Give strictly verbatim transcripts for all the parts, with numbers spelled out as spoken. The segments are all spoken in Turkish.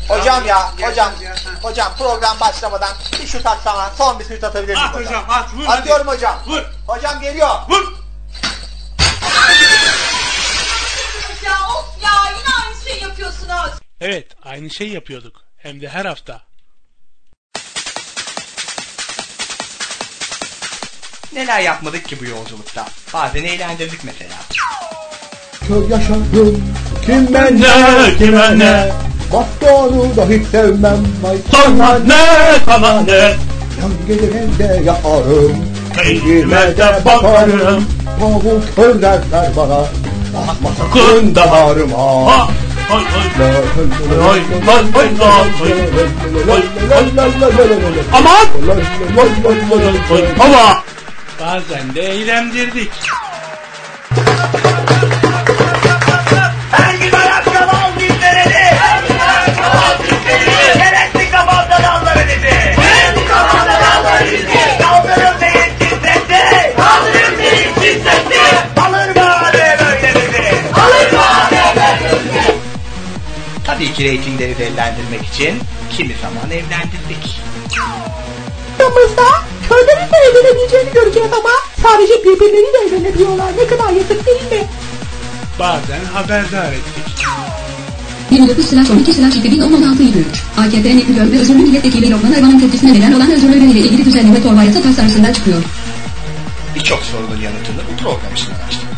Hocam ya, hocam, hocam program başlamadan bir şut atsana, son bir şut atabilir miyim At hocam? hocam, at, vur. Atıyorum hadi. hocam. Vur. Hocam geliyor. Vur. Ya of ya, yine aynı şeyi yapıyorsunuz. Evet, aynı şey yapıyorduk. Hem de her hafta. Neler yapmadık ki bu yolculukta? Bazen eğlendirdik mesela. Köy yaşadım, kim Ben ne, kime ne? Bastonu da hiç sevmem. Vay Sana ne, sana ne? yan gelir yaparım. Keyfime de bakarım. Tavuk örderler bana. Bakma sakın damarıma. Ha, hay hay. Hay, hay, hay, hay. Aman! Ama bazen de eğlendirdik. Her gün ayakkabı al dizlerini. Her gün ayakkabı al dizlerini. Gerekli kafamda dalları dizi. Gerekli kafamda dalları dizi. Kaldırın değil titretti. Kaldırın değil titretti. Alır mı abi böyle dizi? Alır mı abi böyle dizi? Tabii ki reytingleri değerlendirmek için kimi zaman evlendirdik. Aramızda köylerin de evlenebileceğini göreceğiz ama sadece birbirleriyle evlenebiliyorlar. Ne kadar yazık değil mi? Bazen haberdar ettik. bin dokuz slash on iki slash iki bin on altı yirmi üç A K P Neklör ve özürlü milletvekili Lokman Ayvan'ın tepkisine neden olan özürlüleriyle ilgili düzenleme torba yasa tasarısından çıkıyor. Birçok sorunun yanıtını bu program için araştırdık.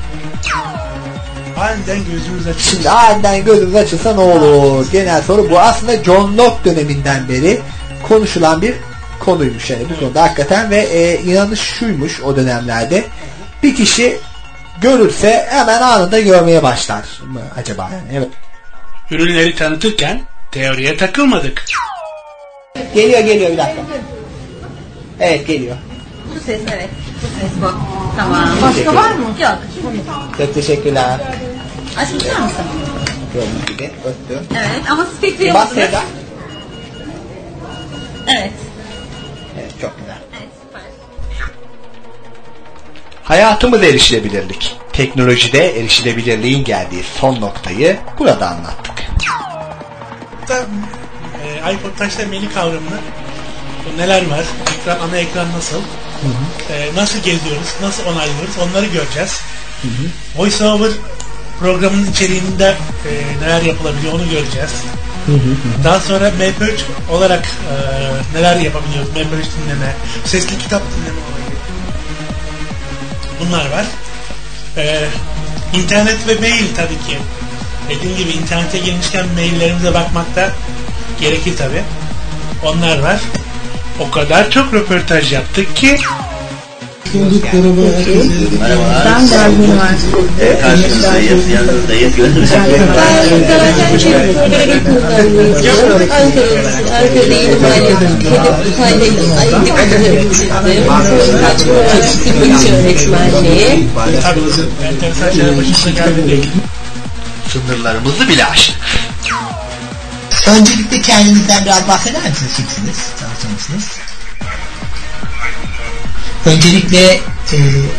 Aniden gözümüz açıldı. Şimdi aniden gözümüz açılsa ne olur? Genel soru bu. Aslında John Locke döneminden beri konuşulan bir konuymuş yani bu konuda hakikaten ve e, inanış şuymuş o dönemlerde. Bir kişi görürse hemen anında görmeye başlar mı acaba yani? Evet. Ürünleri tanıtırken teoriye takılmadık. Geliyor geliyor bir dakika. Evet geliyor. Bu ses evet. Bu ses bu. Tamam. Başka var mı? Yok. Çok teşekkürler. Açmışlar mısın? Gördüğünüz gibi öptüm. Evet ama siz pek Bas duyamadınız. Sevda. Evet. Evet çok güzel. Evet süper. Hayatımız erişilebilirlik. Teknolojide erişilebilirliğin geldiği son noktayı burada anlattık. Da, e, iPod Touch'ta menü kavramını neler var? Ekran, ana ekran nasıl? Hı hı. E, nasıl geziyoruz? Nasıl onaylıyoruz? Onları göreceğiz. Hı hı. VoiceOver programının içeriğinde e, neler yapılabiliyor onu göreceğiz. Hı hı hı. Daha sonra M P üç olarak e, neler yapabiliyoruz? M P üç dinleme, sesli kitap dinleme olayı. Bunlar var. E, internet ve mail tabii ki. Dediğim gibi internete girmişken maillerimize bakmak da gerekir tabii. Onlar var. O kadar çok röportaj yaptık ki Merhabalar. Ben de albüm var. Evet, karşınızdayız, yanınızdayız. Gönlümüz Ankara'da yeni mahalle mahallenin ayında kızlarım çıktı. Kaç çeşitli öğretmenliği. tabii enteresan şeyler başımıza geldi değil. Sınırlarımızı bile aştık. Öncelikle kendinizden biraz bahseder misiniz? Kimsiniz? Tanıtır. Öncelikle e,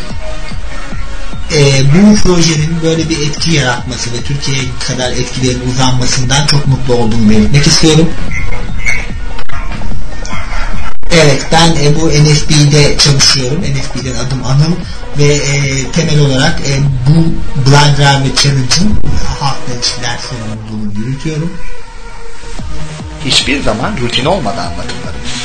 e, bu projenin böyle bir etki yaratması ve Türkiye'ye kadar etkilerin uzanmasından çok mutlu olduğumu belirtmek istiyorum. Evet, ben e, bu N F B'de çalışıyorum. N F B'den adım Anıl ve e, temel olarak e, bu Blind Driver Challenge'ın halkla ilişkiler sorumluluğunu yürütüyorum. Hiçbir zaman rutin olmadan anlatımlarımız.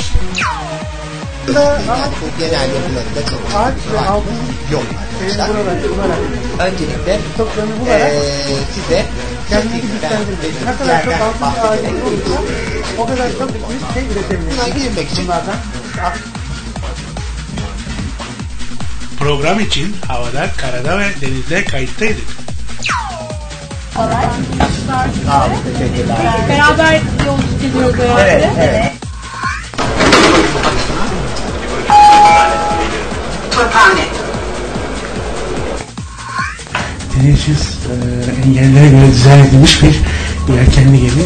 Genel yapılarında çok var. Yok arkadaşlar. Öncelikle ee, size ne kadar çok altın ağacı olursa o kadar çok şey üretebiliriz. Buna girmek için Program için havada, karada ve denizde kayıttaydık. Sağ olun, teşekkürler. Beraber yolculuk ediyoruz herhalde. Evet, evet. Teneşüs e, engellere göre dizayn edilmiş bir yelkenli gemi.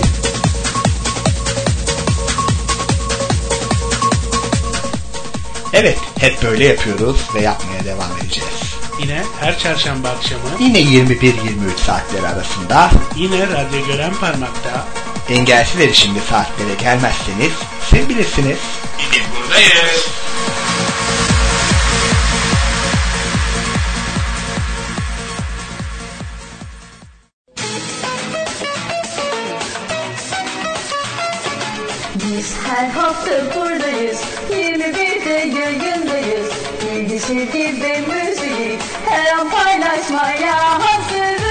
Evet, hep böyle yapıyoruz ve yapmaya devam edeceğiz. Yine her çarşamba akşamı Yine yirmi bir yirmi üç saatleri arasında yine Radyo Gören Parmak'ta Engelsiz erişimli saatlere gelmezseniz siz bilirsiniz. Biz buradayız. Biz her hafta buradayız, yirmi birde yayındayız. Bilgi, sevgi ve müzik her an paylaşmaya hazırız.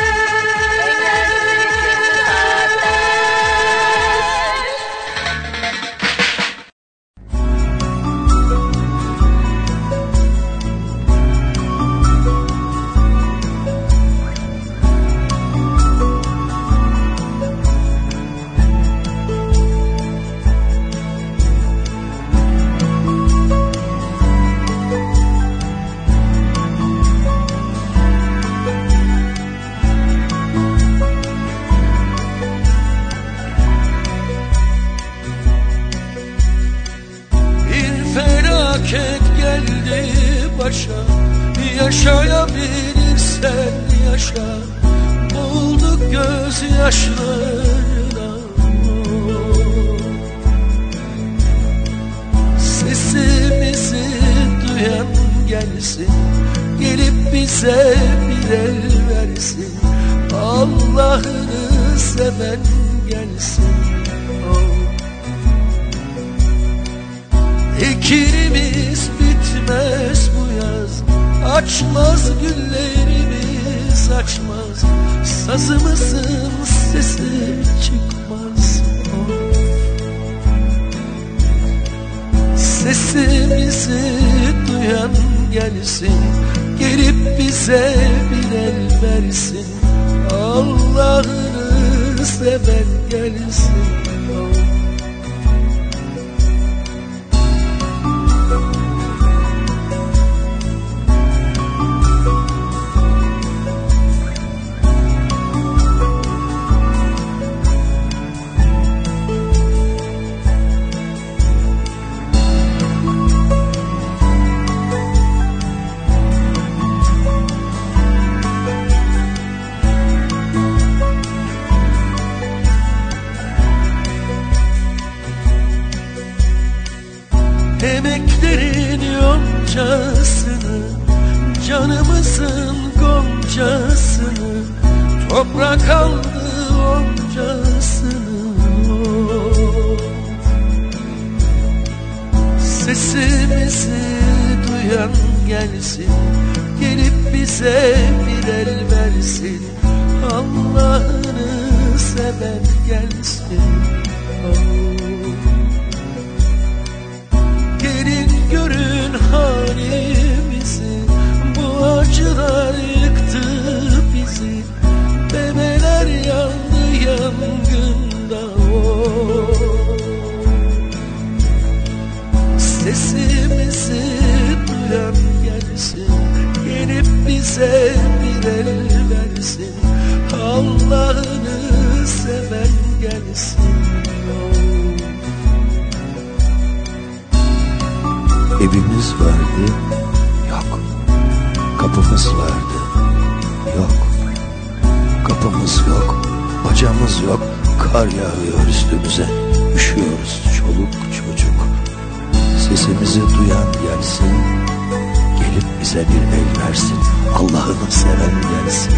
Yaşayabilirsen yaşa, bulduk gözyaşlarına. Sesimizi duyan gelsin, gelip bize bir el versin. Allah'ını seven gelsin. Ekimimiz bitmez bu yaz, açmaz güllerimiz açmaz, sazımızın sesi çıkmaz. Sesimizi duyan gelsin, gelip bize bir el versin. Allah'ını seven gelsin. Emeklerin yoncasını, canımızın goncasını, toprak aldı oncasını. Sesimizi duyan gelsin, gelip bize bir el versin. Allah'ını seven gelsin. Gelin görün halimizi, bu acılar yıktı bizi. Bebeler yandı yangında. Oh. Sesimizi duyan gelsin, gelip bize bir el versin. Allah'ını seven gelsin. Oh. Evimiz vardı, yok. Kapımız vardı, yok. Kapımız yok, bacamız yok. Kar yağıyor üstümüze, üşüyoruz çoluk çocuk. Sesimizi duyan gelsin, gelip bize bir el versin. Allah'ını seven gelsin.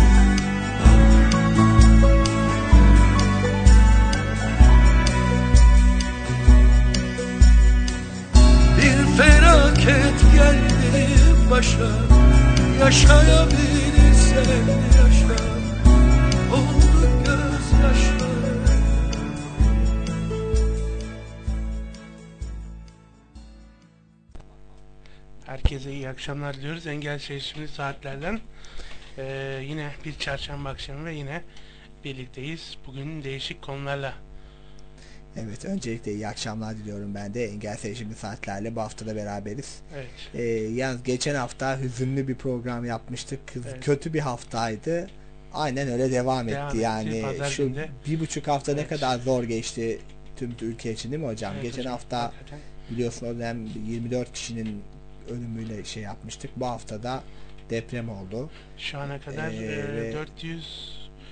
Felaket geldi başa, yaşayabilirsen yaşa, olduk gözyaşları. Herkese iyi akşamlar diliyoruz. Engelsiz erişimli saatlerden ee, yine bir çarşamba akşamı ve yine birlikteyiz. Bugün değişik konularla. Evet, öncelikle iyi akşamlar diliyorum ben de. Engelsiz erişimli saatlerle bu hafta da beraberiz. Evet. Ee, yalnız geçen hafta hüzünlü bir program yapmıştık. Evet. Kötü bir haftaydı. Aynen öyle devam, devam etti. Yani Pazar şu günde. bir buçuk hafta Evet. ne kadar zor geçti tüm ülke için, değil mi hocam? Evet, geçen hocam, hafta hakikaten. biliyorsun o dönem yirmi dört kişinin ölümüyle şey yapmıştık. Bu hafta da deprem oldu. Şu ana kadar Ee, e, ve dört yüz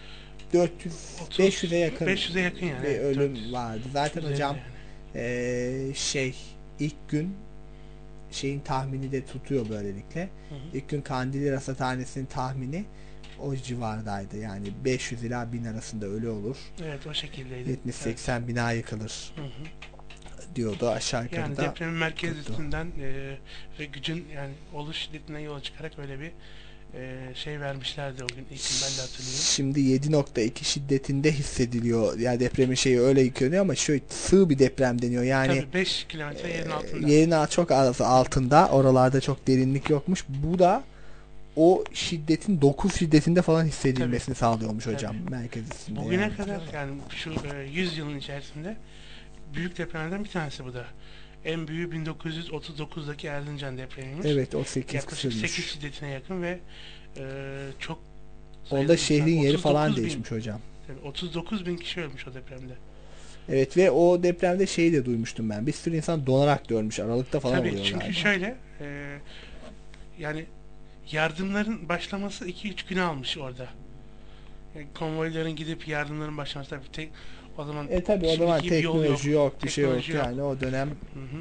dört yüz beş yüze yakın beş yüze yakın yani. bir Evet, ölüm dört yüz. vardı. Zaten Üzerinde hocam yani. eee, şey ilk gün şeyin tahmini de tutuyor böylelikle. Hı hı. İlk gün Kandilli Rasathanesi'nin tahmini o civardaydı. Yani beş yüz ila bin arasında ölü olur. Evet, o şekildeydi. yetmiş seksen bina yıkılır Hı hı. diyordu aşağı yukarı Yani da. depremin merkez tuttu. üstünden e, ve gücün yani oluş şiddetinden yola çıkarak öyle bir e, şey vermişlerdi o gün. İlk gün ben de hatırlıyorum. Şimdi yedi nokta iki şiddetinde hissediliyor. Yani depremin şeyi öyle yıkılıyor ama şöyle sığ bir deprem deniyor. Yani Tabii beş kilometre yerin altında. yerin al- çok az altında. Oralarda çok derinlik yokmuş. Bu da o şiddetin dokuz şiddetinde falan hissedilmesini sağlıyormuş hocam. Tabii. Merkez üstünde. Bugüne yani. kadar yani şu e, yüz yılın içerisinde büyük depremlerden bir tanesi bu da. En büyüğü bin dokuz yüz otuz dokuzdaki Erzincan depremiymiş. Evet, o sekiz Yaklaşık kısırmış. sekiz şiddetine yakın ve e, çok Onda şehrin insan, yeri otuz falan dokuz bin, değişmiş hocam. tabii otuz dokuz bin kişi ölmüş o depremde. Evet ve o depremde şeyi de duymuştum ben. Bir sürü insan donarak görmüş. Aralıkta falan Tabii oluyor çünkü galiba. şöyle e, yani yardımların başlaması iki üç güne almış orada. Yani konvoyların gidip yardımların başlaması tabii tek o zaman E tabi o zaman şimdiki bir yol teknoloji yok, bir şey yok Teknoloji yok. yani o dönem. Hı hı.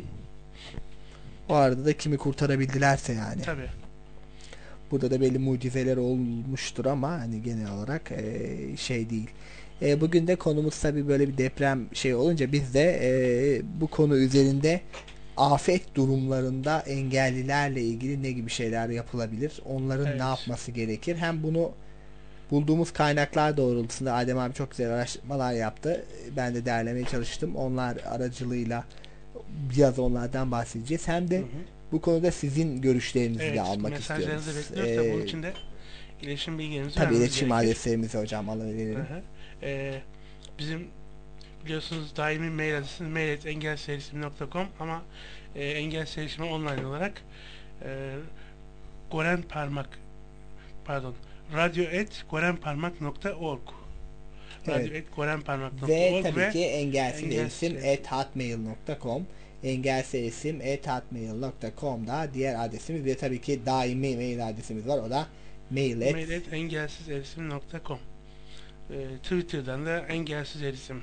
O arada da kimi kurtarabildilerse yani. Tabii. Burada da belli mucizeler olmuştur ama hani genel olarak e, şey değil. E, bugün de konumuz tabi böyle bir deprem şey olunca biz de e, bu konu üzerinde afet durumlarında engellilerle ilgili ne gibi şeyler yapılabilir? Onların Evet. ne yapması gerekir? Hem bunu bulduğumuz kaynaklar doğrultusunda Adem abi çok güzel araştırmalar yaptı. Ben de derlemeye çalıştım. Onlar aracılığıyla biraz onlardan bahsedeceğiz. Hem de Hı hı. bu konuda sizin görüşlerinizi Evet, de almak istiyoruz. mesajlarınızı bekliyoruz. Tabii Ee, bunun için de iletişim bilgilerinizi tabii vermeniz iletişim gerekir. adreslerimizi hocam alabilirim. Hı hı. Ee, bizim biliyorsunuz daimi mail adresimiz mail at engelserişim nokta com ama e, engelserişime online olarak e, Goren Parmak pardon radyo at gorenparmak nokta org radyo at gorenparmak nokta Ve org tabii ki engelsiz engelsiz erisim at hotmail nokta com engelsiz at hotmail nokta com'da diğer adresimiz ve tabii ki daimi mail adresimiz var. O da mail at mail at engelsiz erisim nokta com e, Twitter'dan da engelsiz erisim.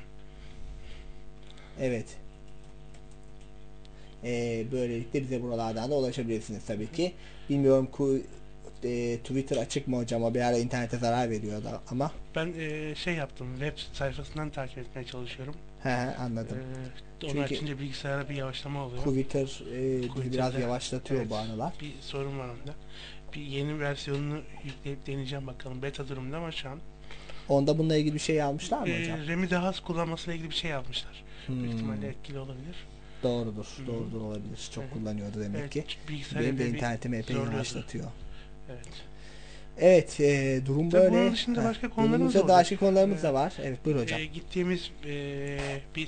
Evet. Ee, böylelikle bize buralardan da ulaşabilirsiniz tabii ki. Bilmiyorum ku, e, Twitter açık mı hocam? O bir ara internete zarar veriyordu ama. Ben e, şey yaptım. Web sayfasından takip etmeye çalışıyorum. He he, anladım. Ee, onu Çünkü açınca bilgisayara bir yavaşlama oluyor. Twitter e, bizi biraz Twitter'da, yavaşlatıyor evet, bu aralar. Bir sorun var onda. Bir yeni versiyonunu yükleyip deneyeceğim bakalım. Beta durumda ama şu an. Onda bununla ilgili bir şey almışlar mı Ee, hocam? RAM'i daha az kullanmasıyla ilgili bir şey yapmışlar. Hmm. Büyük ihtimalle etkili olabilir. Doğrudur. Hmm. Doğrudur olabilir. Çok Evet. kullanıyordu demek Evet, ki. bilgisayar Benim de epey bir internetimi epey zorluyordu. yavaşlatıyor. Evet. Evet, e, durum Tabii böyle. bunun dışında Ha, başka konularımız Günümüzde da olacak. başka konularımız da Evet. var. Evet, buyur hocam. Ee, gittiğimiz e, bir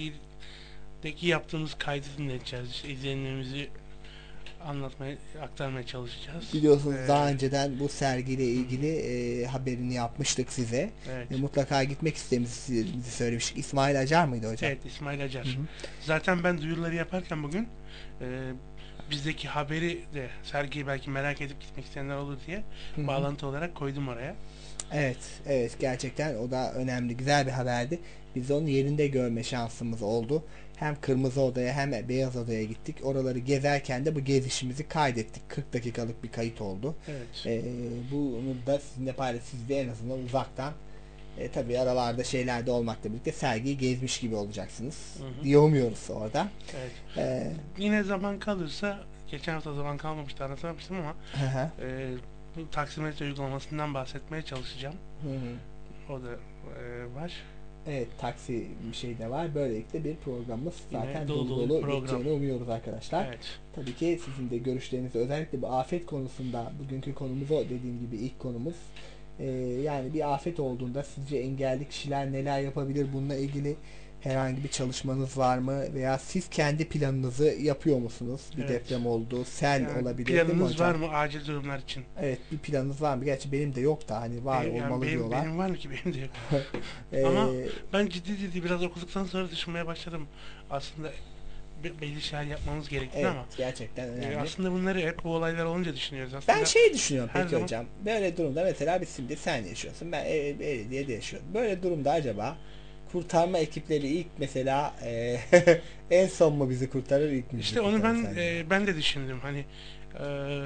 sergideki yaptığımız kaydı dinleteceğiz. İşte izlenimimizi anlatmaya, aktarmaya çalışacağız. Biliyorsunuz Ee, daha önceden bu sergiyle ilgili e, haberini yapmıştık size. Evet. E, mutlaka gitmek istediğimizi söylemiştik. İsmail Acar mıydı hocam? Evet, İsmail Acar. Hı hı. Zaten ben duyuruları yaparken bugün e, bizdeki haberi de sergiyi belki merak edip gitmek isteyenler olur diye Hı hı. bağlantı olarak koydum oraya. Evet, evet gerçekten o da önemli, güzel bir haberdi. Biz onun yerinde görme şansımız oldu. Hem Kırmızı Oda'ya hem Beyaz Oda'ya gittik. Oraları gezerken de bu gezişimizi kaydettik. kırk dakikalık bir kayıt oldu. Evet. Ee, bunu da sizinle paylaştık. Siz de en azından uzaktan e, tabii aralarda şeylerde olmakla birlikte sergiyi gezmiş gibi olacaksınız. Hı hı. Diye umuyoruz orada. Evet. Ee, Yine zaman kalırsa, geçen hafta zaman kalmamıştı, anlatamamıştım ama hı hı. e, bu taksimetre uygulamasından bahsetmeye çalışacağım. Hı hı. O da e, var. Evet, taksi bir şey de var. Böylelikle bir programımız Yine zaten dolu dolu dolu dolu program. geçeceğini umuyoruz arkadaşlar. Evet. Tabii ki sizin de görüşlerinizi özellikle bu afet konusunda, bugünkü konumuz o, dediğim gibi ilk konumuz. Ee, yani bir afet olduğunda sizce engelli kişiler neler yapabilir, bununla ilgili herhangi bir çalışmanız var mı veya siz kendi planınızı yapıyor musunuz? Bir Evet. deprem oldu, sel Yani olabilir değil mi planınız hocam? var mı acil durumlar için? Evet, bir planınız var mı? Gerçi benim de yok da hani var Benim- yani olmalı benim, diyorlar. benim var mı ki, benim de yok. Ee, Ama ben ciddi ciddi biraz okuduktan sonra düşünmeye başladım. Aslında be- belli şeyler yapmamız gerektiğini Evet, ama gerçekten önemli. e, aslında bunları hep bu olaylar olunca düşünüyoruz aslında. Ben şey düşünüyorum her peki zaman- hocam. Böyle durumda mesela biz şimdi sen yaşıyorsun. Ben e, belediyede yaşıyorum. Böyle durumda acaba kurtarma ekipleri ilk mesela e, en son mu bizi kurtarır ilk mi bizi İşte onu kurtarır ben sence? e, ben de düşündüm. Hani e,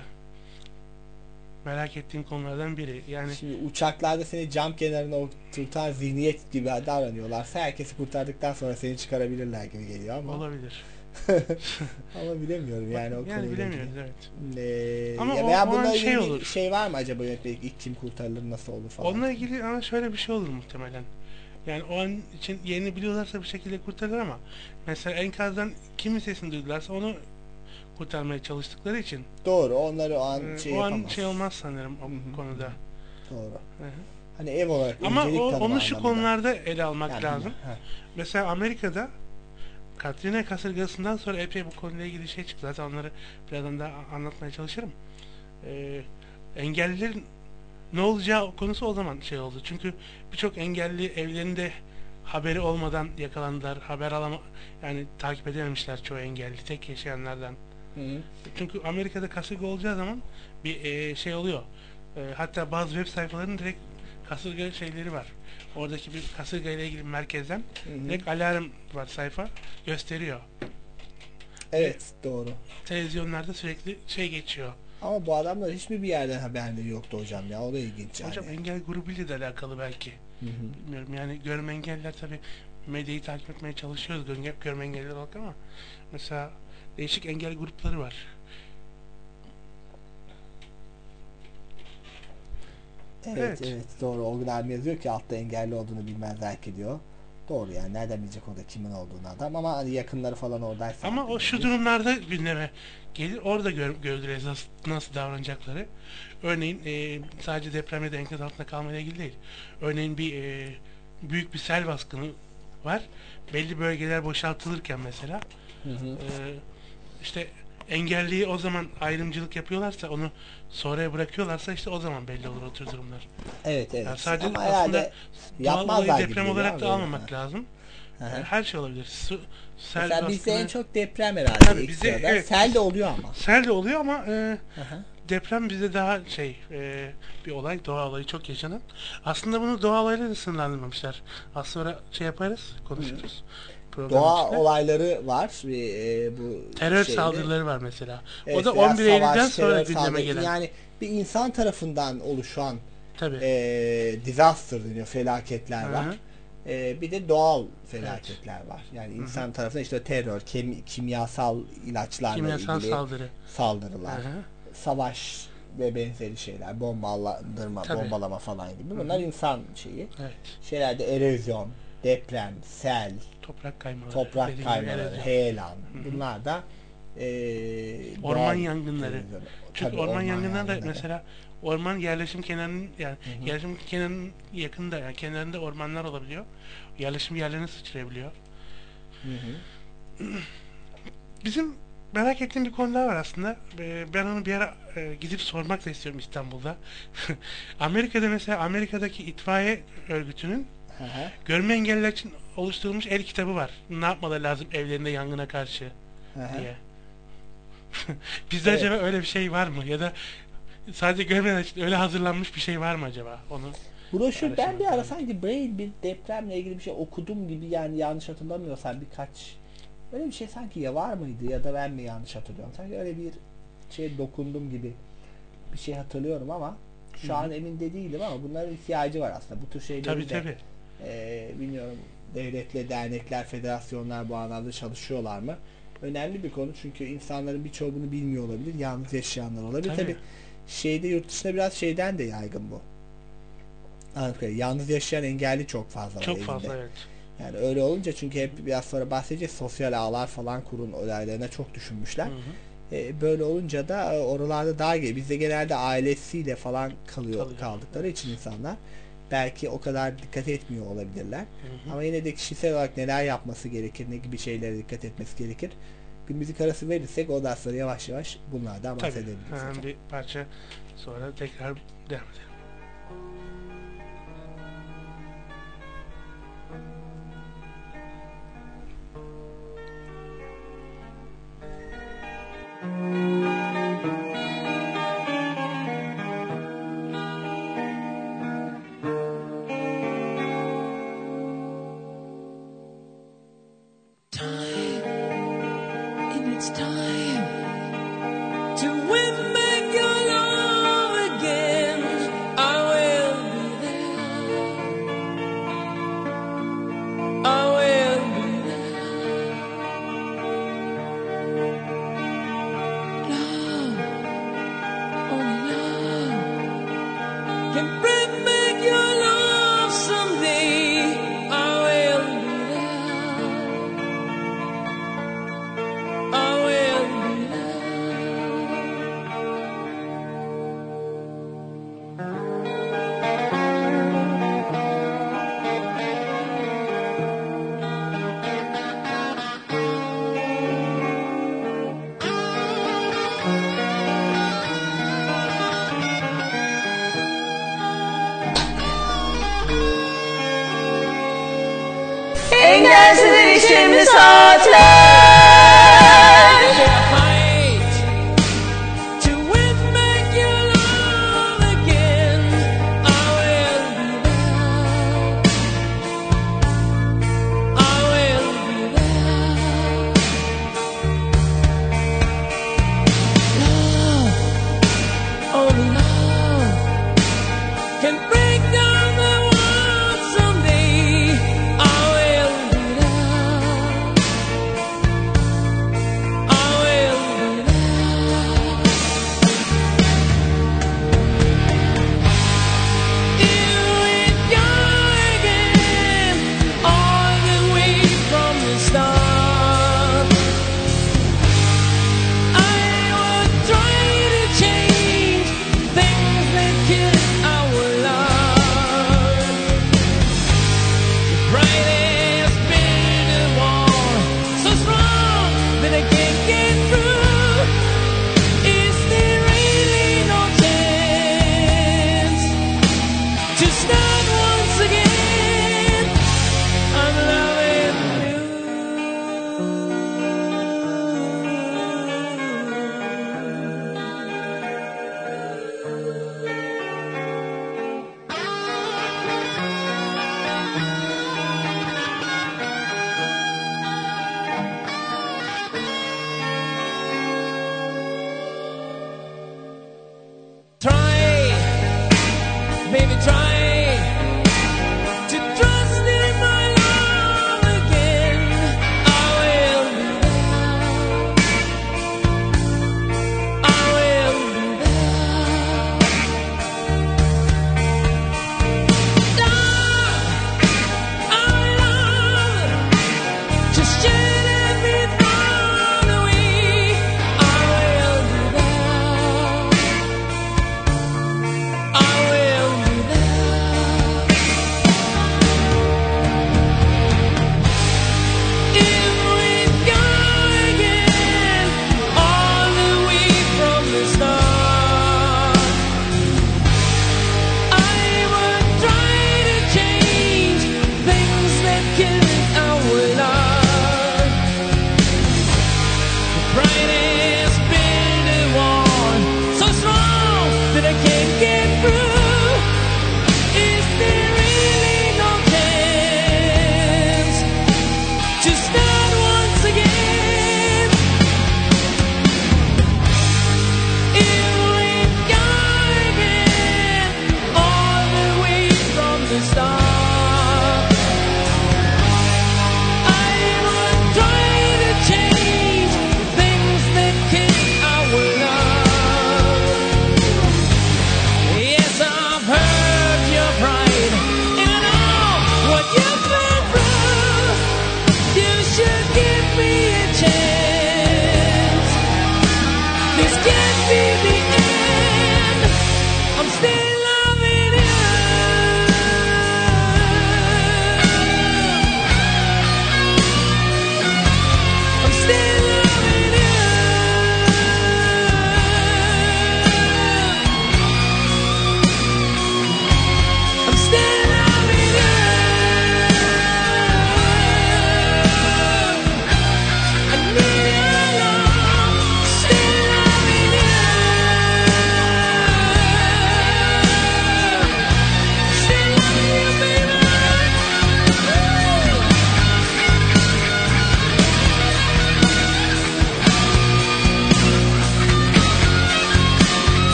merak ettiğim konulardan biri. Yani Şimdi uçaklarda seni cam kenarına oturtan zihniyet gibi davranıyorlarsa herkesi kurtardıktan sonra seni çıkarabilirler gibi geliyor ama. olabilir. Ama bilemiyorum yani o Yani konuyla bilemiyoruz ilgili. evet. Ee, Ama ya o- veya o an bununla şey ilgili olur. bir şey var mı acaba yönetmelik ilk kim kurtarılır nasıl olur falan. Onunla ilgili ama şöyle bir şey olur muhtemelen. Yani o an için yerini biliyorlarsa bir şekilde kurtarır ama mesela enkazdan kimin sesini duydularsa onu kurtarmaya çalıştıkları için Doğru onları o an e, şey o an yapamaz. şey olmaz sanırım o konuda. Doğru. Hı hı. Hani ev olarak Ama öncelik o, tanımı onu şu anlamında. konularda ele almak Yani lazım. bilmiyorum, ha. Mesela Amerika'da Katrina kasırgasından sonra epey bu konuyla ilgili şey çıktı. Zaten onları birazdan daha anlatmaya çalışırım. Ee, engellilerin ne olacağı konusu o zaman şey oldu. Çünkü birçok engelli evlerinde haberi olmadan yakalandılar. Haber alama yani takip edememişler çoğu engelli. Tek yaşayanlardan. Hı hı. Çünkü Amerika'da kasırga olacağı zaman bir e, şey oluyor. E, hatta bazı web sayfalarının direkt kasırga şeyleri var. Oradaki bir kasırga ile ilgili merkezden Hı hı. direkt alarm var sayfa gösteriyor. Evet doğru. Televizyonlarda sürekli şey geçiyor. Ama bu adamlar hiçbir bir yerden haberleri yoktu hocam ya. O da ilginç yani. Hocam engel grubuyla da alakalı belki. Hı hı. Bilmiyorum yani görme engelliler tabi medyayı takip etmeye çalışıyoruz. Görme, görme engelliler olarak ama mesela değişik engel grupları var. Evet, Evet. evet doğru. O kadar yazıyor ki altta engelli olduğunu bilmezler ki diyor. Doğru yani nereden bilecek orada kimin olduğunu adam ama hani yakınları falan oradaysa. Ama o şu durumlarda gündeme gelir. Orada gör, görülür nasıl, nasıl davranacakları. Örneğin e, sadece depremde de enkaz altında kalmayla ilgili değil. Örneğin bir e, büyük bir sel baskını var. Belli bölgeler boşaltılırken mesela Hı hı. e, işte engelliyi o zaman ayrımcılık yapıyorlarsa onu sonraya bırakıyorlarsa işte o zaman belli olur o tür durumlar. Evet evet. Yani sadece ama aslında herhalde doğal yapmazlar olayı gibi deprem geliyor olarak ama da böyle. almamak lazım. Hı hı. Yani her şey olabilir. Su, sel Mesela bizde baskını- en çok deprem herhalde Tabii ilk bizde sırada. evet, Sel de oluyor ama. Sel de oluyor ama e, Hı hı. deprem bizde daha şey e, bir olay, doğa olayı çok yaşanan. Aslında bunu doğa olaylarıyla sınırlandırmamışlar. Az sonra şey yaparız, konuşuruz. Program Doğa içinde. olayları var ve e, bu Terör şeyde- saldırıları var mesela. Evet, o da veya on bir Eylül'den savaş, sonra terör gündeme saldırı- gelen. Yani bir insan tarafından oluşan Tabii. e, disaster deniyor, felaketler Hı var. hı. E, bir de doğal felaketler var. Yani insan tarafından işte terör, kem- kimyasal ilaçlarla Kimyasal ilgili saldırı. saldırılar, Hı hı. savaş ve benzeri şeyler, bombalandırma, Tabii. bombalama falan gibi. Hı Bunlar hı. insan şeyi. Evet. Şeylerde erozyon, deprem, sel, Toprak kaymaları. toprak dediğim gibi kaymaları, erozyon. heyelan. Hı hı. Bunlar da e, Orman doğal yangınları. erozyon. Çünkü Tabii, orman, yangınları da yangınları. mesela orman yerleşim kenarının yani Hı hı. yerleşim kenarının yakında yani kenarında ormanlar olabiliyor. Yerleşim yerlerine sıçrayabiliyor. Hı hı. Bizim merak ettiğim bir konu daha var aslında. Ee, Ben onu bir ara e, gidip sormak da istiyorum İstanbul'da. Amerika'da mesela Amerika'daki itfaiye örgütünün Hı hı. görme engelliler için oluşturulmuş el kitabı var. Ne yapmaları lazım evlerinde yangına karşı Hı hı. diye. Bizde Evet. acaba öyle bir şey var mı? Ya da sadece görmeyenler için öyle hazırlanmış bir şey var mı acaba? Onu Broşür ben Araştırmak bir ara lazım. sanki Braille bir depremle ilgili bir şey okudum gibi yani yanlış hatırlamıyorsam birkaç öyle bir şey sanki ya var mıydı ya da ben mi yanlış hatırlıyorum. Sanki öyle bir şey dokundum gibi bir şey hatırlıyorum ama şu Hı hı. an emin de değilim ama bunların ihtiyacı var aslında. Bu tür şeyleri tabii de tabii. e, bilmiyorum devletle dernekler, federasyonlar bu anlamda çalışıyorlar mı? Önemli bir konu çünkü insanların birçoğu bunu bilmiyor olabilir. Yalnız yaşayanlar olabilir. Tabii. Tabii şeyde yurt dışında biraz şeyden de yaygın bu. Anladığım yalnız yaşayan engelli çok fazla var Çok evinde. fazla evet. Yani öyle olunca çünkü hep biraz sonra bahsedeceğiz sosyal ağlar falan kurun olaylarına çok düşünmüşler. Hı hı. E, böyle olunca da e, oralarda daha iyi. Bizde genelde ailesiyle falan kalıyor Kalıyor. kaldıkları için insanlar belki o kadar dikkat etmiyor olabilirler. Hı hı. Ama yine de kişisel olarak neler yapması gerekir, ne gibi şeylere dikkat etmesi gerekir. Bir müzik arası verirsek ondan sonra yavaş yavaş bunlardan Tabii. bahsedebiliriz. Hemen hocam. bir parça sonra tekrar devam edelim. it's time to win back your love again. I will be there. I will be there. Love, only love can bring back your love someday. I will be there. I will be Engelsiz erişimli saatler. to win back your love again. I will be there. I will be there. Love, only love can break down the world someday. I will be there.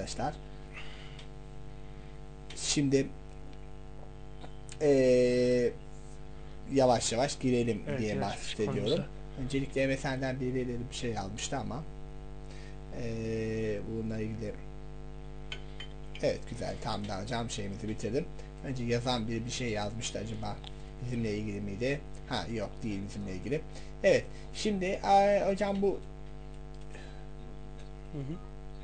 arkadaşlar. Şimdi ee, yavaş yavaş girelim Evet, diye evet, bahsediyorum. konumuza. Öncelikle M S N'den birileri bir şey almıştı ama ee, bununla ilgili evet güzel, tam da cam şeyimizi bitirdim. Önce yazan biri bir şey yazmıştı, acaba bizimle ilgili miydi? Ha yok, değil bizimle ilgili. Evet şimdi ee, hocam bu Hı hı.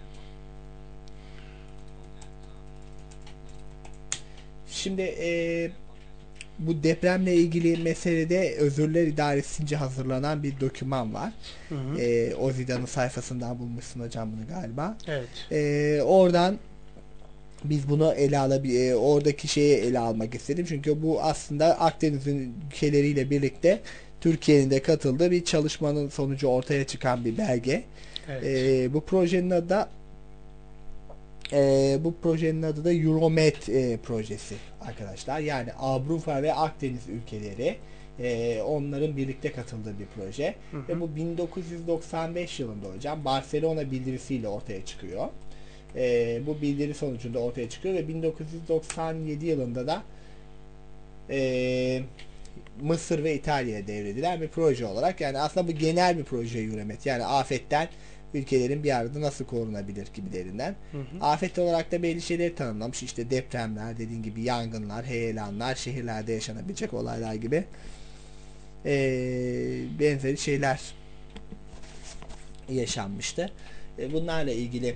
şimdi ee, bu depremle ilgili meselede Özürler İdaresi'nce hazırlanan bir doküman var. Hı hı. Ee, Ozidan'ın sayfasından bulmuşsun hocam bunu galiba. Evet. Ee, oradan biz bunu ele alabil, oradaki şeyi ele almak istedim. Çünkü bu aslında Akdeniz'in ülkeleriyle birlikte Türkiye'nin de katıldığı bir çalışmanın sonucu ortaya çıkan bir belge. Evet. Ee, bu projenin adı da e, bu projenin adı da Euromed e, projesi arkadaşlar. Yani Avrupa ve Akdeniz ülkeleri e, onların birlikte katıldığı bir proje. Hı hı. Ve bu bin dokuz yüz doksan beş yılında hocam Barcelona bildirisiyle ortaya çıkıyor. E, bu bildiri sonucunda ortaya çıkıyor ve bin dokuz yüz doksan yedi yılında da e, Mısır ve İtalya'ya devredilen bir proje olarak, yani aslında bu genel bir proje Euromed. Yani afetten ülkelerin bir arada nasıl korunabilir gibilerinden. Hı hı. Afet olarak da belli şeyleri tanımlamış. İşte depremler, dediğin gibi yangınlar, heyelanlar, şehirlerde yaşanabilecek olaylar gibi ee, benzeri şeyler yaşanmıştı. E, bunlarla ilgili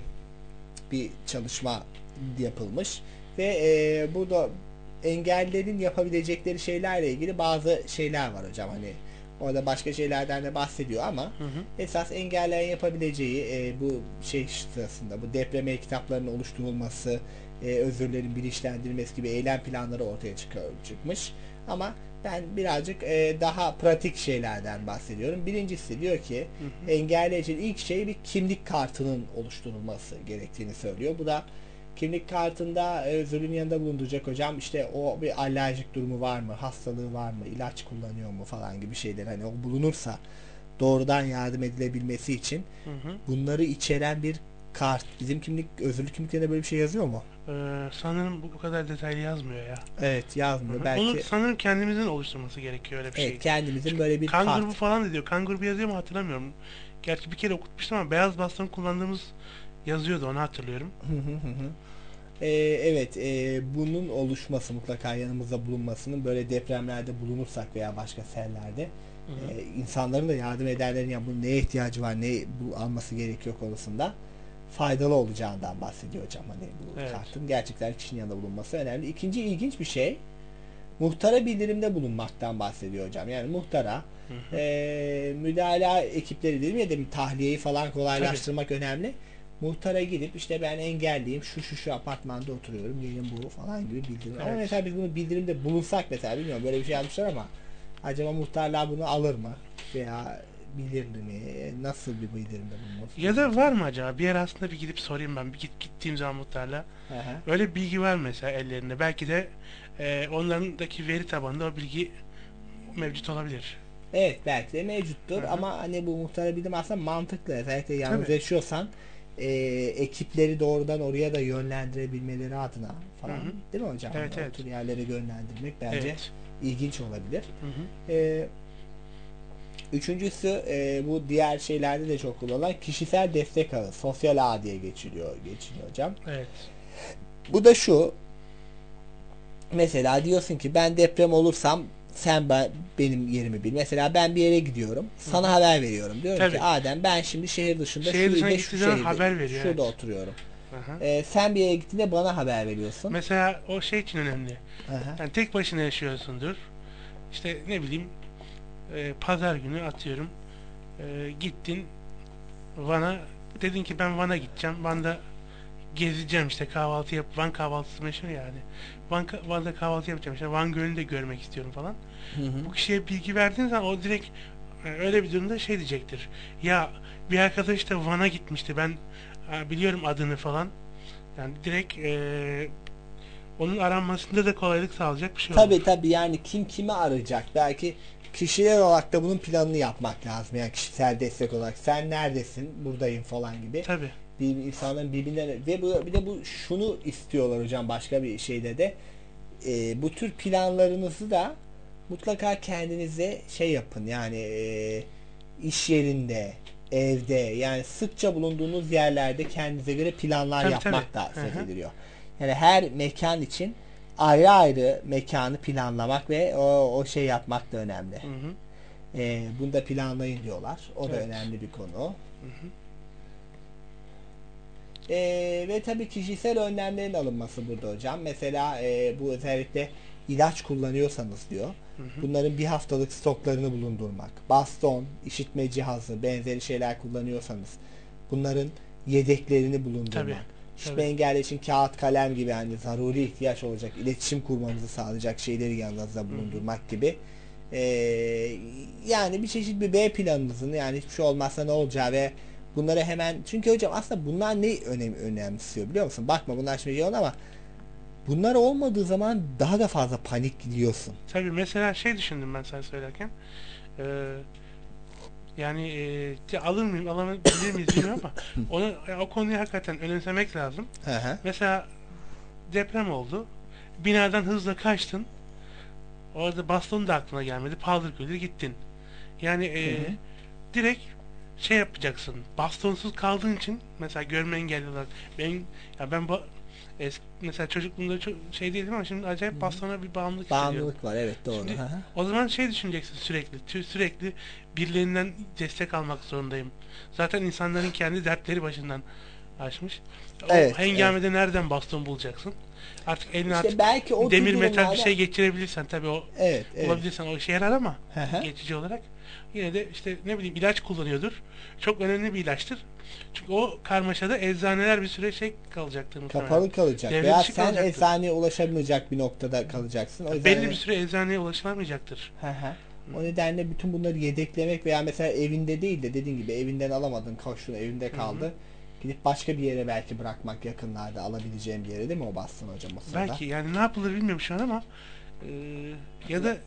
bir çalışma yapılmış ve e, burada engellerin yapabilecekleri şeylerle ilgili bazı şeyler var hocam. Hani orada başka şeylerden de bahsediyor ama Hı hı. esas engellerin yapabileceği e, bu şey sırasında bu deprem kitaplarının oluşturulması, e, özürlerin bilinçlendirilmesi gibi eylem planları ortaya çıkıyor, çıkmış. Ama ben birazcık e, daha pratik şeylerden bahsediyorum. Birincisi diyor ki Hı hı. engelli için ilk şey bir kimlik kartının oluşturulması gerektiğini söylüyor. Bu da kimlik kartında e, özürlüğün yanında bulunduracak hocam, işte o bir alerjik durumu var mı, hastalığı var mı, ilaç kullanıyor mu falan gibi şeyler, hani o bulunursa doğrudan yardım edilebilmesi için Hı hı. bunları içeren bir kart. Bizim kimlik, özürlük kimliklerinde böyle bir şey yazıyor mu? Ee, sanırım bu, bu kadar detaylı yazmıyor ya. Evet, yazmıyor. Hı hı. Belki Onu sanırım kendimizin oluşturması gerekiyor öyle bir evet, şey. kendimizin böyle bir Kan kart. grubu falan da diyor. Kan grubu yazıyor mu hatırlamıyorum. Gerçi bir kere okutmuştum ama beyaz baston kullandığımız yazıyordu, onu hatırlıyorum. Hı hı hı hı. Ee, evet, e, bunun oluşması, mutlaka yanımızda bulunmasının, böyle depremlerde bulunursak veya başka sellerde e, insanların da yardım edenlerin ya bunun neye ihtiyacı var, ne bu alması gerekiyor konusunda faydalı olacağından bahsediyor hocam. Hani bu Evet. kartın gerçekten kişinin yanında bulunması önemli. İkinci ilginç bir şey, muhtara bildirimde bulunmaktan bahsediyor hocam. Yani muhtara Hı hı. e, müdahale ekipleri dedim ya demin, tahliyeyi falan kolaylaştırmak önemli. Muhtara gidip işte ben engelliyim, şu şu şu apartmanda oturuyorum, gelin bu falan gibi bildirim. Ama Evet. mesela biz bunu bildirimde bulunsak mesela, bilmiyorum böyle bir şey yapmışlar ama acaba muhtarlar bunu alır mı? Veya bilir mi? Nasıl bir bildirimde bulunması? Ya da var mı acaba? Bir yer aslında bir gidip sorayım ben. Bir git, gittiğim zaman muhtarla. Hı hı. Öyle bir bilgi var mesela ellerinde. Belki de e, onlarındaki veri tabanında o bilgi mevcut olabilir. Evet, belki de mevcuttur Hı hı. ama hani bu muhtara bildirim aslında mantıklı. Özellikle yalnız Tabii. yaşıyorsan e, ekipleri doğrudan oraya da yönlendirebilmeleri adına falan. Hı hı. Değil mi hocam? Evet, Hani o evet. tür yerlere yönlendirmek bence Evet. ilginç olabilir. Hı hı. Ee, üçüncüsü e, bu diğer şeylerde de çok kullanılan kişisel destek ağı, sosyal ağ diye geçiliyor, geçiliyor hocam. Evet. Bu da şu, mesela diyorsun ki ben deprem olursam sen ben, benim yerimi bil. Mesela ben bir yere gidiyorum, sana haber veriyorum. Diyorum Tabii. ki Adem, ben şimdi şehir dışında Şehir şu dışına ilde şu gittiği zaman şehirde, haber veriyor, şurada evet. oturuyorum. Aha. Ee, sen bir yere gittiğinde bana haber veriyorsun. Mesela o şey için önemli. Aha. Yani tek başına yaşıyorsundur. İşte ne bileyim e, pazar günü atıyorum e, gittin Van'a, dedin ki ben Van'a gideceğim. Van'da gezeceğim, işte kahvaltı yap. Van kahvaltısı meşhur yani. Van, Van'da kahvaltı yapacağım. İşte Van Gölü'nü de görmek istiyorum falan. Hı hı. Bu kişiye bilgi verdiğin zaman o direkt e, öyle bir durumda şey diyecektir. Ya bir arkadaş da Van'a gitmişti. Ben e, biliyorum adını falan. Yani direkt e, onun aranmasında da kolaylık sağlayacak bir şey olur. Tabii tabii, yani kim kimi arayacak? Belki kişiler olarak da bunun planını yapmak lazım. Yani kişisel destek olarak sen neredesin, buradayım falan gibi. Tabii. Bir, insanların birbirinden ve bu, bir de bu şunu istiyorlar hocam başka bir şeyde de e, bu tür planlarınızı da mutlaka kendinize şey yapın yani e, iş yerinde, evde yani sıkça bulunduğunuz yerlerde kendinize göre planlar Tabii, yapmak tabii. da söz Hı hı. ediliyor. Yani her mekan için ayrı ayrı mekanı planlamak ve o, o şey yapmak da önemli. Hı hı. E, bunu da planlayın diyorlar. O da Evet. önemli bir konu. Hı hı. E, ve tabii kişisel önlemlerin alınması burada hocam. Mesela e, bu özellikle ilaç kullanıyorsanız diyor. Hı hı. Bunların bir haftalık stoklarını bulundurmak. Baston, işitme cihazı, benzeri şeyler kullanıyorsanız bunların yedeklerini bulundurmak. Tabii, İşitme tabii. engelli için kağıt, kalem gibi yani zaruri ihtiyaç olacak, iletişim kurmanızı sağlayacak şeyleri yanınızda bulundurmak gibi. E, yani bir çeşit bir B planınızın yani hiçbir şey olmazsa ne olacağı ve bunları hemen çünkü hocam aslında bunlar ne önem önemsiyor biliyor musun? Bakma bunlar şimdi yoğun ama bunlar olmadığı zaman daha da fazla panik gidiyorsun. Tabii mesela şey düşündüm ben sen söylerken. Ee, yani e, alır mıyım, alabilir miyiz bilmiyorum ama onu, yani o konuyu hakikaten önemsemek lazım. Hı hı. Mesela deprem oldu. Binadan hızla kaçtın. Orada bastonun da aklına gelmedi. Paldır küldür gittin. Yani e, Hı hı. direkt şey yapacaksın. Bastonsuz kaldığın için mesela görme engelli olarak ben ya ben bu eski, mesela çocukluğumda çok şey değildim ama şimdi acayip bastona bir bağımlılık hissediyorum. Bağımlılık var evet doğru. Şimdi, Hı hı. o zaman şey düşüneceksin sürekli. tü- Sürekli birilerinden destek almak zorundayım. Zaten insanların kendi dertleri başından açmış. O Evet, hengamede nereden baston bulacaksın? Artık eline İşte artık belki o demir tür metal bir durumlarda- şey geçirebilirsen tabii o Evet, evet. bulabilirsen o işe yarar ama Hı hı. geçici olarak yine de işte ne bileyim ilaç kullanıyordur. Çok önemli bir ilaçtır. Çünkü o karmaşada eczaneler bir süre şey kalacaktır muhtemelen. Kapalı kalacak Devre veya dışı sen kalacaktır. eczaneye ulaşamayacak bir noktada kalacaksın. O yüzden Belli hani- bir süre eczaneye ulaşılamayacaktır. Hı hı. O nedenle bütün bunları yedeklemek veya mesela evinde değil de dediğin gibi evinden alamadın, koştun evinde kaldı. Gidip başka bir yere belki bırakmak yakınlarda alabileceğim bir yere değil mi o bastın hocam o sırada? Belki yani ne yapılır bilmiyorum şu an ama e, ya da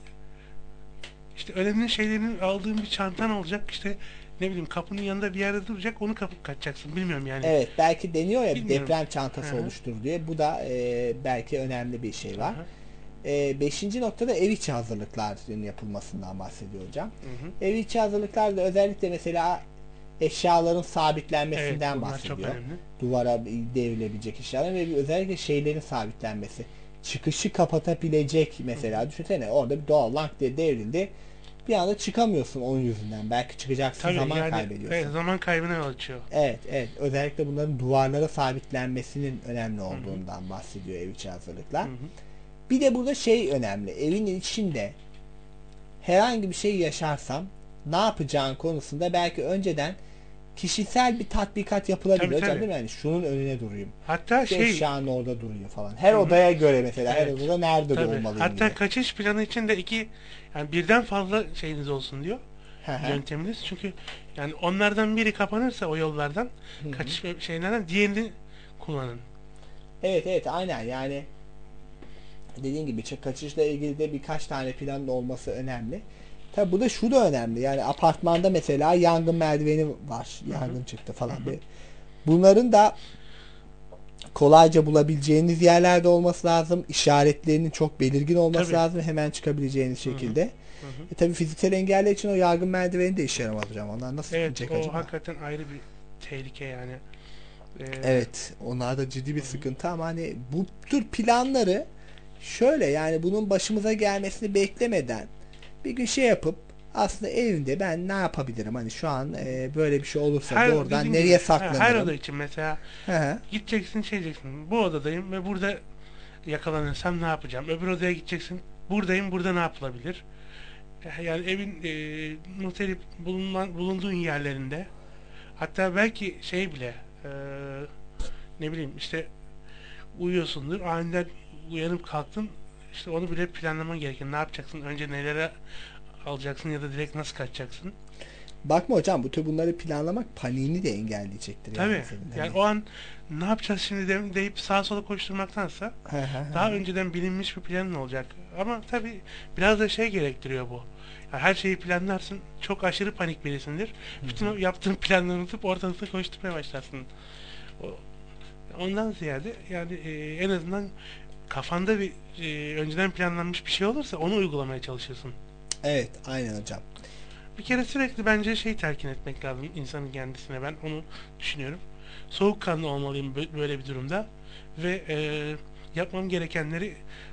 işte önemli şeylerin aldığın bir çantan olacak işte ne bileyim kapının yanında bir yerde duracak onu kapıp kaçacaksın bilmiyorum yani. Evet belki deniyor ya bir Bilmiyorum. deprem çantası Hı hı. oluştur diye. Bu da e, belki önemli bir şey var. Hı hı. E, beşinci noktada ev içi hazırlıkların yapılmasından bahsediyor hocam. Hı hı. Ev içi hazırlıklarda özellikle mesela eşyaların sabitlenmesinden Evet, bunlar bahsediyor. çok önemli. Duvara devrilebilecek eşyalar ve özellikle şeylerin sabitlenmesi. Çıkışı kapatabilecek mesela düşünsene orada bir doğal lank diye devrildi. Bir anda çıkamıyorsun onun yüzünden. Belki çıkacaksın Tabii zaman yani, kaybediyorsun. evet, zaman kaybına yol açıyor. Evet, evet. Özellikle bunların duvarlara sabitlenmesinin önemli olduğundan bahsediyor ev içi hazırlıklar. Hı hı. Bir de burada şey önemli. Evin içinde herhangi bir şey yaşarsam ne yapacağın konusunda belki önceden kişisel bir tatbikat yapılabilir Tabii, hocam tabii. değil mi? Yani şunun önüne durayım. Hatta Şu şey eşyanın orada duruyor falan. Her Hı hı. odaya göre mesela her Evet. odada nerede Tabii. olmalıyım Hatta gibi. kaçış planı için de iki yani birden fazla şeyiniz olsun diyor. Hı hı. Yönteminiz. Çünkü yani onlardan biri kapanırsa o yollardan Hı hı. kaçış şeylerden diğerini kullanın. Evet evet aynen yani dediğin gibi ç- kaçışla ilgili de birkaç tane planın olması önemli. Tabi bu da şu da önemli yani apartmanda mesela yangın merdiveni var. Yangın çıktı falan. bir. Bunların da kolayca bulabileceğiniz yerlerde olması lazım. İşaretlerinin çok belirgin olması Tabii. lazım. Hemen çıkabileceğiniz şekilde. E tabi fiziksel engeller için o yangın merdiveni de işe yaramaz hocam. Onlar nasıl Evet gidecek o acaba? hakikaten ayrı bir tehlike yani. Ee, Evet, onlar da ciddi bir sıkıntı ama hani bu tür planları şöyle yani bunun başımıza gelmesini beklemeden bir gün şey yapıp aslında evimde ben ne yapabilirim hani şu an e, böyle bir şey olursa Her, doğrudan dediğin nereye gibi, saklanırım? Her oda için mesela Hı hı. gideceksin şey diyeceksin. Bu odadayım ve burada yakalanırsam ne yapacağım? Öbür odaya gideceksin. Buradayım. Burada ne yapılabilir? Yani evin e, muhtelif bulunan, bulunduğun yerlerinde hatta belki şey bile e, ne bileyim işte uyuyorsundur. Aniden uyanıp kalktın. İşte onu bile planlaman gerekir. Ne yapacaksın? Önce nelere alacaksın ya da direkt nasıl kaçacaksın? Bakma hocam bu tür bunları planlamak paniğini de engelleyecektir. Tabii. Yani, senin. Yani Hani- o an ne yapacağız şimdi de- deyip sağa sola koşturmaktansa Hı hı hı. daha önceden bilinmiş bir planın olacak. Ama tabii biraz da şey gerektiriyor bu. Yani her şeyi planlarsın. Çok aşırı panik birisindir. Bütün o yaptığın planları unutup ortalıkta koşturmaya başlarsın. O, ondan ziyade yani e, en azından kafanda bir e, önceden planlanmış bir şey olursa onu uygulamaya çalışırsın. Evet, aynen hocam. Bir kere sürekli bence şey telkin etmek lazım insanın kendisine. Ben onu düşünüyorum. Soğukkanlı olmalıyım böyle bir durumda ve e, yapmam gerekenleri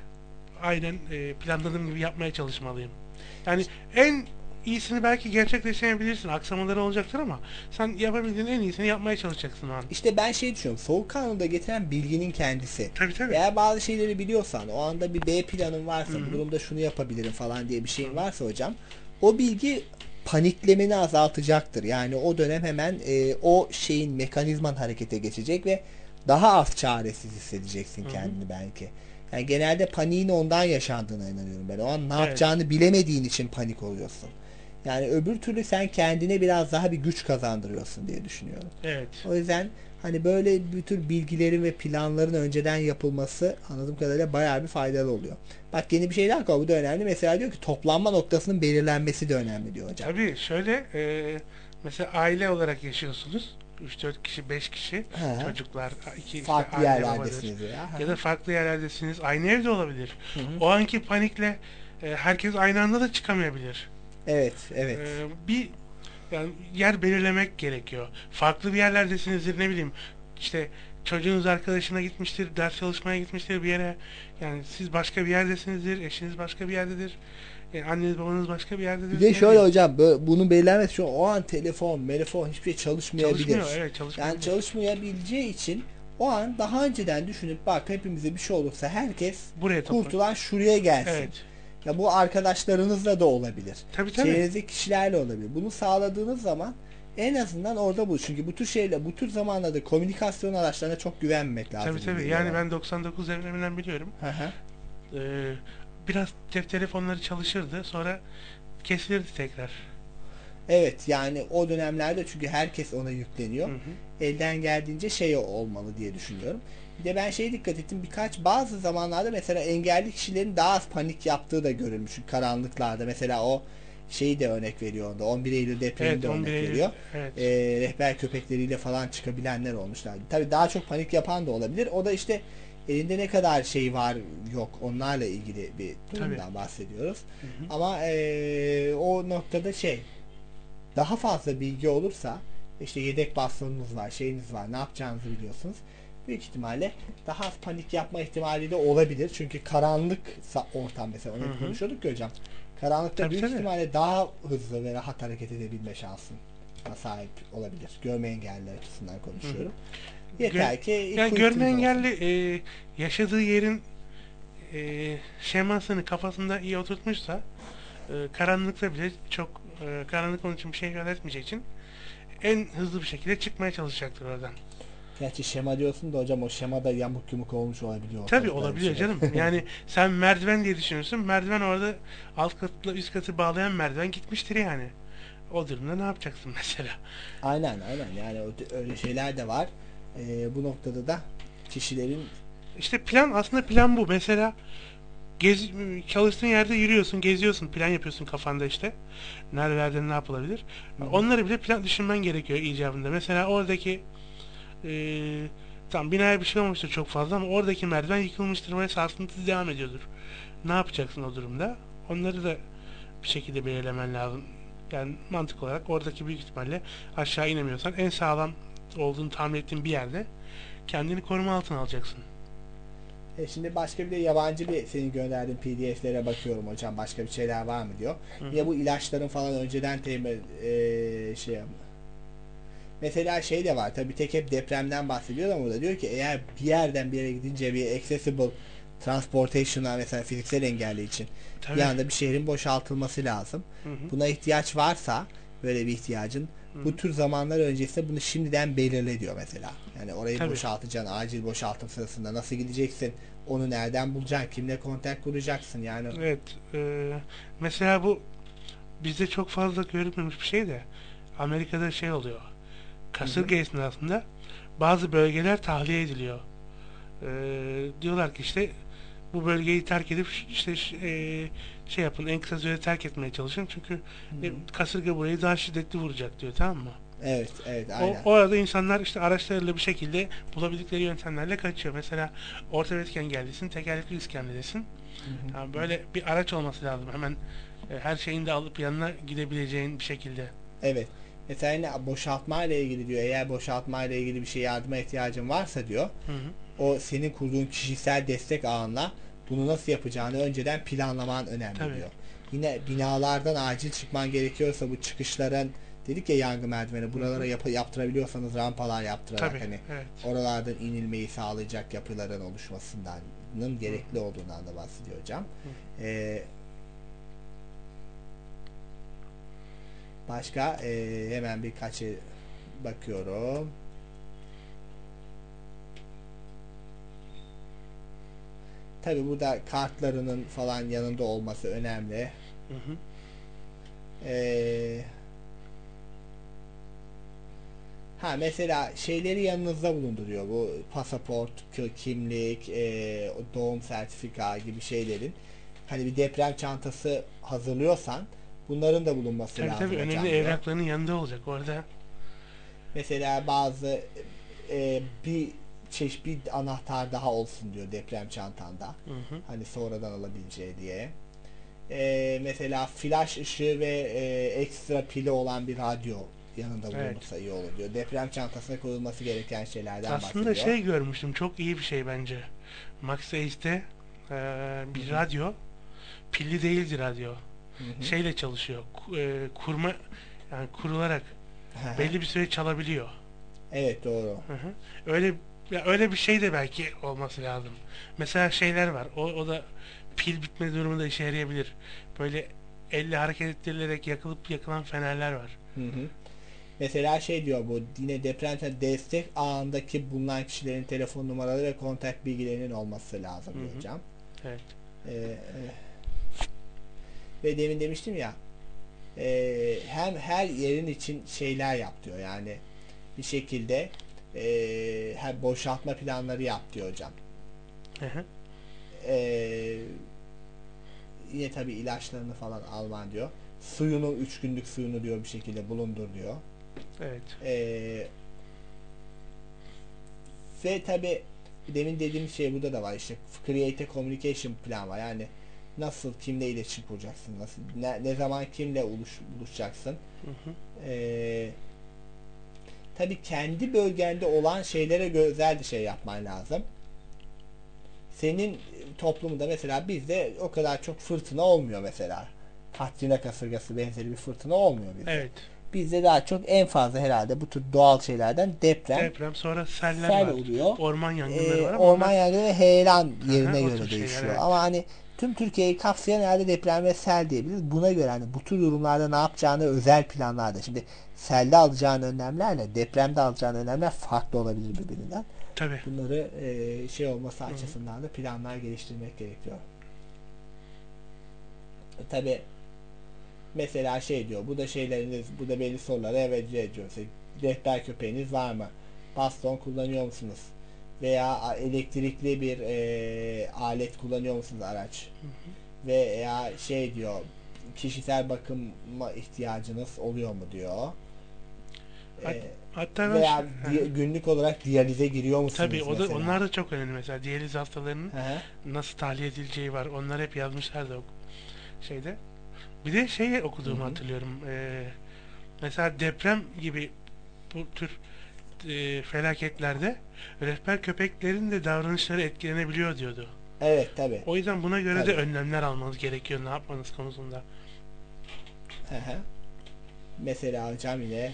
aynen e, planladığım gibi yapmaya çalışmalıyım. Yani en iyisini belki gerçekleştirebilirsin. Aksamaları olacaktır ama sen yapabildiğin en iyisini yapmaya çalışacaksın o an. İşte ben şey düşünüyorum. Soğukkanlı da getiren bilginin kendisi. Tabii tabii. Eğer bazı şeyleri biliyorsan, o anda bir B planın varsa, Hı-hı. bu durumda şunu yapabilirim falan diye bir şeyin varsa hocam, o bilgi paniklemeni azaltacaktır. Yani o dönem hemen e, o şeyin mekanizman harekete geçecek ve daha az çaresiz hissedeceksin kendini Hı-hı. belki. Yani genelde paniğin ondan yaşandığına inanıyorum ben. O an ne evet. yapacağını bilemediğin için panik oluyorsun. Yani öbür türlü sen kendine biraz daha bir güç kazandırıyorsun diye düşünüyorum. Evet. O yüzden hani böyle bir tür bilgilerin ve planların önceden yapılması anladığım kadarıyla bayağı bir faydalı oluyor. Bak yeni bir şeyler var, bu da önemli. Mesela diyor ki toplanma noktasının belirlenmesi de önemli diyor hocam. Tabii şöyle e, mesela aile olarak yaşıyorsunuz. üç dört kişi, beş kişi He. çocuklar, iki farklı işte yerlerdesiniz ya. Ya da farklı yerlerdesiniz. Aynı evde olabilir. Hı hı. O anki panikle e, herkes aynı anda da çıkamayabilir. Evet, evet. E, bir yani yer belirlemek gerekiyor. Farklı bir yerlerdesinizdir, ne bileyim. İşte çocuğunuz arkadaşına gitmiştir, ders çalışmaya gitmiştir bir yere. Yani siz başka bir yerdesinizdir, eşiniz başka bir yerdedir. Yani anneniz babanız başka bir yerdedir. Bir de şöyle hocam, böyle, bunun belirlenmesi şu, o an telefon, telefon hiçbir şey çalışmayabilir. Çalışmıyor, evet, çalışmıyor. Yani çalışmayabileceği için o an daha önceden düşünüp bak hepimize bir şey olursa herkes buraya kurtulan şuraya gelsin. Evet. Ya bu arkadaşlarınızla da olabilir. Tabii tabii. Çevrenizdeki kişilerle olabilir. Bunu sağladığınız zaman en azından orada bu. Çünkü bu tür şeyle, bu tür zamanlarda komünikasyon araçlarına çok güvenmemek lazım. Tabii tabii. Yani ben doksan dokuz devriminden biliyorum. Hı hı. Ee, biraz cep telefonları çalışırdı. Sonra kesilirdi tekrar. Evet, yani o dönemlerde çünkü herkes ona yükleniyor. Hı hı. Elden geldiğince şey olmalı diye düşünüyorum. Bir de ben şeye dikkat ettim, birkaç bazı zamanlarda mesela engelli kişilerin daha az panik yaptığı da görülmüş karanlıklarda. Mesela o şeyi de örnek veriyor onda. on bir Eylül depremi evet, de örnek Eylül, veriyor. Evet. Ee, rehber köpekleriyle falan çıkabilenler olmuşlardı. Tabii daha çok panik yapan da olabilir. O da işte elinde ne kadar şey var yok onlarla ilgili bir durumdan Tabii. bahsediyoruz. Hı hı. Ama ee, o noktada şey daha fazla bilgi olursa işte yedek bastonunuz var, şeyiniz var, ne yapacağınızı biliyorsunuz. Büyük ihtimalle daha az panik yapma ihtimali de olabilir. Çünkü karanlıksa ortam mesela onu konuşuyorduk ya hocam. Karanlıkta tabii, büyük tabii. ihtimalle daha hızlı ve rahat hareket edebilme şansına sahip olabilir. Görme engelliler açısından konuşuyorum. Hı. Yeter ki yani görme engelli e, yaşadığı yerin e, şemasını kafasında iyi oturtmuşsa e, karanlıkta bile çok e, karanlık onun için bir şey yönetmeyecek için en hızlı bir şekilde çıkmaya çalışacaktır oradan. Gerçi şema diyorsun da hocam o şemada yamuk yumuk olmuş olabiliyor. Tabii olabiliyor canım. Yani sen merdiven diye düşünüyorsun. Merdiven orada alt katla üst katı bağlayan merdiven gitmiştir yani. O durumda ne yapacaksın mesela? Aynen aynen. Yani öyle şeyler de var. Ee, bu noktada da kişilerin işte plan aslında plan bu. Mesela gez, çalıştığın yerde yürüyorsun, geziyorsun, plan yapıyorsun kafanda işte. Nerelerde ne yapılabilir? Hı-hı. Onları bile plan düşünmen gerekiyor icabında. Mesela oradaki Ee, tam binaya bir şey olmuştur çok fazla ama oradaki merdiven yıkılmıştır ve sarsıntı devam ediyordur. Ne yapacaksın o durumda? Onları da bir şekilde belirlemen lazım. Yani mantık olarak oradaki büyük ihtimalle aşağı inemiyorsan en sağlam olduğunu tahmin ettiğin bir yerde kendini koruma altına alacaksın. E şimdi başka bir de yabancı bir senin gönderdiğin P D F'lere bakıyorum hocam. Başka bir şeyler var mı diyor. Hı. Ya bu ilaçların falan önceden temin e, şey mesela şey de var. Tabii tek hep depremden bahsediyor ama burada diyor ki eğer bir yerden bir yere gidince bir accessible transportation'a mesela fiziksel engelli için Tabii. bir anda bir şehrin boşaltılması lazım. Hı hı. Buna ihtiyaç varsa böyle bir ihtiyacın hı hı. bu tür zamanlar öncesinde bunu şimdiden belirle diyor mesela. Yani orayı Tabii. boşaltacaksın. Acil boşaltım sırasında nasıl gideceksin? Onu nereden bulacaksın? Kimle kontak kuracaksın? Yani evet. E, mesela bu bizde çok fazla görülmemiş bir şey de Amerika'da şey oluyor. Kasırga esnasında bazı bölgeler tahliye ediliyor. Ee, diyorlar ki işte bu bölgeyi terk edip işte e, şey yapın, en kısa sürede terk etmeye çalışın çünkü e, kasırga burayı daha şiddetli vuracak diyor, tamam mı? Evet, evet, O, aynen. orada insanlar işte araçlarıyla bir şekilde bulabildikleri yöntemlerle kaçıyor. Mesela ortopedik engellisin, tekerlekli iskemledesin. Yani böyle bir araç olması lazım. Hemen e, her şeyini de alıp yanına gidebileceğin bir şekilde. Evet. Mesela yine boşaltma ile ilgili diyor. Eğer boşaltma ile ilgili bir şey yardıma ihtiyacın varsa diyor. Hı hı. O senin kurduğun kişisel destek ağına bunu nasıl yapacağını önceden planlaman önemli Tabii. diyor. Yine binalardan acil çıkman gerekiyorsa bu çıkışların dedik ya yangın merdiveni buralara yap yaptırabiliyorsanız rampalar yaptırarak Tabii, hani evet. oralardan inilmeyi sağlayacak yapıların oluşmasından gerekli olduğundan da bahsediyor hocam. Ee, başka e, hemen birkaç bakıyorum. Tabi burada kartlarının falan yanında olması önemli. Hı hı. Ee, ha mesela şeyleri yanınızda bulunduruyor. Bu pasaport, kimlik, e, doğum sertifika gibi şeylerin. Hani bir deprem çantası hazırlıyorsan bunların da bulunması Tabii lazım. tabii hocam önemli diyor. evraklarının yanında olacak orada. Mesela bazı e, bir çeşit bir anahtar daha olsun diyor deprem çantanda. Hı hı. Hani sonradan alabileceği diye. E, mesela flash ışığı ve e, ekstra pili olan bir radyo yanında bulunursa iyi olur diyor. Deprem çantasına koyulması gereken şeylerden Aslında bahsediyor. şey görmüştüm, çok iyi bir şey bence. MagSafe'de e, bir Hı hı. radyo, pilli değildi radyo. Hı hı. Şeyle çalışıyor, ku- e, kurma yani kurularak Hı hı. belli bir süre çalabiliyor. Evet doğru. Hı hı. Öyle ya öyle bir şey de belki olması lazım. Mesela şeyler var. O, o da pil bitme durumunda işe yarayabilir. Böyle elle hareket ettirilerek yakılıp yakılan fenerler var. Hı hı. Mesela şey diyor bu yine depremde destek ağındaki bulunan kişilerin telefon numaraları ve kontak bilgilerinin olması lazım diyor Hı hı. hocam. Evet. Ee, e, ve demin demiştim ya e, hem her yerin için şeyler yap diyor yani bir şekilde e, hem boşaltma planları yap diyor hocam. Hı hı. Ee, yine tabi ilaçlarını falan alman diyor. Suyunu üç günlük suyunu diyor bir şekilde bulundur diyor. Evet. Ee, ve tabi demin dediğim şey burada da var işte create a communication plan var yani nasıl kimle iletişim kuracaksın nasıl ne, ne zaman kimle uluş, buluşacaksın Hı hı. ee, tabi kendi bölgende olan şeylere özel bir şey yapman lazım. Senin toplumunda mesela bizde o kadar çok fırtına olmuyor mesela. Katrina kasırgası benzeri bir fırtına olmuyor bizde. Evet. Bizde daha çok en fazla herhalde bu tür doğal şeylerden deprem, Deprem sonra seller sel var. oluyor. Orman yangınları Ee, var ama orman onlar- yangını ve heyelan yerine Aha, o göre tür şeyler, değişiyor. evet. Ama hani tüm Türkiye'yi kapsayan herhalde deprem ve sel diyebiliriz. Buna göre hani bu tür durumlarda ne yapacağını özel planlarda. Şimdi selde alacağın önlemlerle depremde alacağın önlemler farklı olabilir birbirinden. Tabii. Bunları e, şey olması açısından da planlar geliştirmek gerekiyor. Tabi mesela şey diyor bu da şeyleriniz bu da belli sorulara evet diyor. Rehber köpeğiniz var mı? Baston kullanıyor musunuz? Veya elektrikli bir e, alet kullanıyor musunuz araç? Hı hı. Veya şey diyor kişisel bakıma ihtiyacınız oluyor mu diyor. Hat- E, hatta ben veya şey- di- günlük olarak diyalize giriyor musunuz Tabii o da, mesela? onlar da çok önemli mesela diyaliz hastalarının Hı hı. nasıl tahliye edileceği var. Onlar hep yazmışlardı o şeyde. Bir de şey okuduğumu Hı hı. hatırlıyorum. Ee, mesela deprem gibi bu tür e, felaketlerde rehber köpeklerin de davranışları etkilenebiliyor diyordu. Evet tabi. O yüzden buna göre de Tabii. önlemler almanız gerekiyor. Ne yapmanız konusunda. Hı hı. Mesela hocam yine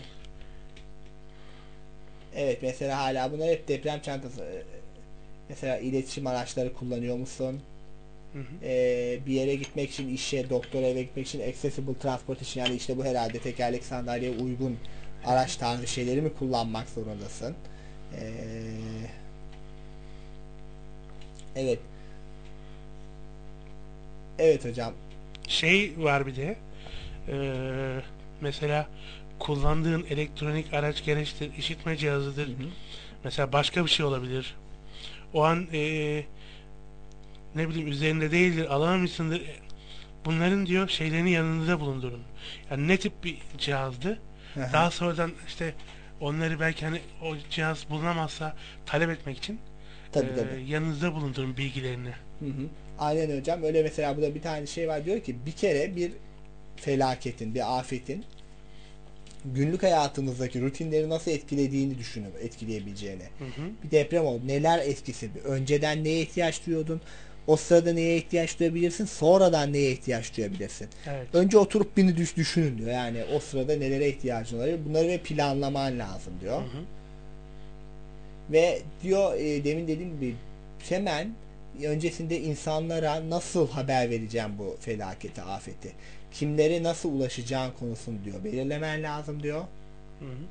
evet mesela hala bunlar hep deprem çantası. Mesela iletişim araçları kullanıyor musun? Hı hı. Ee, bir yere gitmek için işe, doktora eve gitmek için accessible transportation yani işte bu herhalde tekerlek sandalyeye uygun araç tarzı şeyleri mi kullanmak zorundasın? Ee, evet. Evet hocam. Şey var bir de eee, mesela kullandığın elektronik araç gereçtir, işitme cihazıdır. Hı hı. Mesela başka bir şey olabilir. O an eee, ne bileyim üzerinde değildir, alamamışsındır. Bunların diyor şeylerini yanınızda bulundurun. Yani ne tip bir cihazdı? Hı hı. Daha sonradan işte onları belki hani o cihaz bulunamazsa talep etmek için Tabii, e, tabii. yanınızda bulundurun bilgilerini. Hı hı. Aynen hocam. Öyle mesela burada bir tane şey var, diyor ki bir kere bir felaketin, bir afetin günlük hayatımızdaki rutinleri nasıl etkilediğini düşünün, etkileyebileceğini. Hı hı. Bir deprem oldu. Neler etkisi? Önceden neye ihtiyaç duyuyordun? O sırada neye ihtiyaç duyabilirsin? Sonradan neye ihtiyaç duyabilirsin? Evet. Önce oturup beni düş düşünün diyor. Yani o sırada nelere ihtiyacın var? Bunları ve planlaman lazım diyor. Hı hı. Ve diyor e, demin dediğim gibi hemen öncesinde insanlara nasıl haber vereceğim bu felaketi, afeti? Kimlere nasıl ulaşacağın konusunu diyor belirlemen lazım diyor. Hı hı.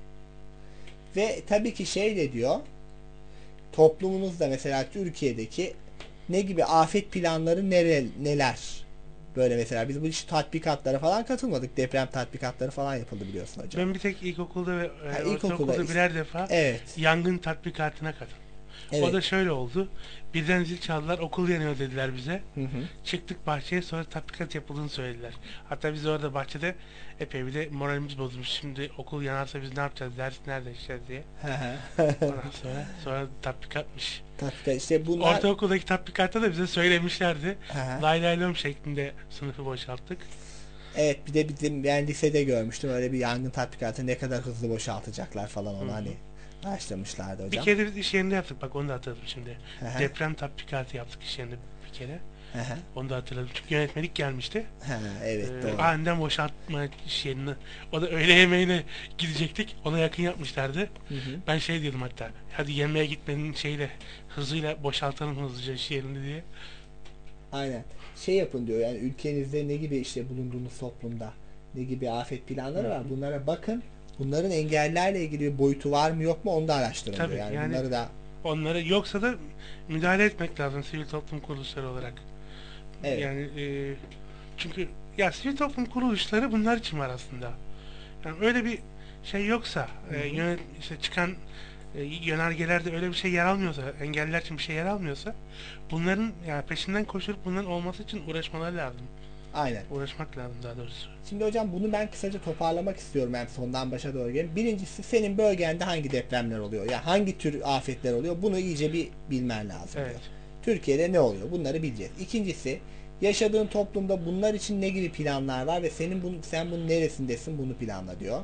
Ve tabii ki şey de diyor, toplumunuzda mesela Türkiye'deki ne gibi afet planları nere, neler? Böyle mesela biz bu iş tatbikatlara falan katılmadık. Deprem tatbikatları falan yapıldı biliyorsun hocam. Ben bir tek ilkokulda ve e, Ha, ilkokulda ortaokulda is- birer defa Evet. yangın tatbikatına katıldım. Evet. O da şöyle oldu. Birden zil çaldılar, okul yanıyor dediler bize. Hı hı. Çıktık bahçeye, sonra tatbikat yapıldığını söylediler. Hatta biz orada bahçede epey bir de moralimiz bozulmuş. Şimdi okul yanarsa biz ne yapacağız, ders nerede işleyeceğiz diye. Ondan sonra sonra tatbikatmış. Tatbikat işte bunlar. Ortaokuldaki tatbikatta da bize söylemişlerdi. Hı. Lay lay lom şeklinde sınıfı boşalttık. Evet, bir de bizim ben lisede görmüştüm öyle bir yangın tatbikatı, ne kadar hızlı boşaltacaklar falan onu Hı hı. hani başlamışlardı hocam. Bir kere biz iş yerinde yaptık, bak onu da hatırladım şimdi. Hı hı. Deprem tatbikatı yaptık iş yerinde bir kere. Hı hı. Onu da hatırladım. Çünkü yönetmelik gelmişti. Ha, evet Ee, doğru. aniden boşaltma iş yerini. O da öğle yemeğine gidecektik. Ona yakın yapmışlardı. Hı hı. Ben şey diyordum hatta. Hadi yemeğe gitmenin şeyle hızıyla boşaltalım hızlıca iş yerini diye. Aynen. Şey yapın diyor, yani ülkenizde ne gibi işte bulunduğunuz toplumda ne gibi afet planları Hı hı. var. Bunlara bakın. Bunların engellerle ilgili bir boyutu var mı yok mu onu da araştırın Tabii, diyor. Yani, yani bunları da onları yoksa da müdahale etmek lazım sivil toplum kuruluşları olarak. Evet. Yani e, çünkü ya sivil toplum kuruluşları bunlar için var aslında. Yani öyle bir şey yoksa, Hı e, hı. yönet, işte çıkan e, yönergelerde öyle bir şey yer almıyorsa, engelliler için bir şey yer almıyorsa, bunların yani peşinden koşup bunların olması için uğraşmaları lazım. aynen. Uğraşmak lazım daha doğrusu. Şimdi hocam bunu ben kısaca toparlamak istiyorum, hem sondan başa doğru gelin. Birincisi, senin bölgende hangi depremler oluyor? Ya yani hangi tür afetler oluyor? Bunu iyice bir bilmen lazım Evet. diyor. Türkiye'de ne oluyor? Bunları bileceğiz. İkincisi, yaşadığın toplumda bunlar için ne gibi planlar var ve senin bunu, sen bunun neresindesin, bunu planla diyor.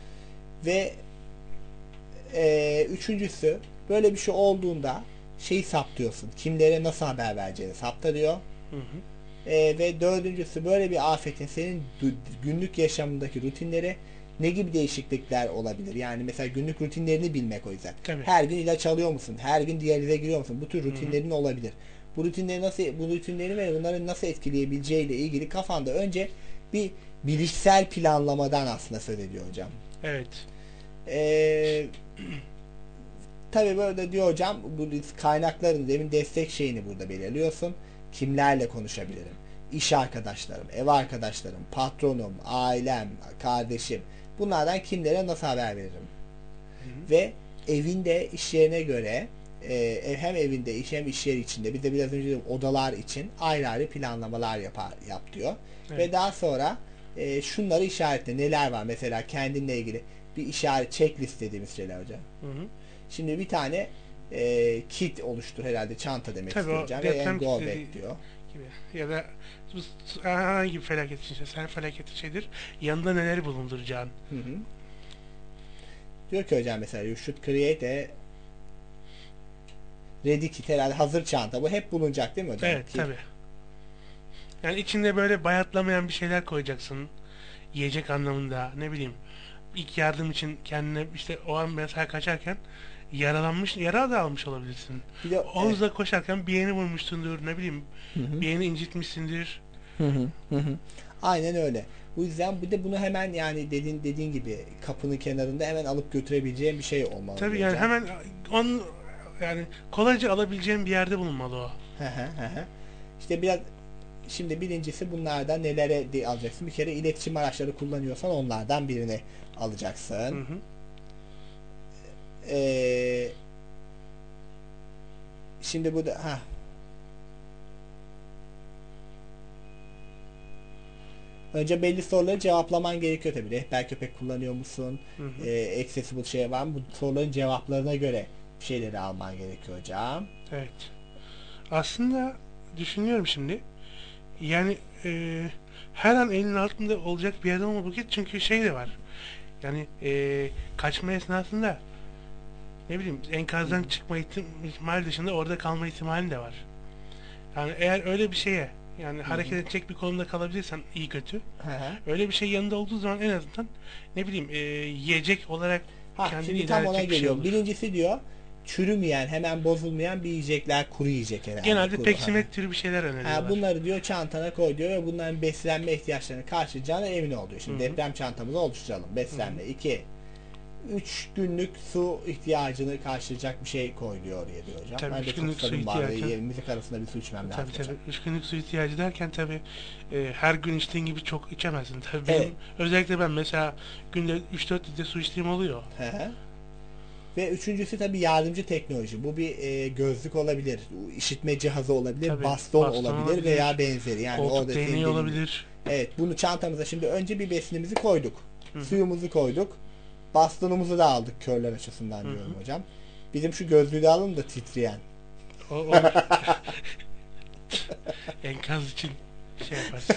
Ve e, üçüncüsü, böyle bir şey olduğunda şeyi saptıyorsun. Kimlere nasıl haber vereceğini sapta diyor. Hı hı. E, ve dördüncüsü, böyle bir afetin senin du- günlük yaşamındaki rutinleri ne gibi değişiklikler olabilir? Yani mesela günlük rutinlerini bilmek o yüzden. Tabii. Her gün ilaç alıyor musun? Her gün diyalize giriyor musun? Bu tür rutinlerin Hı hı. olabilir. Bu rutinleri nasıl, bu rutinleri ve bunların nasıl etkileyebileceğiyle ilgili kafanda önce bir bilişsel planlamadan aslında söz ediyor hocam. Evet. Eee tabii böyle diyor hocam, bu kaynakların demin destek şeyini burada belirliyorsun. Kimlerle konuşabilirim? İş arkadaşlarım, ev arkadaşlarım, patronum, ailem, kardeşim. Bunlardan kimlere nasıl haber veririm? Hı hı. Ve evinde, iş yerine göre e, ev- hem evinde iş hem iş yeri içinde, bir de biraz önce dedim, odalar için ayrı ayrı planlamalar yapar, yap diyor. Evet. Ve daha sonra e, şunları işaretle, neler var mesela kendinle ilgili bir işaret, checklist dediğimiz şeyler hocam. Hı hı. Şimdi bir tane e, kit oluştur, herhalde çanta demek Tabii istiyor o hocam. Ve deprem yani go kiti back diyor. gibi. Ya da bu s- herhangi bir felaket için, işte sel felaketi şeydir. Yanında neleri bulunduracağın. Hı hı. Diyor ki hocam mesela you should create a ready kit, herhalde hazır çanta. Bu hep bulunacak değil mi hocam? Evet Kit. tabi. Yani içinde böyle bayatlamayan bir şeyler koyacaksın. Yiyecek anlamında, ne bileyim. İlk yardım için kendine işte o an mesela kaçarken yaralanmış, yara da almış olabilirsin. Bir de, Omuzda koşarken bir yerini vurmuşsundur, ne bileyim. Hı hı. Bir yerini incitmişsindir. Hı hı, hı hı. Aynen öyle. Bu yüzden bir de bunu hemen, yani dediğin dediğin gibi kapının kenarında hemen alıp götürebileceğin bir şey olmalı. Tabii hocam. yani hemen onun yani kolayca alabileceğin bir yerde bulunmalı o. Hı hı, hı hı. İşte biraz şimdi birincisi, bunlardan nelere de alacaksın? Bir kere iletişim araçları kullanıyorsan onlardan birini alacaksın. Hı hı. Ee, şimdi bu da ha. Önce belli soruları cevaplaman gerekiyor tabii. Rehber köpek kullanıyor musun? Hı hı. E, accessible şey var mı? Bu soruların cevaplarına göre şeyleri alman gerekiyor hocam. Evet. Aslında düşünüyorum şimdi. Yani e, her an elinin altında olacak bir yerden olma buket, çünkü şey de var. Yani e, kaçma esnasında ne bileyim enkazdan çıkma ihtimali dışında orada kalma ihtimali de var. Yani eğer öyle bir şeye, yani hareket edecek bir konumda kalabilirsen iyi kötü. Hı hı. Öyle bir şey yanında olduğu zaman en azından ne bileyim e, yiyecek olarak Ha, kendini şimdi idare tam ona edecek bir şey geliyor. olur. Birincisi diyor çürümeyen, hemen bozulmayan bir yiyecekler, kuru yiyecek herhalde. Genelde Kuru, peksimet türü bir şeyler öneriyorlar. ha, bunları diyor çantana koy diyor ve bunların beslenme ihtiyaçlarını karşılayacağına emin ol diyor. Şimdi Hı hı. deprem çantamızı oluşturalım. Beslenme. iki üç günlük su ihtiyacını karşılayacak bir şey koy diyor oraya diyor hocam. Tabii, ben de üç çok günlük su susadım var. ihtiyacı. Müzik arasında bir su içmem lazım. Tabii tabii. hocam. Üç günlük su ihtiyacı derken tabii e, her gün içtiğin gibi çok içemezsin. Tabii benim, Evet. özellikle ben mesela günde üç dört litre su içtiğim oluyor. Hı hı. Ve üçüncüsü tabii yardımcı teknoloji. Bu bir e, gözlük olabilir, işitme cihazı olabilir, Tabii, baston, baston olabilir, olabilir, veya benzeri. Yani koltuk orada senin değneği dediğin- olabilir. Evet, bunu çantamıza şimdi önce bir besinimizi koyduk. Hı. Suyumuzu koyduk. Bastonumuzu da aldık körler açısından Hı hı. diyorum hocam. Bizim şu gözlüğü de alalım da titreyen. O, o enkaz için şey yaparız.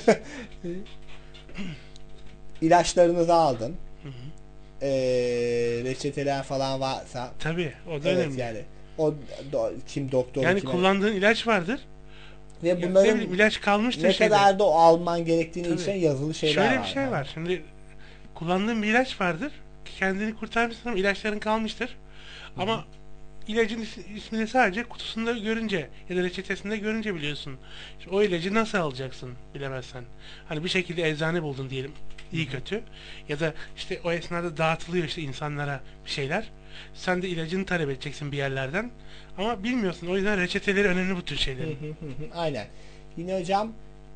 İlaçlarınızı aldın. Hı hı. Ee, reçeteler falan varsa. Tabii, o da evet, önemli. yani. O do, kim doktor Yani kime- kullandığın ilaç vardır. ve Ya, ne bunların bileyim, ilaç kalmıştır ne şeyde. kadar da o alman gerektiğini Tabii. için yazılı şeyler Şöyle var. bir şey yani. var. Şimdi kullandığın bir ilaç vardır. Kendini kurtarmışsın ama ilaçların kalmıştır. Ama ilacın is- ismini sadece kutusunda görünce ya da reçetesinde görünce biliyorsun. İşte o ilacı nasıl alacaksın bilemezsen. Hani bir şekilde eczane buldun diyelim. İyi kötü. Ya da işte o esnada dağıtılıyor işte insanlara bir şeyler. Sen de ilacını talep edeceksin bir yerlerden. Ama bilmiyorsun. O yüzden reçeteleri önemli bu tür şeylerin. Hı hı hı hı. Aynen. Yine hocam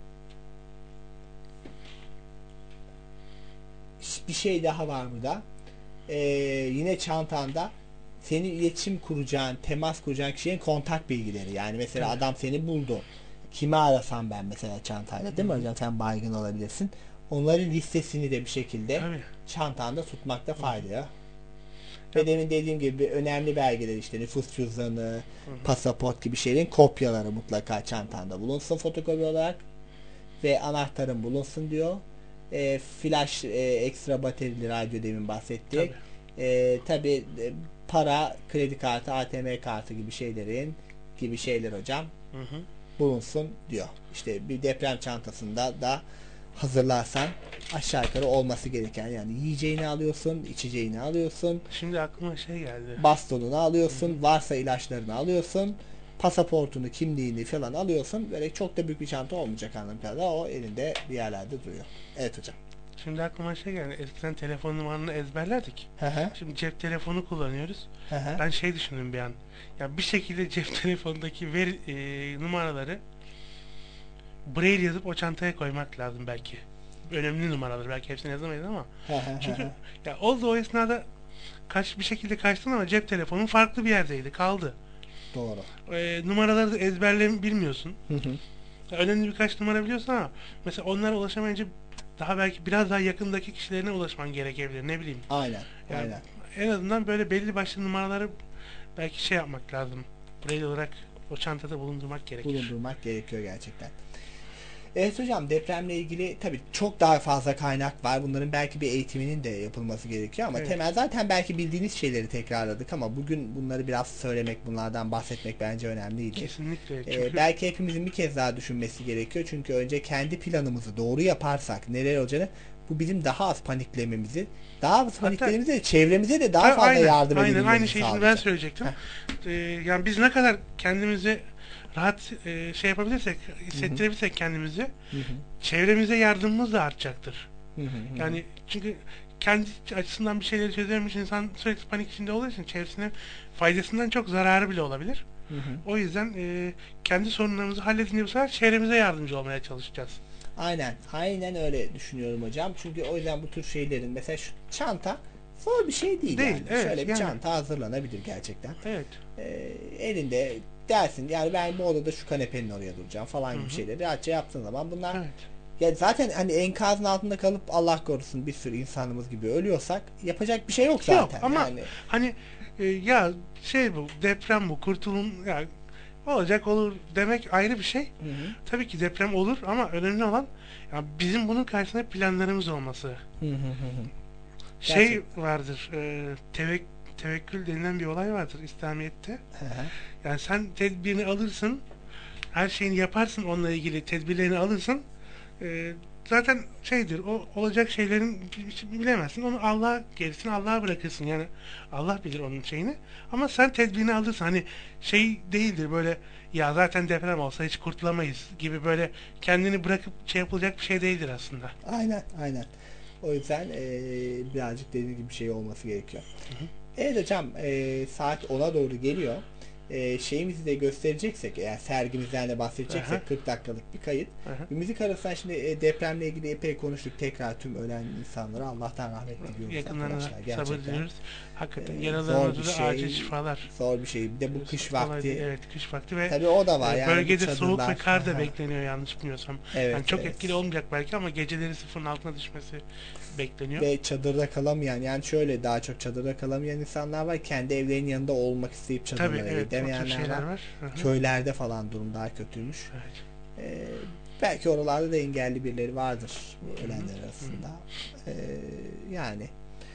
bir şey daha var burada. Ee, yine çantanda senin iletişim kuracağın, temas kuracağın kişinin kontak bilgileri. Yani mesela Evet. adam seni buldu. Kimi arasam ben mesela çantayla, değil mi hocam? Sen baygın olabilirsin. Onların listesini de bir şekilde Tabii. çantanda tutmakta fayda var. Ve demin dediğim gibi önemli belgeler, işte nüfus cüzdanı, pasaport gibi şeylerin kopyaları mutlaka çantanda bulunsun fotokopi olarak ve anahtarın bulunsun diyor. E, flash, e, ekstra baterili radyo demin bahsettik. Tabii. E, tabii e, para, kredi kartı, A T M kartı gibi şeylerin gibi şeyler hocam Hı hı. bulunsun diyor. İşte bir deprem çantasında da hazırlarsan aşağı yukarı olması gereken, yani yiyeceğini alıyorsun, içeceğini alıyorsun, Şimdi aklıma şey geldi. bastonunu alıyorsun, varsa ilaçlarını alıyorsun, pasaportunu, kimliğini falan alıyorsun. Böyle çok da büyük bir çanta olmayacak anladığım kadarıyla, o elinde bir yerlerde duruyor. Evet hocam. Şimdi aklıma şey geldi. Eskiden telefon numaranı ezberlerdik. Hı hı. Şimdi cep telefonu kullanıyoruz. Hı hı. Ben şey düşündüm bir an. Ya bir şekilde cep telefonundaki veri, e, numaraları braille yazıp o çantaya koymak lazım belki. Önemli numaraları. Belki hepsini yazamayız ama. Hı hı Çünkü hı. ya oldu o esnada kaç bir şekilde kaçtın ama cep telefonun farklı bir yerdeydi. Kaldı. Doğru. E, numaraları da ezberlemi bilmiyorsun. Hı hı. Ya önemli birkaç numara biliyorsun ama mesela onlara ulaşamayınca daha belki biraz daha yakındaki kişilerine ulaşman gerekebilir. Ne bileyim. Aynen. Yani Aynen. en azından böyle belli başlı numaraları belki şey yapmak lazım. Braille olarak o çantada bulundurmak gerekir. Bulundurmak gerekiyor gerçekten. Evet hocam, depremle ilgili tabii çok daha fazla kaynak var. Bunların belki bir eğitiminin de yapılması gerekiyor ama Evet. temel zaten belki bildiğiniz şeyleri tekrarladık ama bugün bunları biraz söylemek, bunlardan bahsetmek bence önemliydi. Kesinlikle. Ee, Çünkü belki hepimizin bir kez daha düşünmesi gerekiyor. Çünkü önce kendi planımızı doğru yaparsak neler olacağını, bu bizim daha az paniklememizi, daha az paniklememizi de çevremize de daha Ha, fazla aynen, yardım aynen, edebilmemizi aynı şeyi şimdi ben sağlayacak. söyleyecektim. Ee, yani biz ne kadar kendimizi rahat e, şey yapabilirsek, hissettirebilirsek kendimizi, Hı hı. çevremize yardımımız da artacaktır. Hı hı hı. Yani çünkü kendi açısından bir şeyleri çözememiş insan sürekli panik içinde olduğu için çevresine faydasından çok zararı bile olabilir. Hı hı. O yüzden e, kendi sorunlarımızı halledince bu sefer çevremize yardımcı olmaya çalışacağız. Aynen. Aynen öyle düşünüyorum hocam. Çünkü o yüzden bu tür şeylerin, mesela şu çanta zor bir şey değil, Değil, yani. evet, Şöyle bir yani. çanta hazırlanabilir gerçekten. Evet. Ee, elinde dersin yani ben bu odada şu kanepenin oraya duracağım falan gibi Hı hı. şeyleri rahatça yaptığın zaman bunlar Evet. Ya zaten hani enkazın altında kalıp Allah korusun bir sürü insanımız gibi ölüyorsak yapacak bir şey yok zaten. Yok ama yani. hani e, ya şey bu deprem bu kurtulun ya olacak olur demek ayrı bir şey. Hı hı. Tabii ki deprem olur ama önemli olan ya bizim bunun karşısında planlarımız olması. Hı hı hı. Şey Gerçekten. vardır e, tevek, tevekkül denilen bir olay vardır İslamiyet'te. Hı hı. Yani sen tedbirini alırsın, her şeyini yaparsın, onunla ilgili tedbirlerini alırsın. E, zaten şeydir, o olacak şeylerin bilemezsin. Onu Allah'a gerisini Allah'a bırakırsın. Yani Allah bilir onun şeyini. Ama sen tedbirini alırsın. Hani şey değildir böyle ya zaten deprem olsa hiç kurtulamayız gibi böyle kendini bırakıp şey yapılacak bir şey değildir aslında. Aynen, aynen. O yüzden e, birazcık dediğim gibi bir şey olması gerekiyor. Hı hı. Evet hocam, e, saat ona doğru geliyor. E, şeyimizi de göstereceksek, eğer sergimizden de bahsedeceksek, aha, kırk dakikalık bir kayıt. Aha. Bir müzik arasından şimdi e, depremle ilgili epey konuştuk. Tekrar tüm ölen insanlara Allah'tan rahmet diliyoruz. Yakınlarına sabır diliyoruz. Hakikaten e, yaralarına da şey, acil şifalar. Zor bir şey. Bir de bu kış vakti. Değil. Evet, kış vakti ve tabii o da var. Yani bölgede soğuk ve kar da aha, bekleniyor yanlış bilmiyorsam. Evet, yani çok evet. etkili olmayacak belki ama geceleri sıfırın altına düşmesi bekleniyor. Ve çadırda kalamayan, yani şöyle daha çok çadırda kalamayan insanlar var. Kendi evlerinin yanında olmak isteyip çadırlara evet, gidemeyenler var. var. Köylerde falan durum daha kötüymüş. Evet. Ee, belki oralarda da engelli birileri vardır bu ölenler arasında. Ee, yani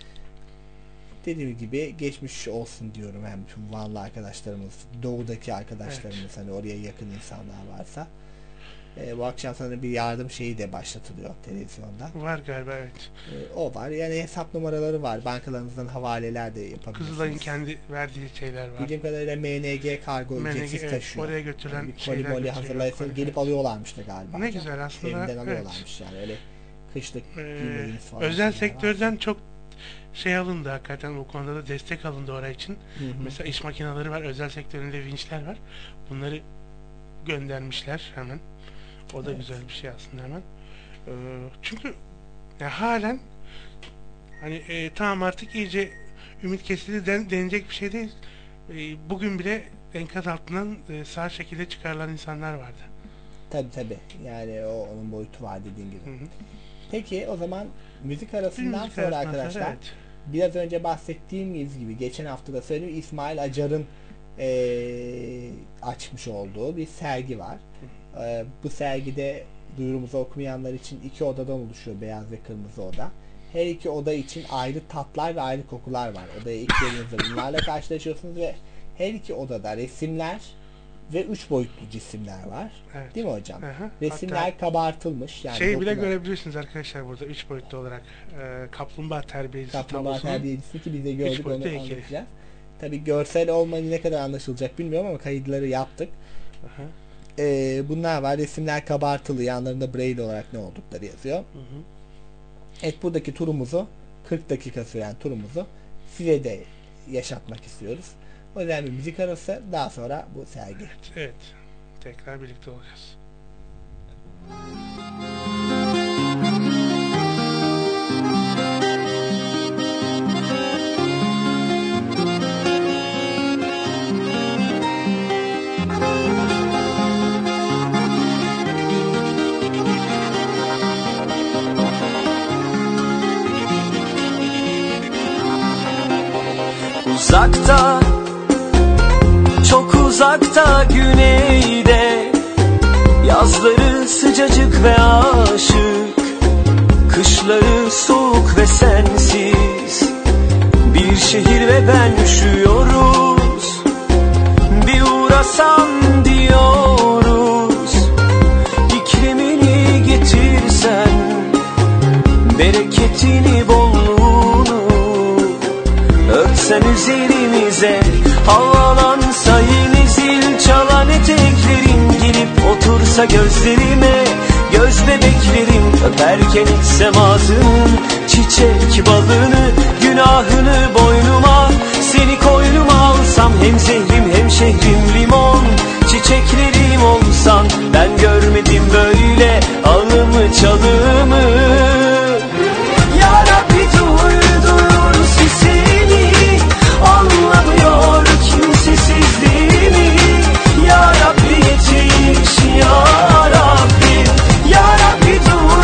dediğim gibi geçmiş olsun diyorum hem tüm Vanlı arkadaşlarımız, doğudaki arkadaşlarımız, evet, hani oraya yakın insanlar varsa. Ee, bu akşam sana bir yardım şeyi de başlatılıyor televizyonda. Var galiba, evet. Ee, o var. Yani hesap numaraları var. Bankalarınızdan havaleler de yapabilirsiniz. Kızılay'ın kendi verdiği şeyler var. Bildiğim kadarıyla M N G kargo ücretsiz evet, taşıyor. oraya götürülen yani bir şeyler koli hazırlayıp gelip evet, alıyorlarmış da galiba. Ne güzel aslında. Evinden evet, alıyorlarmış yani öyle kışlık ee, falan. Özel sektörden var, çok şey alındı hakikaten, bu konuda da destek alındı oraya için. Hı hı. Mesela iş makineleri var, özel sektöründe vinçler var. Bunları göndermişler hemen. O da evet, güzel bir şey aslında hemen. Ee, çünkü ya halen hani e, tamam artık iyice ümit kesildi den, denilecek bir şey değil. E, bugün bile enkaz altından e, sağ şekilde çıkarılan insanlar vardı. Tabi tabi. Yani o onun boyutu var dediğin gibi. Hı hı. Peki o zaman müzik arasından müzik sonra arkadaşlar, evet, biraz önce bahsettiğimiz gibi geçen hafta da söyledim, İsmail Acar'ın e, açmış olduğu bir sergi var. E, bu sergide duyurumuzu okumayanlar için iki odadan oluşuyor, beyaz ve kırmızı oda. Her iki oda için ayrı tatlar ve ayrı kokular var. Odaya ilk geldiğinizde bunlarla karşılaşıyorsunuz ve her iki odada resimler ve üç boyutlu cisimler var. Evet. Değil mi hocam? Aha. Resimler hatta kabartılmış. Yani şey bile görebilirsiniz arkadaşlar burada üç boyutlu olarak. E, kaplumbağa terbiyecisi Kaplumbağa terbiyecisi ki biz de gördük, onu anlatacağız. Tabii görsel olmayınca ne kadar anlaşılacak bilmiyorum ama kayıtları yaptık. Aha. E, bunlar var. Resimler kabartılı. Yanlarında braille olarak ne oldukları yazıyor. Hı hı. Evet, buradaki turumuzu kırk dakika süren turumuzu size de yaşatmak istiyoruz. O yüzden bir müzik arası, daha sonra bu sergi. Evet, evet. Tekrar birlikte olacağız. Uzakta, çok uzakta güneyde, yazları sıcacık ve aşık, kışları soğuk ve sensiz, bir şehir ve ben üşüyoruz, bir uğrasan diyoruz, iklimini getirsen, bereketini bolluğunu örtsen üzerimize, havalansa yine zil çalan eteklerin, gelip otursa gözlerime, göz bebeklerim, öperken içsem ağzının çiçek balını, günahını boynuma, seni koynuma alsam, hem zehrim hem şehrim limon, çiçeklerim olsan, ben görmedim böyle alımı çalımı. Ya Rabbi duydur sesini, anlamıyor kimsesizliğimi. Ya Rabbi yetiş, Ya Rabbi, Ya Rabbi dur.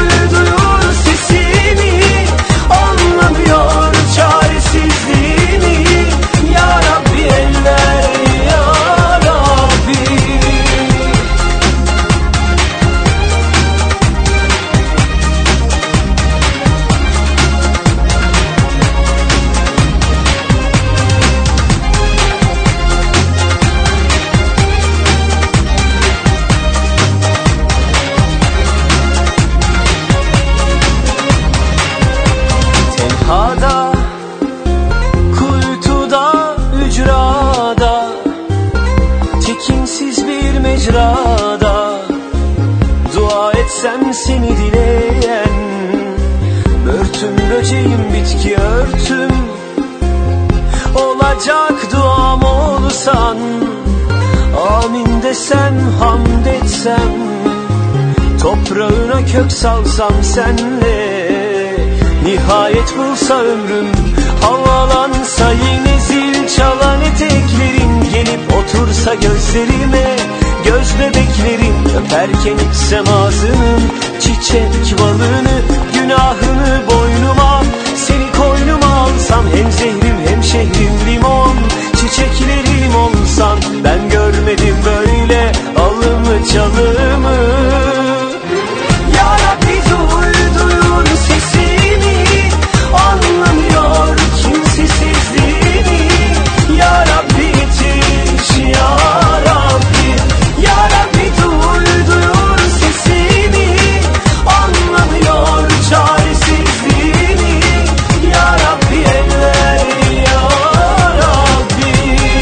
dua etsem seni dileyen. Örtüm böceğim bitki örtüm, olacak duam olsan. Amin desem hamd etsem, toprağına kök salsam senle. Nihayet bulsa ömrüm, havalansa yine zil çalan eteklerin. Gelip otursa gözlerime göz bebeklerin. Öperken içsem ağzının çiçek balını. Günahını boynuma, seni koynuma alsam. Hem zehrim hem şehrim limon, çiçeklerim olsan. Ben görmedim böyle alımı çalımı. Ya Rabbi duyduğun sesini, anlamıyor kimsesizliğini. Ya Rabbi yetiş ya Rabbi. Ya Rabbi duyduğun sesini, anlamıyor çaresizliğini. Ya Rabbi eller ya Rabbi.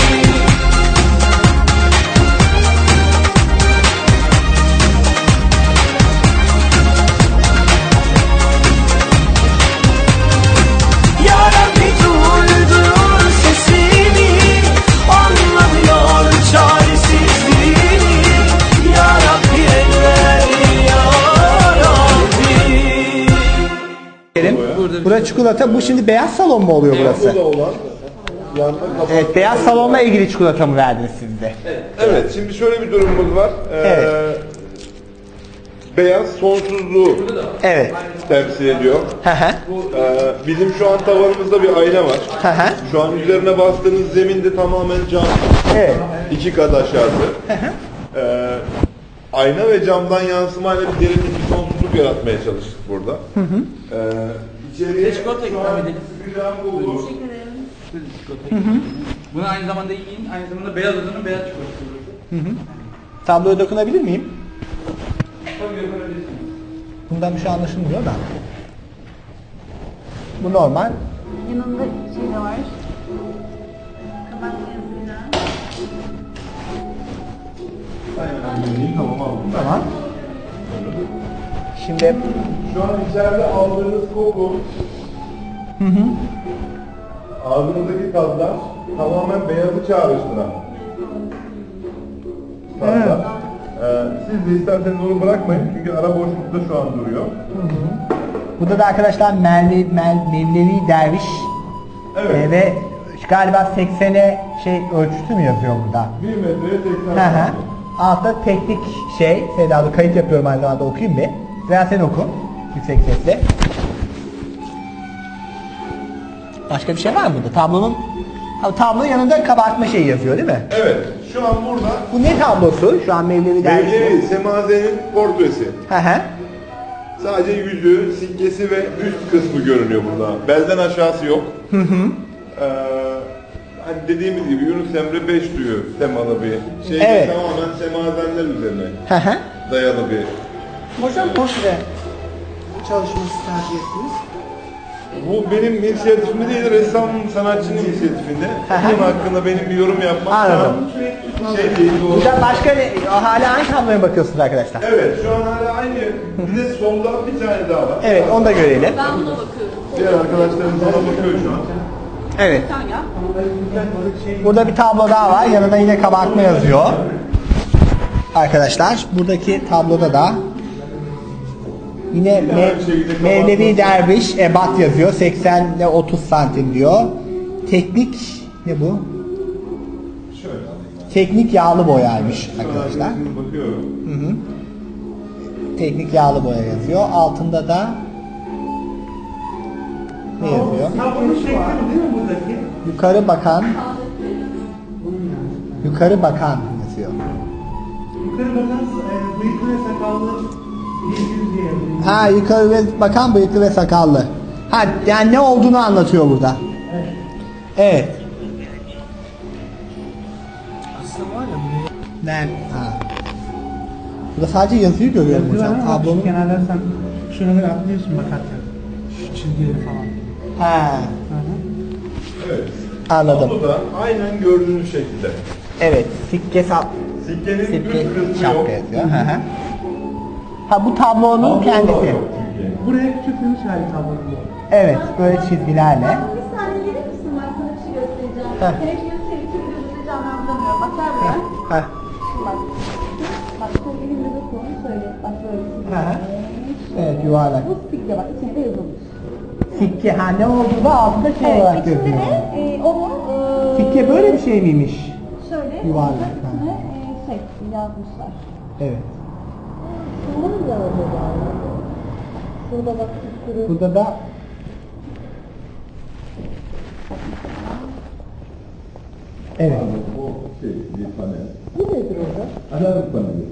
Ya Rabbi duyduğun sesini, anlamıyor çaresizliğini. Ya Rabbi eller ya Rabbi. Burası çikolata. Bu şimdi beyaz salon mu oluyor burası? Evet, beyaz salonla ilgili çikolata mı verdiniz siz de? Evet, şimdi şöyle bir durumumuz var. Ee, Evet. Beyaz sonsuzluğu Evet. temsil ediyor. Ee, bizim şu an tavanımızda bir ayna var. Şu an üzerine bastığınız zeminde tamamen cam. Evet. İki kat aşağısı. Ee, ayna ve camdan yansımayla bir derinlik, bir sonsuzluk yaratmaya çalıştık burada. Ee, içeriye çikolata ikram edelim. Teşekkür ederim. Bunu aynı zamanda yiyin, aynı zamanda beyaz odanın beyaz çikolatası. Hı hı. Tabloya dokunabilir miyim? Tabii dokunabilirsiniz. Bundan bir şey anlaşılmıyor da. Bu normal. Yanında şey de var. Kapatma yazıyla. Tamam. Şimdi şu an içeride aldığınız koku, hı hı. ağzınızdaki tatlar tamamen beyazı çağrıştıran tatlar. Ee, siz de isterseniz onu bırakmayın çünkü ara boşlukta şu an duruyor. Hı hı. Burada da arkadaşlar Mevlevi, Mevlevi Derviş Evet. e, ve galiba seksene şey ölçüsü mü yazıyor burada? bir metreye seksen. Hı hı. Altta teknik şey, Seda'da kayıt yapıyorum aynı zamanda, okuyayım bir. Veya sen oku yüksek sesle. Başka bir şey var mı burada? Tablonun tablonun yanında kabartma şeyi yazıyor değil mi? Evet. Şu an burada. Bu ne tablosu? Şu an Mevlevi Derviş. Mevlevi Semazen'in portresi. Hı hı. Sadece yüzü, sikkesi ve üst kısmı görünüyor burada. Belden aşağısı yok. Hı hı. Ee, hani dediğimiz gibi Yunus Emre beş duyu temalı bir şey. Evet. Tamamen semazenler üzerine Hı hı. dayalı bir. Hocam portre çalışması tercih ettiniz. Bu benim inisiyatifimde değil, ressam sanatçının inisiyatifinde. Bunun hakkında benim bir yorum yapmam Anladım. şey değil. Doğru. Burada başka ne? Hala aynı tabloya bakıyorsunuz arkadaşlar. Evet, şu an hala aynı. Bir de solda bir tane daha var. Evet, onu da görelim. Ben buna bakıyorum. Diğer arkadaşlarımız ona bakıyor şu an. Evet. Burada bir tablo daha var. Yanında yine kabartma yazıyor. Arkadaşlar, buradaki tabloda da yine Me Mevlevi Derviş ebat yazıyor. seksen ile otuz santim diyor. Teknik ne bu? Şöyle. Teknik yağlı boyaymış arkadaşlar. Bakıyorum. Hı hı. Teknik yağlı boya yazıyor. Altında da ne yazıyor? Tablonun şekli bu değil mi buradaki? Yukarı bakan Yukarı bakan yazıyor. Yukarı bakan e, bıyıklı ve sakallı bir yüz diye. Ha, yukarı ve bakan bıyıklı ve sakallı. Ha, yani ne olduğunu anlatıyor burada. Evet. Evet. Aslında var ya bu. Ben, ha. Burada sadece yazıyı görüyorum hocam. Tablonun kenardan sen şuraları atlıyorsun bakarken. Şu çizgileri falan. Ha. Evet. Anladım. Tabloda aynen gördüğünüz şekilde. Evet. Sikke sap. Sikkenin Sikke üst kısmı yok. şapka yazıyor. Hı hı. Ha bu tablonun kendisi. Buraya küçültülmüş hali tablo. Evet, böyle çizgilerle. Bir saniye gelir misin? Ben sana bir şey göstereceğim. Heh. Televizyonu seni türlü gözünde canlandıramıyorum. Bakar buraya. Ha. Bak. Bak sen elimle dokun söyle. Bak böyle. Ha. Evet, yuvarlak. Bu sikke bak içinde yazılmış. Sikke, ha ne olduğu da altında şey Evet, olarak içinde yazıyor. de e, onu e, Sikke böyle bir şey miymiş? şöyle Yuvarlak, üstüne e, şey yazmışlar. Evet. Şunda mı yazıyor yani? Şurada bak bir sürü. Burada da evet. O şey, bir panel. Bu nedir orada? Alarm paneli.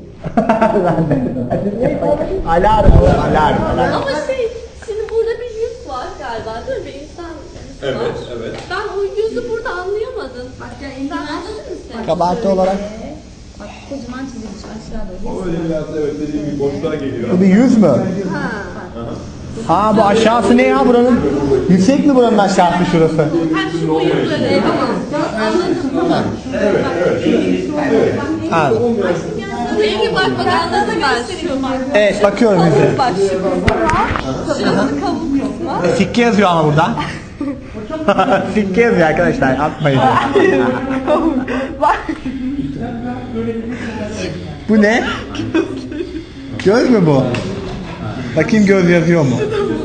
Alarm, alarm, alarm. Ama şey, şimdi burada bir yüz var galiba değil mi? Bir insan yüzü var. Evet, evet. Ben o yüzü burada anlayamadım. Bak ya sen anladın mı sen? Kabartı olarak. Bak kocaman çizilmiş aşağıda. O öyle biraz evet dediğim gibi boşluğa geliyor. Bu bir yüz mü? Ha. Ha bu aşağısı ne ya buranın? Yüksek mi buranın aşağısı şurası? Ha şu boyutları. Tamam. Evet, evet. Ha. Rengi bak bak anladım ben şu. Evet bakıyorum bize. Bak şu kısmı. Şurası kavun kısmı. Sikke yazıyor ama burada. Sikke yazıyor arkadaşlar atmayın. Bu ne? Göz mü bu? Bakayım göz yazıyor mu?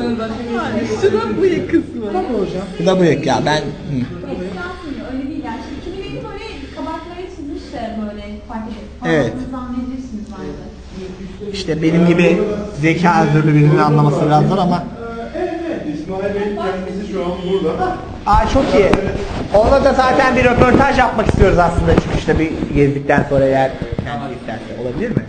Şurada bıyık kısmı. Bu da bıyık ya ben... Hı. Esnafmıyor öyle değil yani. Şimdi kimileri böyle kabartmaya çizmişler böyle fark edip. Evet. Anladığınızı anlayabilirsiniz bence. İşte benim gibi zeka özürlü birinin anlaması biraz zor ama... İsmail Bey kendisi şu an burada. Aa çok iyi. Onunla da zaten bir röportaj yapmak istiyoruz aslında çıkışta bir gezdikten sonra eğer kendi isterse. Olabilir mi?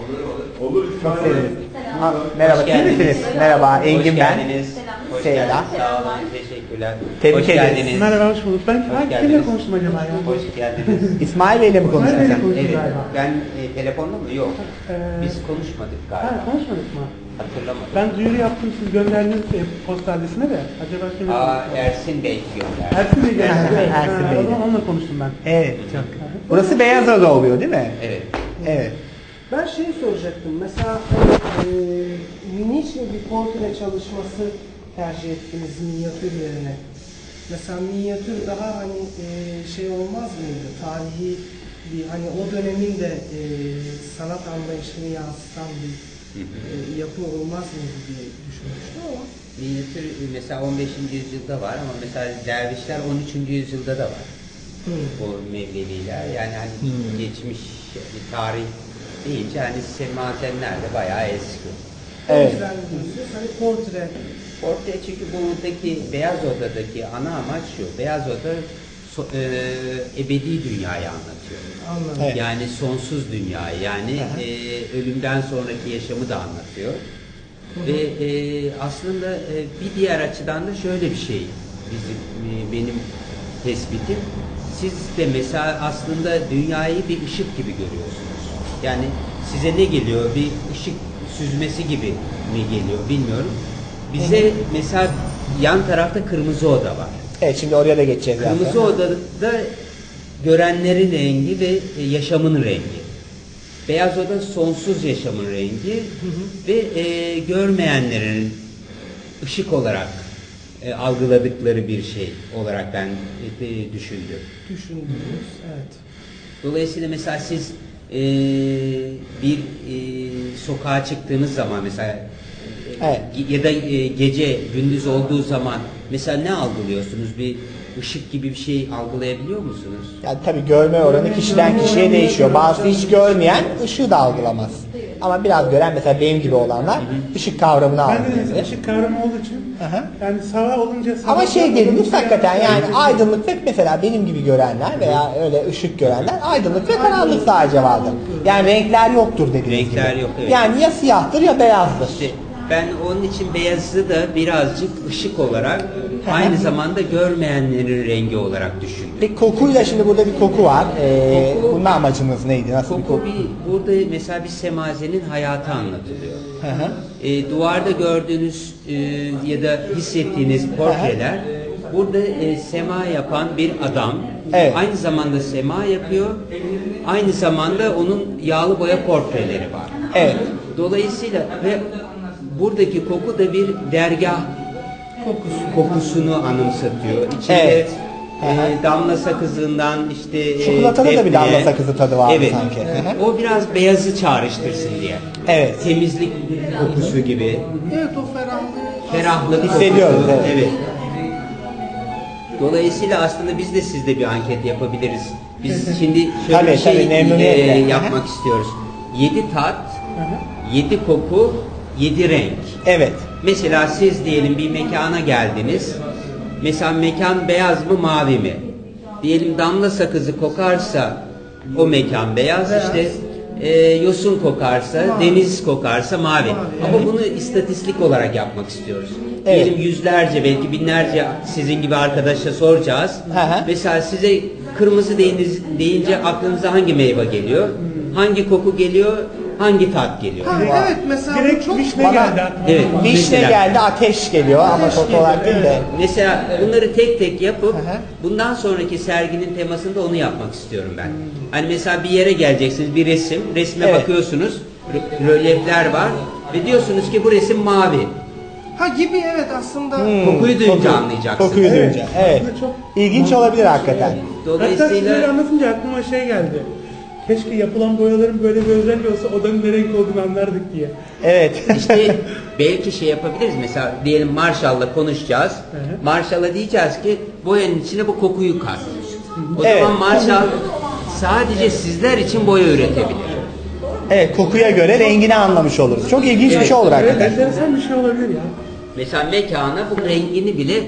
Olur olur. Çok seviniz. Ha, merhaba, siz misiniz? Merhaba, Engin ben. Hoş Seyla. geldiniz. Sağ olun. Teşekkürler. Tebrik Hoş ederiz. geldiniz. Merhaba, hoş bulduk. Ben hangi kimle geldiniz. konuştum acaba ya? Hoş geldiniz. İsmail Bey'le mi konuştun İsmail Bey'le sen? konuştum Evet. galiba. Ben e, telefonla mı? Yok. Ee, Biz konuşmadık Ha, galiba. konuşmadık mı? Hatırlamadım. Ben duyuru yaptım siz gönderdiniz e, posta adresine de. Acaba kimle Aa, konuştum? Ersin Bey gönderdi. Ersin Bey geldi. Evet, Ersin ha, Bey'le. O zaman onunla konuştum ben. Evet, çok. Burası Beyaz Oda oluyor değil mi? Evet. Evet. Ben şeyi soracaktım. Mesela e, niş bir portre çalışması tercih ettiniz minyatür yerine? Mesela minyatür daha hani e, şey olmaz mıydı? Tarihi bir hani o dönemin de e, sanat anlayışını yansıtan bir e, yapı olmaz mıydı diye düşünmüştüm ama. Minyatür mesela on beşinci yüzyılda var ama mesela dervişler on üçüncü yüzyılda da var. Hmm. O Mevleviler yani hani Hmm. geçmiş bir tarih deyince hani semazenler de bayağı eski. Evet. O yüzden diyorsunuz hani portre. Portre çünkü buradaki Beyaz Oda'daki ana amaç şu. Beyaz Oda so, e, ebedi dünyayı anlatıyor. Anladım. Evet. Yani sonsuz dünyayı yani e, ölümden sonraki yaşamı da anlatıyor. Ve e, aslında e, bir diğer açıdan da şöyle bir şey bizim e, benim tespitim. Siz de mesela aslında dünyayı bir ışık gibi görüyorsunuz. Yani size ne geliyor? Bir ışık süzmesi gibi mi geliyor bilmiyorum. Bize mesela yan tarafta Kırmızı Oda var. Evet şimdi oraya da geçeceğiz zaten. Kırmızı Oda'da görenlerin rengi ve yaşamın rengi. Beyaz Oda sonsuz yaşamın rengi ve e, görmeyenlerin ışık olarak e, algıladıkları bir şey olarak ben e, düşündüm. Düşündünüz, evet. Dolayısıyla mesela siz e, bir e, sokağa çıktığınız zaman mesela Evet. ya da e, gece gündüz olduğu zaman mesela ne algılıyorsunuz? Bir ışık gibi bir şey algılayabiliyor musunuz? Yani tabii görme oranı kişiden kişiye değişiyor. Bazısı hiç görmeyen ışığı da algılamaz. Ama biraz gören mesela benim gibi olanlar ışık kavramını Ben de algılıyor. ışık kavramı olduğu için yani sabah olunca sabah Ama şey dediniz olunca- hakikaten yani aydınlık ve mesela benim gibi görenler veya öyle ışık görenler aydınlık ve karanlık sadece vardır. Yani renkler yoktur dediniz Renkler gibi. yok, evet. Yani ya siyahtır ya beyazdır. İşte ben onun için beyazı da birazcık ışık olarak aynı zamanda görmeyenlerin rengi olarak düşündüm. Peki kokuyla şimdi burada bir koku var. Ee, Koku- bunun amacımız neydi? Nasıl bir Koku koku? bir, burada mesela bir semazenin hayatı anlatılıyor. Hı hı. E, duvarda gördüğünüz e, ya da hissettiğiniz portreler burada e, sema yapan bir adam. Evet. Aynı zamanda sema yapıyor. Aynı zamanda onun yağlı boya portreleri var. Evet. Dolayısıyla ve buradaki koku da bir dergah kokusu, kokusunu anımsatıyor. İçinde Evet. e, damla sakızından işte e, Çikolatada da bir damla defne. sakızı tadı vardı Evet. sanki. Hı hı. O biraz beyazı çağrıştırsın diye. Evet. Temizlik kokusu gibi. Evet, o ferahlığı Ferahlık Hissediyoruz, kokusu. evet. Evet. Dolayısıyla aslında biz de sizde bir anket yapabiliriz. Biz şimdi şöyle Tabii, bir şey tabii, memnuniyetle. e, yapmak istiyoruz. Yedi tat, yedi koku, yedi renk. Evet. Mesela siz diyelim bir mekana geldiniz. Mesela mekan beyaz mı mavi mi? Diyelim damla sakızı kokarsa o mekan beyaz, işte e, yosun kokarsa, deniz kokarsa mavi. Ama bunu istatistik olarak yapmak istiyoruz. Evet. Diyelim yüzlerce belki binlerce sizin gibi arkadaşa soracağız. Hı hı. Mesela size kırmızı deyiniz, deyince aklınıza hangi meyve geliyor? Hangi koku geliyor? Hangi tat geliyor? Ha, evet mesela Direkt çok vişne Bana- geldi aklıma. Evet, Vişne mesela. geldi, ateş geliyor ama koku olarak değil de. Mesela bunları tek tek yapıp bundan sonraki serginin temasında onu yapmak istiyorum ben. Hani mesela bir yere geleceksiniz, bir resim, resme Evet. bakıyorsunuz, rö- rölyefler var ve diyorsunuz ki bu resim mavi. ha gibi evet aslında. Hmm, Kokuyu duyunca koku- anlayacaksınız. Kokuyu duyunca. Evet. Çok İlginç olabilir hakikaten. Hatta siz Dolayısıyla böyle anlatınca aklıma şey geldi. Keşke yapılan boyaların böyle bir özelliği olsa odanın ne renk olduğunu anlardık diye. Evet. işte belki şey yapabiliriz. Mesela diyelim Marshall'la konuşacağız. hı. Marshall'a diyeceğiz ki boyanın içine bu kokuyu kat. O Evet. zaman Marshall sadece sizler için boya üretebilir. Evet, kokuya göre rengini anlamış oluruz. Çok ilginç bir Evet. şey olur Evet, hakikaten. enteresan bir şey olabilir ya. Mesela mekana bu rengini bile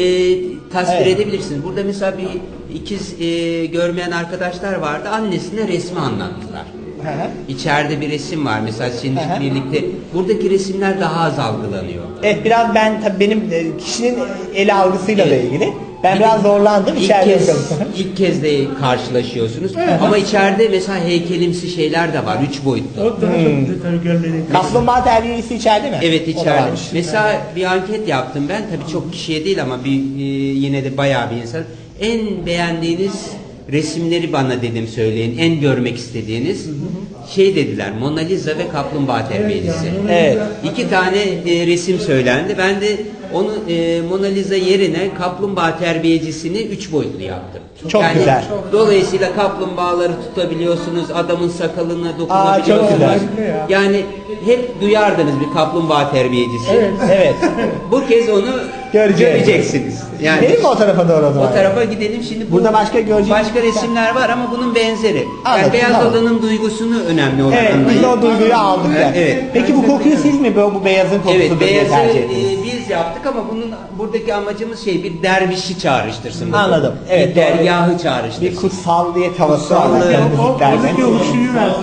e, tasvir Evet. edebilirsiniz. Burada mesela bir ikiz e, görmeyen arkadaşlar vardı. Annesine resmi anlattılar. Hı hı. İçeride bir resim var mesela şimdi Hı hı. birlikte. Buradaki resimler daha az algılanıyor. Evet, biraz ben tabii benim e, kişinin el algısıyla da Evet. ilgili. Ben Bir biraz de zorlandım İlk içeride. kez, bakalım. ilk kez de karşılaşıyorsunuz. Ama içeride mesela heykelimsi şeyler de var. Üç boyutlu. O daha Hmm. çok detaylı görmeli. Kaplumbağa terbiyesi içeride mi? Evet O da içeride. varmış. Mesela bir anket yaptım ben. Tabii çok kişiye değil ama bir e, yine de bayağı bir insan. En beğendiğiniz resimleri bana dedim söyleyin. En görmek istediğiniz. Şey dediler. Mona Lisa ve Kaplumbağa Terbiyecisi. Evet. İki tane e, resim söylendi. Ben de onu e, Mona Lisa yerine Kaplumbağa Terbiyecisini üç boyutlu yaptım. Çok güzel. Dolayısıyla kaplumbağaları tutabiliyorsunuz, adamın sakalına Aa, çok dokunabiliyorsunuz. güzel. Yani hep duyardınız bir kaplumbağa terbiyecisi. Evet. Evet. Bu kez onu Göreceğiz. göreceksiniz. Yani Gidelim mi o tarafa doğru o zaman? o tarafa gidelim. Şimdi bu, Burada başka göreceğimiz- başka resimler var ama bunun benzeri. Anladım, Yani Beyaz tamam. Oda'nın duygusunu önemli olan Evet, biz de o duyguyu aldık ya. Evet. Peki bu kokuyu siz mi bu, bu beyazın kokusudur Evet, diye beyazı tercih e, ettiniz? biz yaptık ama bunun buradaki amacımız şey bir dervişi çağrıştırsın. Anladım. Evet, Bir dergahı çağrıştırsın. Bir kutsalliyet havası var. Kutsallığı- Yani O müziklerle. oradaki oluşuyu versin.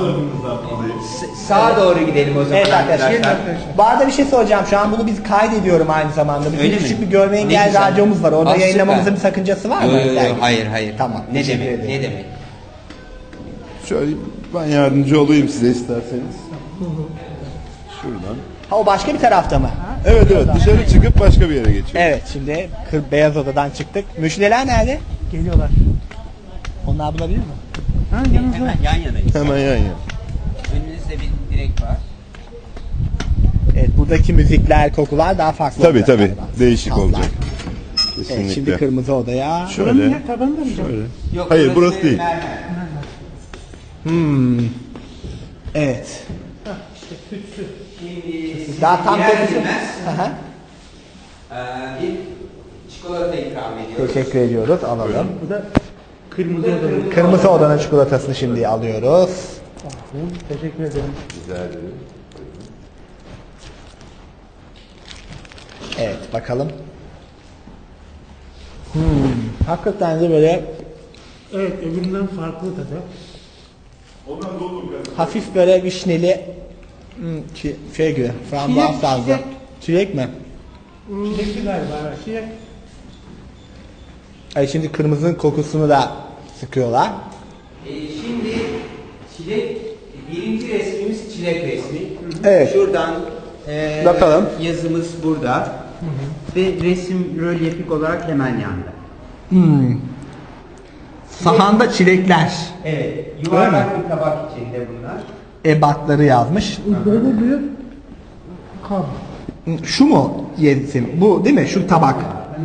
S- Sağa doğru gidelim o zaman Evet arkadaşlar. arkadaşlar. Bu arada bir şey soracağım. Şu an bunu biz kaydediyorum aynı zamanda. Bizim Öyle küçük mi? bir görme Ne engelli güzel. radyomuz var. Orada Aa, yayınlamamızın süper. bir sakıncası var mı? Yo, yo, yo, Dergi? hayır hayır. Tamam. Ne teşekkür demek? ederim. Ne demek? Şöyle ben yardımcı olayım size isterseniz. Şuradan. Ha, o başka bir tarafta mı? Evet evet dışarı çıkıp başka bir yere geçiyor. Evet, şimdi kır, beyaz odadan çıktık. Müşteriler nerede? Geliyorlar. Onlar bulabilir mi? Ha, yanınızda. Hemen yan yanayız. Hemen yan yana. Önünüzde bir direk var. Evet, buradaki müzikler, kokular daha farklı Tabii olacak tabii galiba. değişik Tatlar. olacak. Evet, Kesinlikle. şimdi kırmızı odaya. Şöyle. Buranın tabanında mı? Şöyle. Yok, Hayır burası değil. mermer. Hmm. Evet. Şimdi Daha tam girer kokusu. girmez, Hı hı. eee, bir çikolata ikram ediyoruz. Teşekkür ediyoruz. Alalım. Bu da kırmızı odalı. Kırmızı odanın çikolatasını şimdi alıyoruz. Teşekkür ederim. Rica ederim. Evet, bakalım. Hmm. Hakikaten de böyle Evet, öbüründen farklı tadı. hafif böyle vişneli hmm, çi- şey gibi, frambuaz Çilek, tarzı. çilek. Çilek mi? Çilekli galiba. Evet, çilek. Ay, şimdi kırmızının kokusunu da sıkıyorlar. Ee, şimdi çilek, birinci resmimiz çilek resmi. Evet. Şuradan eee, Bakalım. yazımız burada. Ve resim rölyefik olarak hemen yandı. Hmm. Sahanda çilekler. Evet, yuvarlak bir tabak içinde bunlar. ebatları yazmış. Dolu bir kap. Şu mu yedim? Bu değil mi? Şu tabak.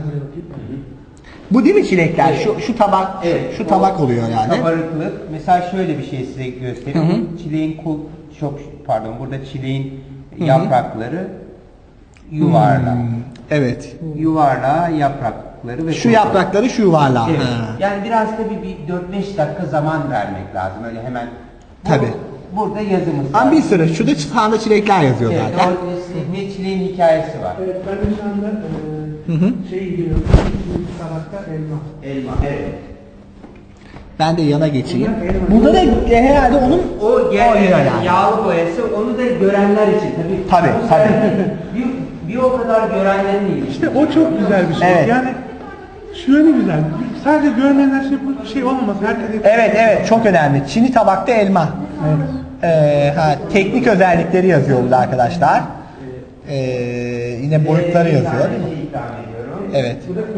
Bu değil mi çilekler? Şu şu tabak, evet, şu tabak oluyor yani. Kabarıklık. Mesela şöyle bir şey size göstereyim. Hı hı. Çileğin kul çok pardon burada çileğin yaprakları yuvarlak. Hmm, evet. Yuvarlağı yaprakları ve Şu kul. yaprakları şu yuvarlağı. Evet. Ha. Yani biraz da bir, bir dört beş dakika zaman vermek lazım. Öyle hemen. Bu, Tabii. Burada yazımız Ama var. bir sürü. Şurada sağında çilekler yazıyor Evet, zaten. orada bir çileğin hikayesi var. Evet, ben de şu anda e, Hı hı. şey giriyorum. Tabakta elma. Elma, evet. Ben de yana geçeyim. Burada da e, herhalde onun O oynuyor yani. yani. Yağlı boyası onu da görenler için tabii. Tabii, Bu tabii. bir, bir o kadar görenlerin ilgisi. İşte o çok güzel bir şey. Evet. Yani şöyle güzel. Sadece görmeyenler şey bu şey olmaz. Herkes Evet evet çok önemli. Çini tabakta elma. Evet. Ee, ha, teknik özellikleri yazıyor burada arkadaşlar. Ee, yine boyutları yazıyor değil mi? Evet.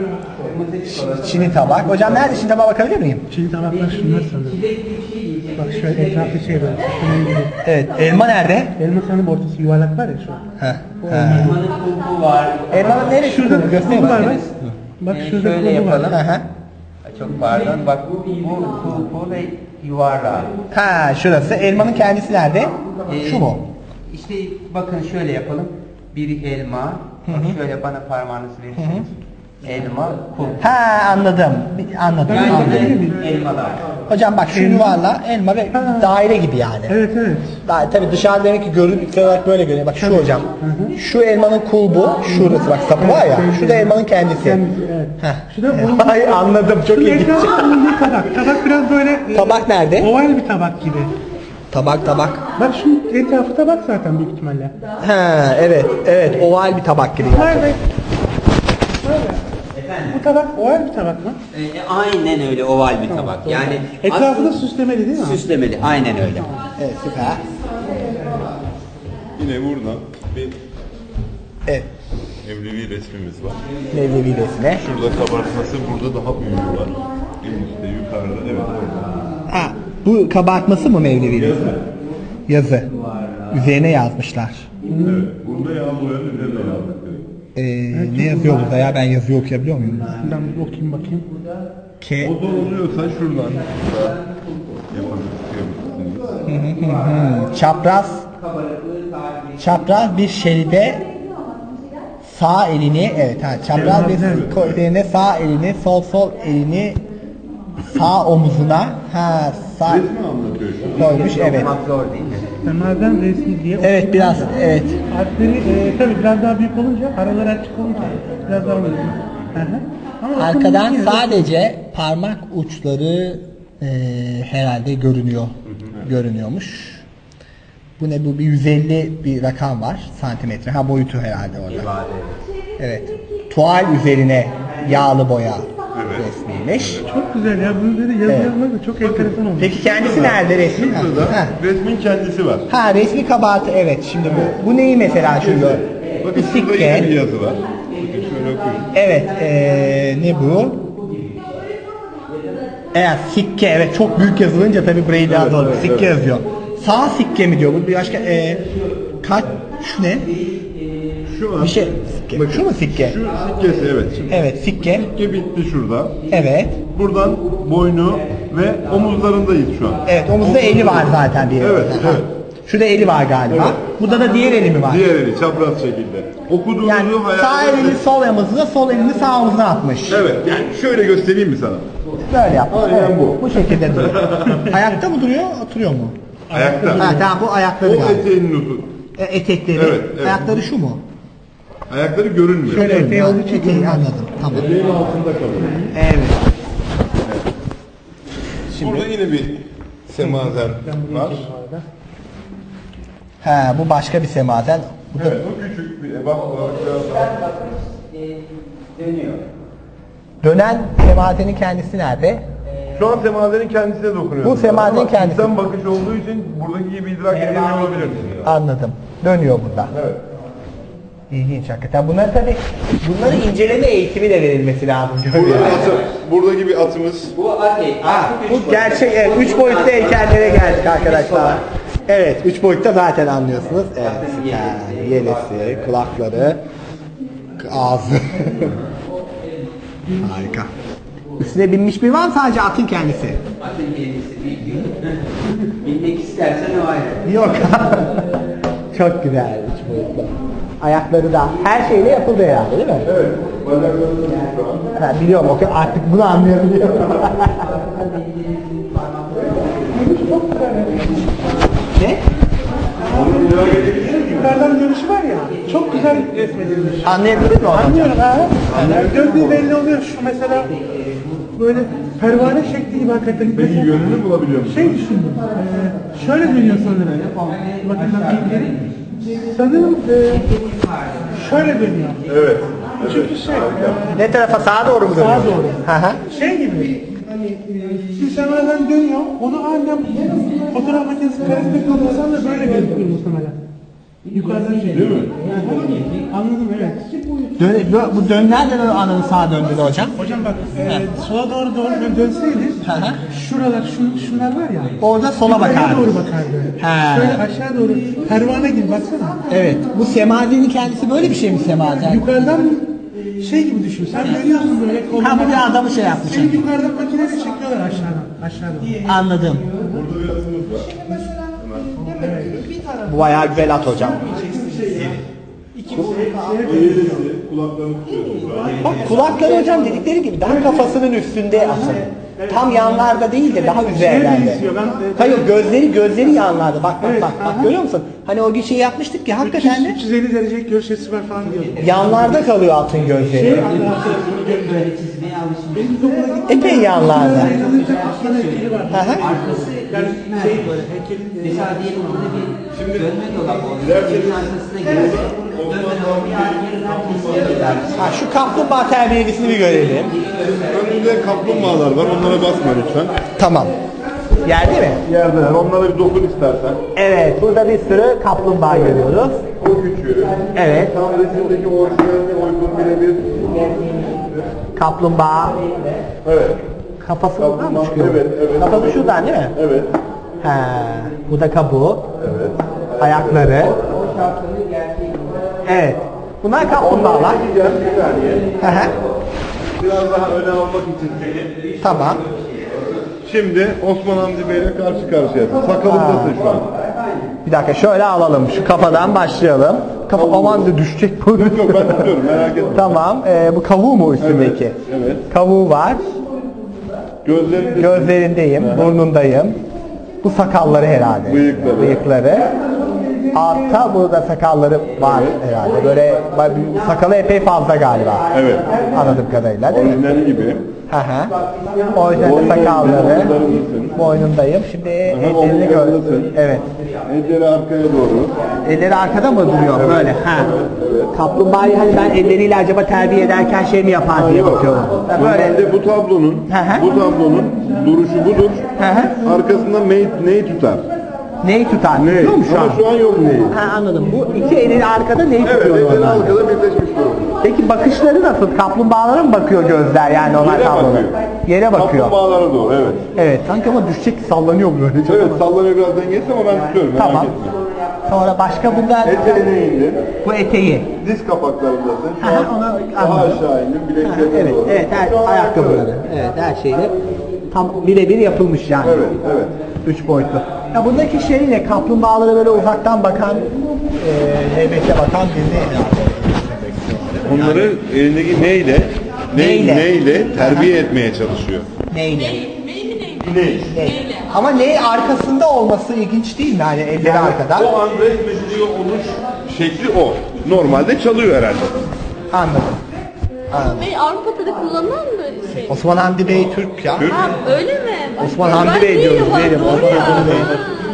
Çini tabak. Hocam nerede Çini tabağa bakabilir miyim? Çin tabaklar şunlar sanırım. Bak şöyle etrafta şey böyle. Şunun gibi. Evet. Elma nerede? Elma sanırım ortası yuvarlak var ya şu an. Heh. Elmanın kulpu var. Elmanın neresi? Şurada Göstereyim kulpu var bakayım. bak. Bak Ee, şurada şöyle kulpu var. yapalım. Hı hı. Çok pardon. Bak bu kulpu ve yuvarlağı. Ha şurası. Elmanın kendisi nerede? Ee, Şu mu? İşte bakın şöyle yapalım. Bir elma. Bak şöyle bana parmağınızı verirseniz. Elma, kulp. Ha anladım. Bir- Anladım. Yani anladım. bir elmalar. Hocam bak şu yuvarla elma ve daire gibi yani. Evet evet. Daha tabii dışarıda demek ki görüntü olarak böyle görünüyor. Bak şu hocam. Şu elmanın kulbu, şurası bak sapı var ya. Şu da elmanın kendisi. Evet. Heh. Şu da bunun Ay anladım çok Şunun ilginç. etrafı bunun bir tabak. Tabak biraz böyle e, Tabak nerede? oval bir tabak gibi. Tabak tabak. Bak şu etrafı tabak zaten büyük ihtimalle. Ha evet evet oval bir tabak gibi. Vay be. Bu tabak oval bir tabak mı? E, aynen öyle oval bir tabak. Yani Etrafı da aslında süslemeli değil mi? süslemeli. Aynen öyle. Evet süper. Yine burada bir Evet. evlevi resmimiz var. Mevlevi resmi. Şurada kabartması, burada daha büyüğü var. En üstte, yukarıda, evet orada. Ha bu kabartması mı Mevlevi resmi? Yazı. Üzerine yazmışlar. Evet, burada yağ boyanın üzerine yazdık. Ee, ne yazıyor burada ya? Ben yazıyı okuyabiliyor muyum? Şuradan bir okuyayım bakayım. K. O da oluyorsa şuradan yapabilirsiniz. Hmm, çapraz çapraz bir şeride sağ elini evet ha çapraz bir şeride sağ elini sol sol elini sağ omuzuna ha sağ Resmi anlatıyor şu an. koymuş evet. Zor değil mi? Semazen resmi diye. Evet biraz evet. Harfleri e, tabii biraz daha büyük olunca, aralar açık olunca biraz daha büyük. Hı hı. Ama Arkadan okunmuş yine de- sadece parmak uçları e, herhalde görünüyor. Görünüyormuş. Bu ne bu bir yüz elli bir rakam var santimetre. Ha boyutu herhalde orada. Evet. Tuval üzerine yağlı boya resmiymiş. Çok güzel ya. Bunu böyle yazı Evet. yazmak da çok enteresan olmuş. Peki kendisi nerede resmin? Şurada Ha. resmin kendisi var. Ha resmi kabartı evet. Şimdi bu bu neyi mesela şurada? Bakın Bu şurada yine bir sikke. yazı var. Bakın şöyle okuyun. Evet. ee, ne bu? Evet sikke evet çok büyük yazılınca tabii burayı daha Evet, zor. evet, Sikke evet. yazıyor. Sağ sikke mi diyor? Bu bir başka ee, kaç şu ne? Şu an Bir şey sikke. bakın, Şu mu sikke? Şu sikkesi evet. Şimdi Evet sikke. sikke bitti şurada. Evet. Buradan boynu ve omuzlarındayız şu an. Evet omuzda eli var zaten bir. Evet, Ha. evet. Şurada eli var galiba. Evet. Burada da diğer eli mi var? Diğer eli çapraz şekilde. Okuduğunuzu Yani hayal sağ edin. elini sol omuzuna, sol elini sağ omuzuna atmış. Evet yani şöyle göstereyim mi sana? Böyle yapmış. Aynen Evet, bu. Bu şekilde duruyor. Ayakta mı duruyor, oturuyor mu? Ayakta. Ha tamam bu ayakları O galiba. eteğinin uzu. E, etekleri. Evet, evet. Ayakları şu mu? Ayakları görünmüyor. Şöyle eteği olduğu için eteği anladım. Tamam. Eteğin altında kalıyor. Evet. Burada yine bir semazen var. Ha bu başka bir semazen. Bu da Evet, o küçük bir ebat olarak biraz daha. Dönüyor. dönen semazenin kendisi nerede? Şu an semazenin kendisine dokunuyoruz. Bu semazenin Ama kendisi. insan bakış olduğu için buradaki gibi idrak edemiyor olabilirsiniz. Anladım. Dönüyor burada. Evet. İlginç hakikaten. Bunlar tabii bunları inceleme eğitimi de verilmesi lazım. Burada atı, buradaki bir atımız. Bu okey. Ha, bu gerçek evet, üç boyutlu heykellere geldik arkadaşlar. Evet, üç boyutta zaten anlıyorsunuz. Evet, süper. Yelesi, kulakları, ağzı. Harika. Üstüne binmiş bir var mı, sadece atın kendisi? Atın kendisi değil. Binmek istersen o ayrı. Yok. Çok güzel üç boyutlu. Ayakları da her şeyle yapıldı herhalde, değil mi? Evet. Bacaklarını da ha, biliyorum, o artık bunu anlayabiliyorum. Ne? Yukarıdan görüşü var ya, çok güzel resmedilmiş. Anlayabildin mi hocam? Anlıyorum ha. Yani gördüğü belli oluyor. Şu mesela böyle pervane şekli gibi hakikaten. Peki yönünü bulabiliyor musun? Şey düşündüm. Ee, şöyle dönüyor sanırım. Bakın ben geri. Sanırım e, şöyle dönüyor. Evet. Çünkü şey. Ne tarafa, sağa doğru mu dönüyor? Sağa doğru. Hı hı. Şey gibi. Hani insanlardan dönüyor. Onu annem fotoğraf makinesi karesine kalırsan da böyle gözüküyor muhtemelen. Yukarıdan şey. Değil mi? Anladım, evet. Dön, bu, bu dön nereden ananın sağa döndü de hocam? Hocam bak, e, sola doğru doğru dönseydi, şuralar, şun, şunlar var ya. Orada sola bakardı. doğru bakardı. He. Şöyle aşağı doğru, pervane gibi baksana. Evet. Bu semazinin kendisi böyle bir şey mi semazen? Yukarıdan şey gibi düşün. Sen görüyorsun böyle kolunu. Ha, bu bir adamı şey yapmış. Seni yukarıdan makinesi çekiyorlar aşağıdan. Aşağıdan. Anladım. Burada bir atımız var. Bu bayağı güzel at hocam. Eğilisi, kulaklarını tutuyorsun. Bak kulakları hocam dedikleri gibi daha kafasının üstünde asıl. Tam yanlarda değil de daha üzerlerde. Hayır, gözleri gözleri yanlarda. Bak bak bak bak, görüyor musun? Hani o şey yapmıştık ki hakikaten de üç yüz elli derece görüş açısı var falan diyor. yanlarda kalıyor atın gözleri. Böyle çizmeye alışmış. Epey yanlarda. Arkası gitmez böyle. Mesela diyelim burada bir dönme dolabı olsun. Evin arkasına girelim. Dönme dolabı yarın gider. Ha, şu kaplumbağa terbiyesini bir görelim. Önünde kaplumbağalar var. Onlara basma lütfen. Tamam. Yerde mi? Yerdeler. Onlara bir dokun istersen. Evet. Burada bir sürü kaplumbağa görüyoruz. O küçüğü. Evet. Tam resimdeki orijinaline uygun birebir. Kaplumbağa. Evet. Kafası buradan mı çıkıyor? Evet, evet. Kafası şuradan değil mi? Evet. He. Bu da kabuğu. Evet. Ayakları. Evet. Bunlar kaplumbağalar. Bir saniye. Hı hı. Biraz daha öne almak için seni. Tamam. Şimdi Osman Hamdi Bey'le karşı karşıyasın. Sakalındasın şu an. Bir dakika şöyle alalım. Şu kafadan başlayalım. Kafa aman da düşecek bu. Yok yok, ben tutuyorum, merak etme. Tamam. Ee, bu kavuğu mu üstündeki? Evet. Evet. Kavuğu var. Gözlerinde. Gözlerindeyim. Hı. Burnundayım. Bu sakalları herhalde. Bıyıkları. Bıyıkları. Altta burada sakalları var Evet. herhalde. Böyle sakalı epey fazla galiba. Evet. Anladığım kadarıyla değil mi? Orijinali gibi. Hı hı. Orijinal sakalları. Boynundasın. Boynundayım. Şimdi ellerini gör. omuzlarındasın. Evet. Elleri arkaya doğru. Elleri arkada mı duruyor Evet, böyle? Ha. evet, evet. Kaplumbağayı hani ben elleriyle acaba terbiye ederken şey mi yapar Ha, diye yok. bakıyorum. Ha, böyle. Normalde bu tablonun, bu tablonun duruşu budur. Hı hı. Arkasında neyi, neyi tutar? Neyi tutar? Neyi? Tutuyor mu şu Ama an? şu an yok neyi. Ha, anladım. Bu iki elin arkada neyi Evet, tutuyor elleri onlar? arkada birleşmiş durumda. Peki bakışları nasıl? Kaplumbağalara mı bakıyor gözler yani onlar Yere tabloda? bakıyor. Yere bakıyor. Kaplumbağalara doğru, evet. Evet. Sanki ama düşecek, sallanıyor böyle. Çok Evet, sallanıyor biraz dengesiz ama ben tutuyorum, merak Tamam. etme. Sonra başka bunlar... Eteğine indin. Bu eteği. Diz kapaklarındasın. Şu Aha, an onu daha anladım. aşağı indin, Ha, bileklerine evet, doğru. evet, her, Şu an ayakkabıları. Evet, her şeyle tam birebir yapılmış yani. Evet, evet. Üç boyutlu. Ya buradaki şey ne? Kaplumbağalara böyle uzaktan bakan, e, heybete bakan birini herhalde. Onları elindeki neyle, ne, Neyle? neyle terbiye etmeye çalışıyor. Neyle? Ney? Ney? Ama ney arkasında olması ilginç değil mi? Yani elleri arkada. O an resmediliyor oluş şekli o. Normalde çalıyor herhalde. Anladım. Anladım. Bey Avrupa'da da kullanılan bir şey. Osman Hamdi Bey Türk ya. Ha öyle mi? Osman Ben Hamdi Bey değilim, diyoruz. bak, Değilim. doğru Osman ya. Hamdi Bey.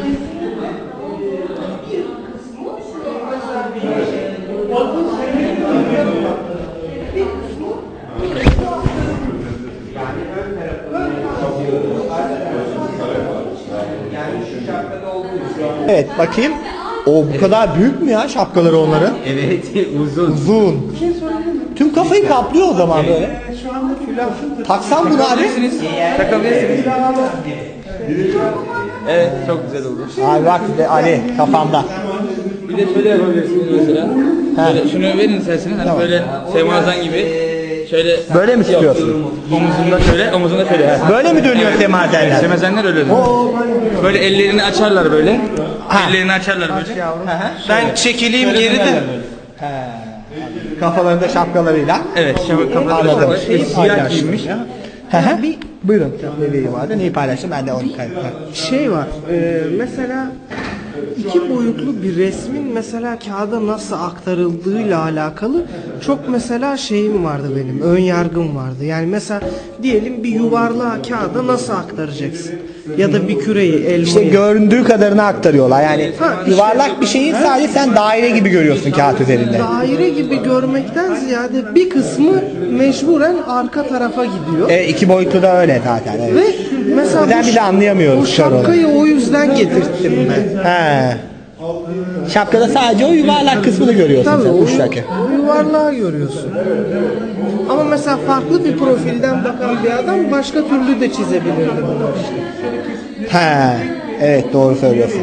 Evet bakayım. O bu kadar büyük mü ya şapkaları onların? Evet, uzun. Uzun. Tüm kafayı kaplıyor o zaman böyle. Şu anda filan. Taksam bunu abi. Takabilirsiniz. Evet, çok güzel oldu. Abi bak Ali kafamda. Bir de şöyle yapabilirsiniz mesela. Şöyle, şunu verin isterseniz. Hani tamam. Böyle Semazan gibi. Şöyle böyle mi istiyorsun? Omuzunda şöyle, omuzunda şöyle. He. Böyle mi dönüyor semazenler? Semazenler öyle dönüyor. Böyle ellerini açarlar böyle. Ha. Ellerini açarlar böyle. Ben çekileyim geri de. Kafalarında şapkalarıyla. Evet, kafalarında şapkalarıyla. Siyah giymiş. Bir buyurun. Ne vereyim vardı? Neyi paylaştım? Ben de onu paylaştım. Şey var. E, mesela iki boyutlu bir resmin mesela kağıda nasıl aktarıldığıyla alakalı çok mesela şeyim vardı benim. Ön yargım vardı. Yani mesela diyelim bir yuvarlağı kağıda nasıl aktaracaksın? Ya da bir küreyi, elmayı. İşte göründüğü kadarını aktarıyorlar. Yani ha, yuvarlak işte, bir şeyi sadece sen daire gibi görüyorsun kağıt üzerinde. Daire gibi görmekten ziyade bir kısmı mecburen arka tarafa gidiyor. E, iki boyutlu da öyle zaten. Evet. Ve mesela bu, bir de anlayamıyoruz. Bu şapkayı o yüzden getirttim ben. He. Şapkada sadece o yuvarlak kısmını görüyorsun. Tabii sen, o, uçtaki. o yuvarlağı görüyorsun. Ama mesela farklı bir profilden bakan bir adam başka türlü de çizebilirdi bunu işte. He. Evet doğru söylüyorsun.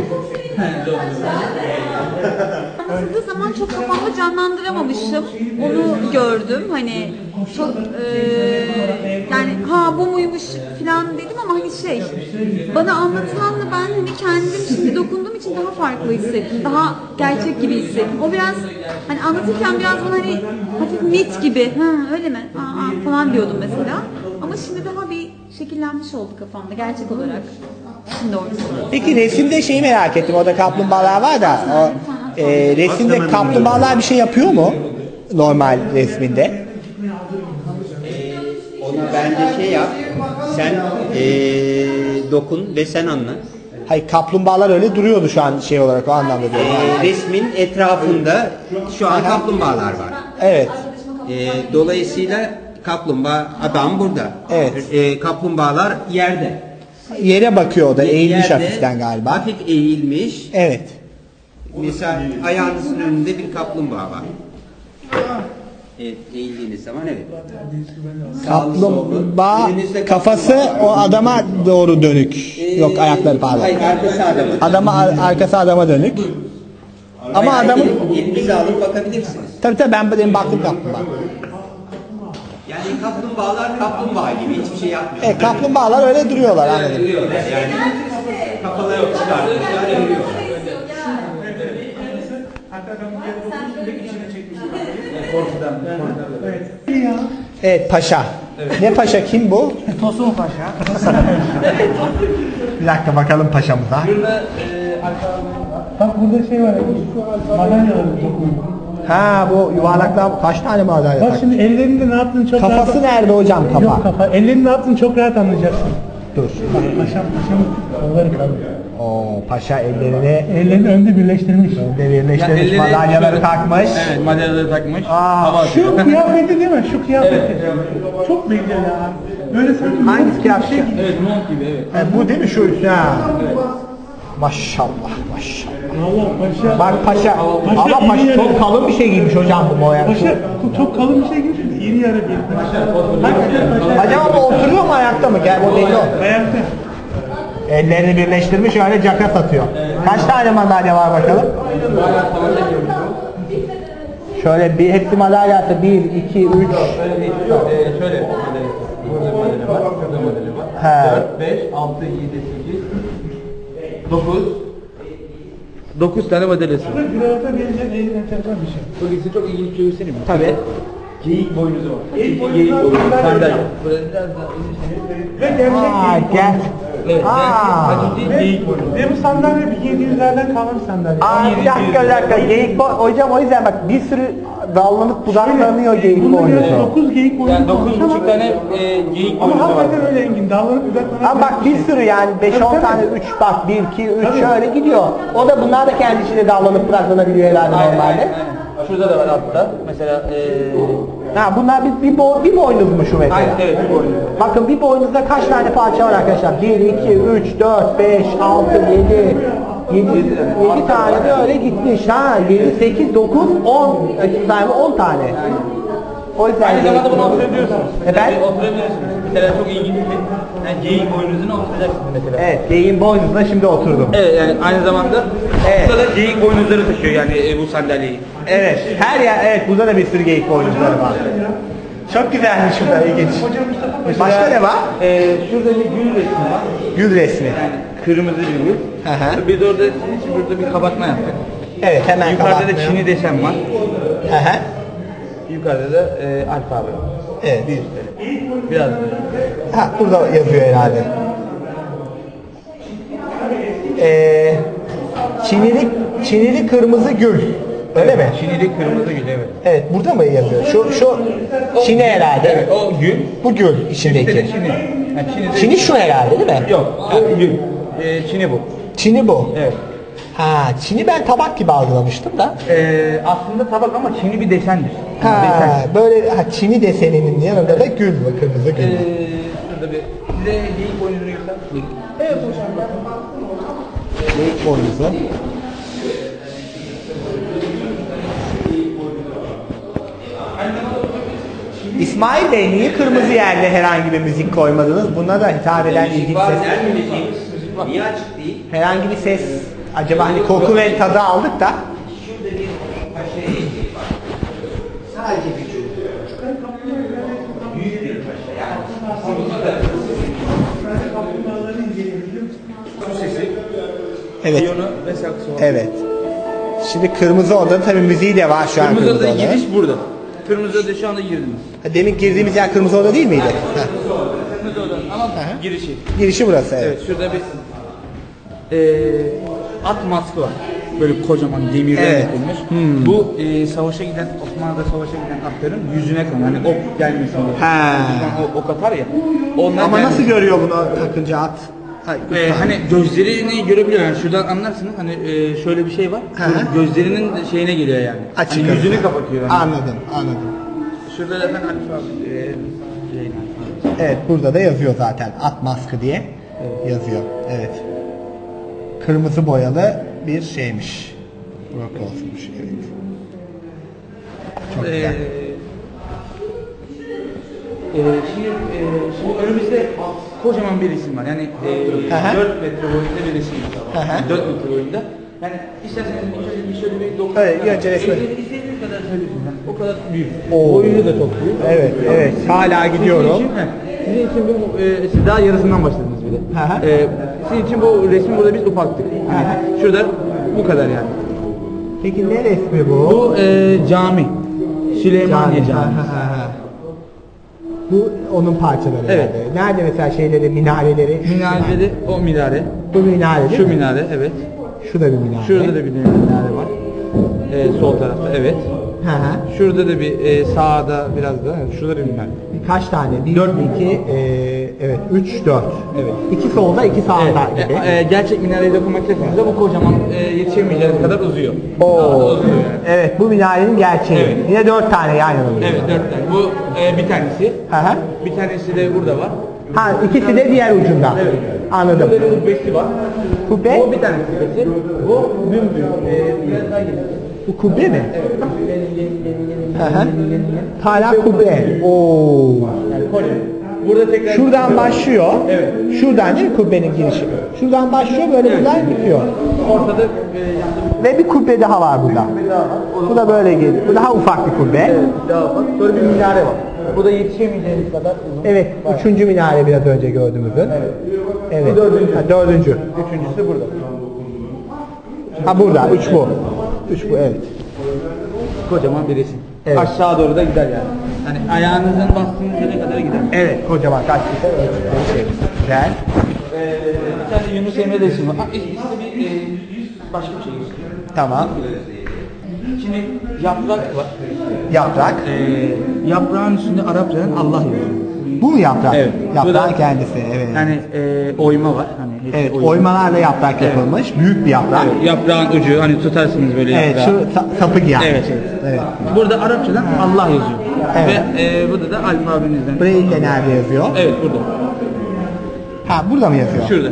Anlatıldığı zaman çok kafamda canlandıramamışım. Onu gördüm. Hani çok e, yani ha bu muymuş falan dedim ama hani şey bana anlatılanla ben hani kendim şimdi dokunduğum için daha farklı hissettim. Daha gerçek gibi hissettim. O biraz hani anlatırken biraz bana hani hafif mit gibi hı öyle mi aa, aa, falan diyordum mesela. Ama şimdi daha bir şekillenmiş oldu kafamda gerçek olarak. Şimdi orada. Peki resimde şeyi merak ettim. Orada kaplumbağalar var da o e, resimde kaplumbağalar bir şey yapıyor mu? Normal resminde. Ee, ona bence şey yap. Sen ee, dokun ve sen anla. Hayır kaplumbağalar öyle duruyordu şu an şey olarak o anlamda diyorum. Ee, resmin etrafında şu an kaplumbağalar var. Evet. Ee, dolayısıyla kaplumbağa adam burada. Evet. Ee, kaplumbağalar yerde. Yere bakıyor o da eğilmiş Yerde, hafiften galiba. Hafif eğilmiş. Evet. Mesela ayağınızın önünde bir kaplumbağa var. Evet, eğildiğiniz zaman evet. Kaplumbağa kafası o adama doğru dönük. Ee, Yok ayakları pardon. Hayır arkası adama. Adama arkası adama dönük. Ama hayır, adamın elinizi alıp bakabilirsiniz. Tabii tabii ben benim baktım kaplumbağa. Yani kaplumbağalar kaplumbağa gibi hiçbir şey yapmıyor. E kaplumbağalar öyle duruyorlar anladım. Öyle duruyorlar yani. Kafaları yok çıkartıyorlar, yürüyorlar. Evet paşa. Evet. Ne paşa kim bu? Tosun Paşa. Bir dakika bakalım paşamıza. Burada e, bak burada şey var. Madalyalar Ha bu yuvarlaklar kaç tane madalya? Bak şimdi ellerinde ne yaptığını çok Kafası rahat... nerede hocam kafa? Yok kafa. Ellerinde ne yaptığını çok rahat anlayacaksın. Dur. Bak paşam paşam kolları kalın. Oo paşa ellerini ellerini önde birleştirmiş. Önde birleştirmiş. Elleri, madalyaları takmış. Evet madalyaları takmış. Aa, şu kıyafeti değil mi? Şu kıyafeti. Evet. Çok benziyor ya. Böyle sanki hangi kıyafet? Şey evet mont gibi evet. Yani bu değil mi şu üstü ha? Evet. Maşallah maşallah. Allah paşa. Bak paşa, paşa ama paşa çok yarı. Kalın bir şey giymiş hocam bu boya. Paşa çok kalın bir şey giymiş. İri yarı bir paşa. Acaba bu oturuyor mu ayakta mı? Gel o değil o. Ayakta. Ellerini birleştirmiş öyle caka satıyor. Evet. Kaç tane madalya var bakalım? Şöyle bir hepsi madalyası bir, iki, üç. Şöyle şöyle burada madalya var, şurada madalya var. dört, beş, altı, yedi, sekiz, dokuz. dokuz tane madalyası var. Gravata benzeyen elin enteresan bir şey. Çok ilginç, çok ilginç bir şey göstereyim mi? Tabii. Geyik boynuzu var. Geyik boynuzu var. Sandalye. Burada biraz daha ve gerçek Aa, gel. Evet, gerçek ve, geyik boynuzu. ve bu sandalye bir yedi yüzlerden kalan sandalye. Aa bir dakika bir dakika geyik boy hocam o yüzden bak bir sürü dallanıp budaklanıyor geyik boynuzu. dokuz geyik boynuzu. Yani dokuz buçuk tane e, geyik boynuzu var. Ama hakikaten öyle Engin dallanıp budaklanan. Ama bak bir sürü yani beş on tane üç bak bir iki üç şöyle gidiyor. O da bunlar da kendi içinde dallanıp budaklanabiliyor herhalde Aynen, normalde. aynen, aynen. Şurada da var altta. Mesela e, ha bunlar bir bir, bo bir boynuz mu şu mesela? Aynen evet bir boynuz. Bakın bir boynuzda kaç tane parça var arkadaşlar? bir iki üç dört beş altı yedi yedi tane böyle gitmiş ha. yedi sekiz dokuz on on tane. O yüzden Aynı zamanda bunu geyik- oturabiliyorsunuz. Efendim? Oturabiliyorsunuz. Mesela çok ilginç bir şey. Yani geyik boynuzuna oturacaksınız mesela. Evet, geyiğin boynuzuna şimdi oturdum. Evet, yani aynı zamanda burada da geyik boynuzları taşıyor yani e, bu sandalyeyi. Evet, her yer, evet burada da bir sürü geyik boynuzları var. Çok güzelmiş bu da, ilginç. Başka ne var? E, şurada bir gül resmi var. Gül resmi. Yani kırmızı bir gül. Hı hı. Bir de orada sizin için burada bir kabartma yaptık. Evet, hemen Yukarıda kabartma. da Çin'i desen var. Hı hı. Yukarıda da e, alfabe. Evet. Bir Biraz böyle. Ha, burada yazıyor herhalde. Ee, Çinili, Çinili kırmızı gül. Öyle mi? Çinili kırmızı gül, evet. Evet, burada mı yazıyor? Şu, şu Çin'i herhalde. Evet, o gül. Bu gül içindeki. İşte de Çin'i. Yani Çin'i, Çin'i şu herhalde değil mi? Yok, o gül. E, Çin'i bu. Çin'i bu. Evet. Ha, Çin'i ben tabak gibi algılamıştım da. E, aslında tabak ama Çin'i bir desendir. Ha, Desen. böyle ha, Çin'i deseninin yanında da gül var, kırmızı gül. E, şurada bir size geyik boynuzunu göster. Evet hocam. Geyik boynuzu. İsmail Bey, niye kırmızı yerde herhangi bir müzik koymadınız? Buna da hitap eden ilginç ses. Niye açık değil? Herhangi bir ses, acaba hani koku ve tadı aldık da. Şurada bir paşa eğitim var. Sadece bir çocuk. Büyük bir paşa. Yani Su sesi. Evet. Piyano ve saksafon. Evet. Şimdi kırmızı odada tabii müziği de var şu an Kırmızı kırmızı odaya odada. giriş burada. Kırmızı odaya şu anda girdiniz. Ha, demin girdiğimiz yer kırmızı oda değil miydi? Ha. Kırmızı oda ama girişi. Girişi burası, evet. Evet, şurada bir eee at maskı var. Böyle kocaman demirden Evet. yapılmış. Hmm. Bu eee, savaşa giden, Osmanlı'da savaşa giden atların yüzüne kan. Hani ok gelmesin diye. Ha. Yüzünden o ok atar ya. Ondan Ama yani- nasıl görüyor bunu takınca at? Ha, Ee, hani gözlerini görebiliyor yani şuradan anlarsınız hani e, şöyle bir şey var. Hı hı. Gözlerinin şeyine geliyor yani. Açık. Hani yüzünü kapatıyor. Yani. Anladım, anladım. Şurada zaten alfa e, şey, Evet, burada da yazıyor zaten. At maskı diye yazıyor. Evet. Kırmızı boyalı bir şeymiş. Brokosmuş, evet. Çok Ee, güzel. e, şimdi, e, şimdi önümüzde kocaman bir resim var. Yani e, Hı hı. dört metre boyunda bir resim Hı var. hı. dört metre boyunda. Yani isterseniz şöyle bir şöyle bir dokun. Evet, önce resmi. İstediğiniz kadar söylüyorsunuz. Yani o kadar büyük. Oo. Boyunu da çok büyük. Evet, evet. Hala gidiyorum. Sizin için, he, sizin için bu, e, siz daha yarısından başladınız bile. Hı hı. E, sizin için bu resmi burada biz ufalttık. Yani şurada bu kadar yani. Peki ne resmi bu? Bu e, cami. Süleymaniye Cami. Camii. Ha, ha, ha. Bu onun parçaları Evet. herhalde. Nerede mesela şeyleri, minareleri? Minareleri o minare. Bu minare değil Şu mi? minare evet. Şu da bir minare. Şurada da bir minare var. E, sol tarafta evet. Hı hı. Şurada da bir e, sağda biraz da evet, şurada da bir minare. Kaç tane? Bir, Dört iki, e, evet, üç, dört. Evet. İki solda, iki sağda Evet, gibi. e, e, gerçek minareyi dokunmak isterseniz de bu kocaman e, yetişemeyeceğiniz kadar uzuyor. Oo. Daha da uzuyor yani. Evet, bu minarenin gerçeği. Evet. Yine dört tane yan yana duruyor. Evet dört tane. Bu e, bir tanesi. Hı hı. Bir tanesi de burada var. Ha, ikisi de diğer ucunda. Evet. Anladım. Burada bir kubbesi var. Kubbe? Bu bir tane kubbesi. Bu bümbül. E, biraz daha geniş. Bu kubbe mi? Evet. Gelin gelin gelin gelin. Hı hı. gelin, gelin, gelin. Hala kubbe. Oo. Yani kocaman. Burada tekrar Şuradan başlıyor. Evet. Şuradan değil mi kubbenin girişi? Şuradan başlıyor, böyle Evet. buradan bitiyor. Ortada e, yanında Ve bir kubbe daha var burada. bir daha var. O- Bu da böyle geliyor. Bu daha ufak bir kubbe. Evet, bir daha var. Sonra bir minare var. Bu da yetişemeyeceğiniz kadar uzun. Evet, üçüncü minare biraz önce gördüğümüzün. Evet. Evet. Bu dördüncü. Ha, dördüncü. Üçüncüsü burada. Ha burada, üç bu. Üç bu, evet. Kocaman bir resim. Evet. Aşağı doğru da gider yani. Hani ayağınızın bastığınız yere kadar gider. Evet, kocaman kaç kişi? Evet, şey. Güzel. Ee, bir tane Yunus Emre resmi var. Ha, işte bir e, başka bir şey göstereyim. Tamam. Şimdi yaprak var. Yaprak. Ee, yaprağın üstünde Arapçadan Allah yazıyor. Bu mu yaprak? Evet. Yaprağın Bu da- kendisi, evet. Yani e, oyma var. Hani hepsi Evet, oyma. oymalarla yaprak yapılmış. Büyük bir yaprak. Evet, yaprağın ucu hani tutarsınız böyle Evet, yaprağı. şu sa- sapı gibi. Evet, evet. Evet. Burada Arapçadan Allah yazıyor. Evet. Ve e, burada da alfabenizden. Braille nerede yazıyor? Evet, burada. Ha, burada mı yazıyor? Şurada.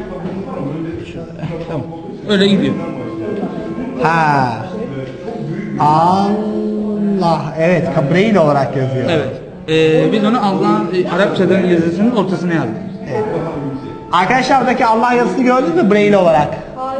Tamam. Öyle gidiyor. Ha. Allah. Evet. Braille olarak yazıyor. Evet. Ee, biz onu Allah'ın e, Arapçadan yazısının ortasına yazdık. Evet. Arkadaşlar buradaki Allah yazısını gördünüz mü Braille olarak? Hayır.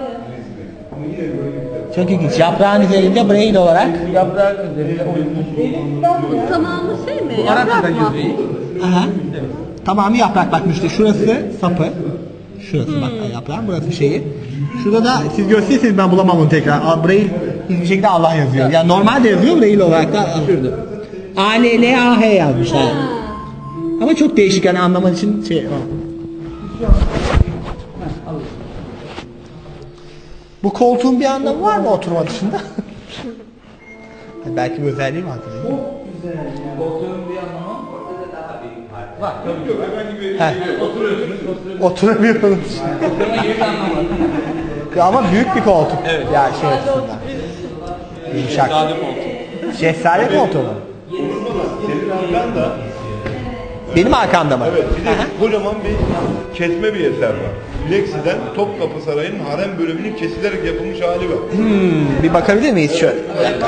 Çok ilginç. Yaprağın üzerinde Braille olarak. Yaprağın üzerinde oyulmuş. Bu tamamı şey mi? Bu Arapçadan Yaprak mı? yazıyor. Aha. Evet. Tamamı yaprak bakmış işte. Şurası sapı. Şurası hmm. bak yaprağın. Burası şeyi. Şurada da siz gösterirseniz ben bulamam onu tekrar. Braille hiçbir şekilde Allah yazıyor. Yani normalde yazıyor Braille olarak da. Şurada. A L L A H yazmışlar. Ama çok değişik yani anlaman için şey. Bu koltuğun bir anlamı var mı oturma dışında? Belki bir özelliği mi hatırlayayım? Koltuğun bir anlamı ortada daha büyük var. Var. Yok yok herhangi bir He. oturuyorsunuz. Oturamıyorsunuz. Oturma gibi bir anlamı var. Ama büyük bir koltuk. Evet. Ya şey açısından. Yumuşak. Şehzade koltuğu. Şehzade koltuğu mu? Senin arkanda. Benim arkamda mı? Evet. Bir de kocaman bir kesme bir eser var. Lexi'den Topkapı Sarayı'nın harem bölümünün kesilerek yapılmış hali var. Hmm, bir bakabilir miyiz şöyle?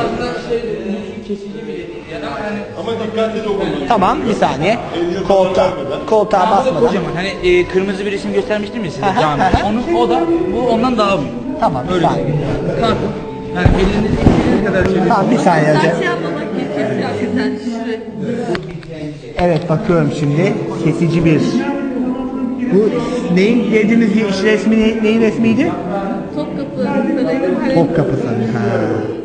Ama dikkatli dokunun. Tamam bir saniye. Koltuğa, koltuğa basmadan. Kocaman hani e, kırmızı bir resim göstermiştim ya size camide. Onu o da bu ondan daha büyük. Tamam bir saniye. Kartın. Yani eliniz istediğiniz kadar çevirin. Tamam bir saniye hocam. Şey yapmamak gerekiyor hakikaten. Şuraya. Evet bakıyorum şimdi. Kesici bir. Bu neyin dediğimiz iş resmi ne, neyin resmiydi? Topkapı Sarayı'nın Topkapı Sarayı. Ha.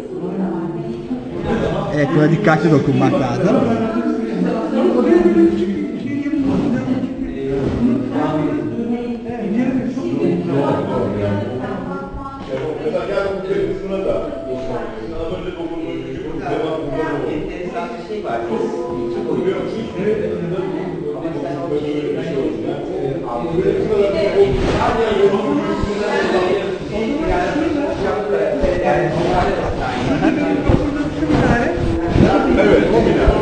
Evet buna dikkatli dokunmak lazım. Evet, o bina.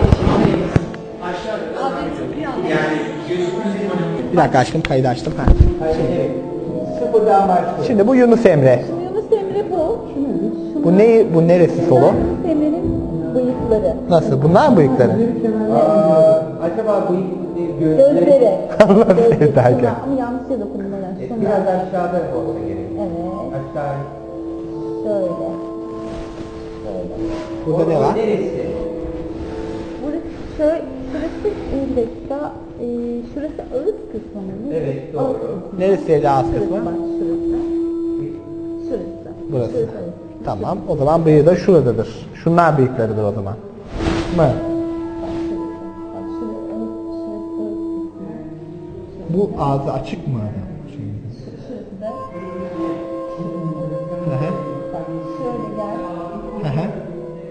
Bir dakika aşkım kaydı açtım. Ha. Şimdi bu Yunus Emre. Yunus Emre bu. Bu ne? Bu neresi solo? Yunus Emre'nin bıyıkları. Nasıl? Bunlar mı bıyıkları? Acaba bıyık Gözleri. Allah seni derken. Ama yanlış yere dokundum. Biraz aşağıda olsa gerek. Evet. Aşağı. Şöyle. Şöyle. Burada ne var? Neresi? Burası şöyle, şurası bir dakika, e, şurası ağız kısmı mı? Evet, doğru. Ağız kısmı. Neresi ağız Şurası kısmı? bak, şurası. Şurası. Burası. Şurası ağız. Tamam. O zaman bıyığı da şuradadır. Şunlar bıyıklarıdır o zaman. Mı? Bak, şurası. Bak, şurası ağız, şurası ağız kısmı. Bu ağzı açık mı? Şurası da. Hı hı. Bak, şöyle gel. Hı hı. Şöyle.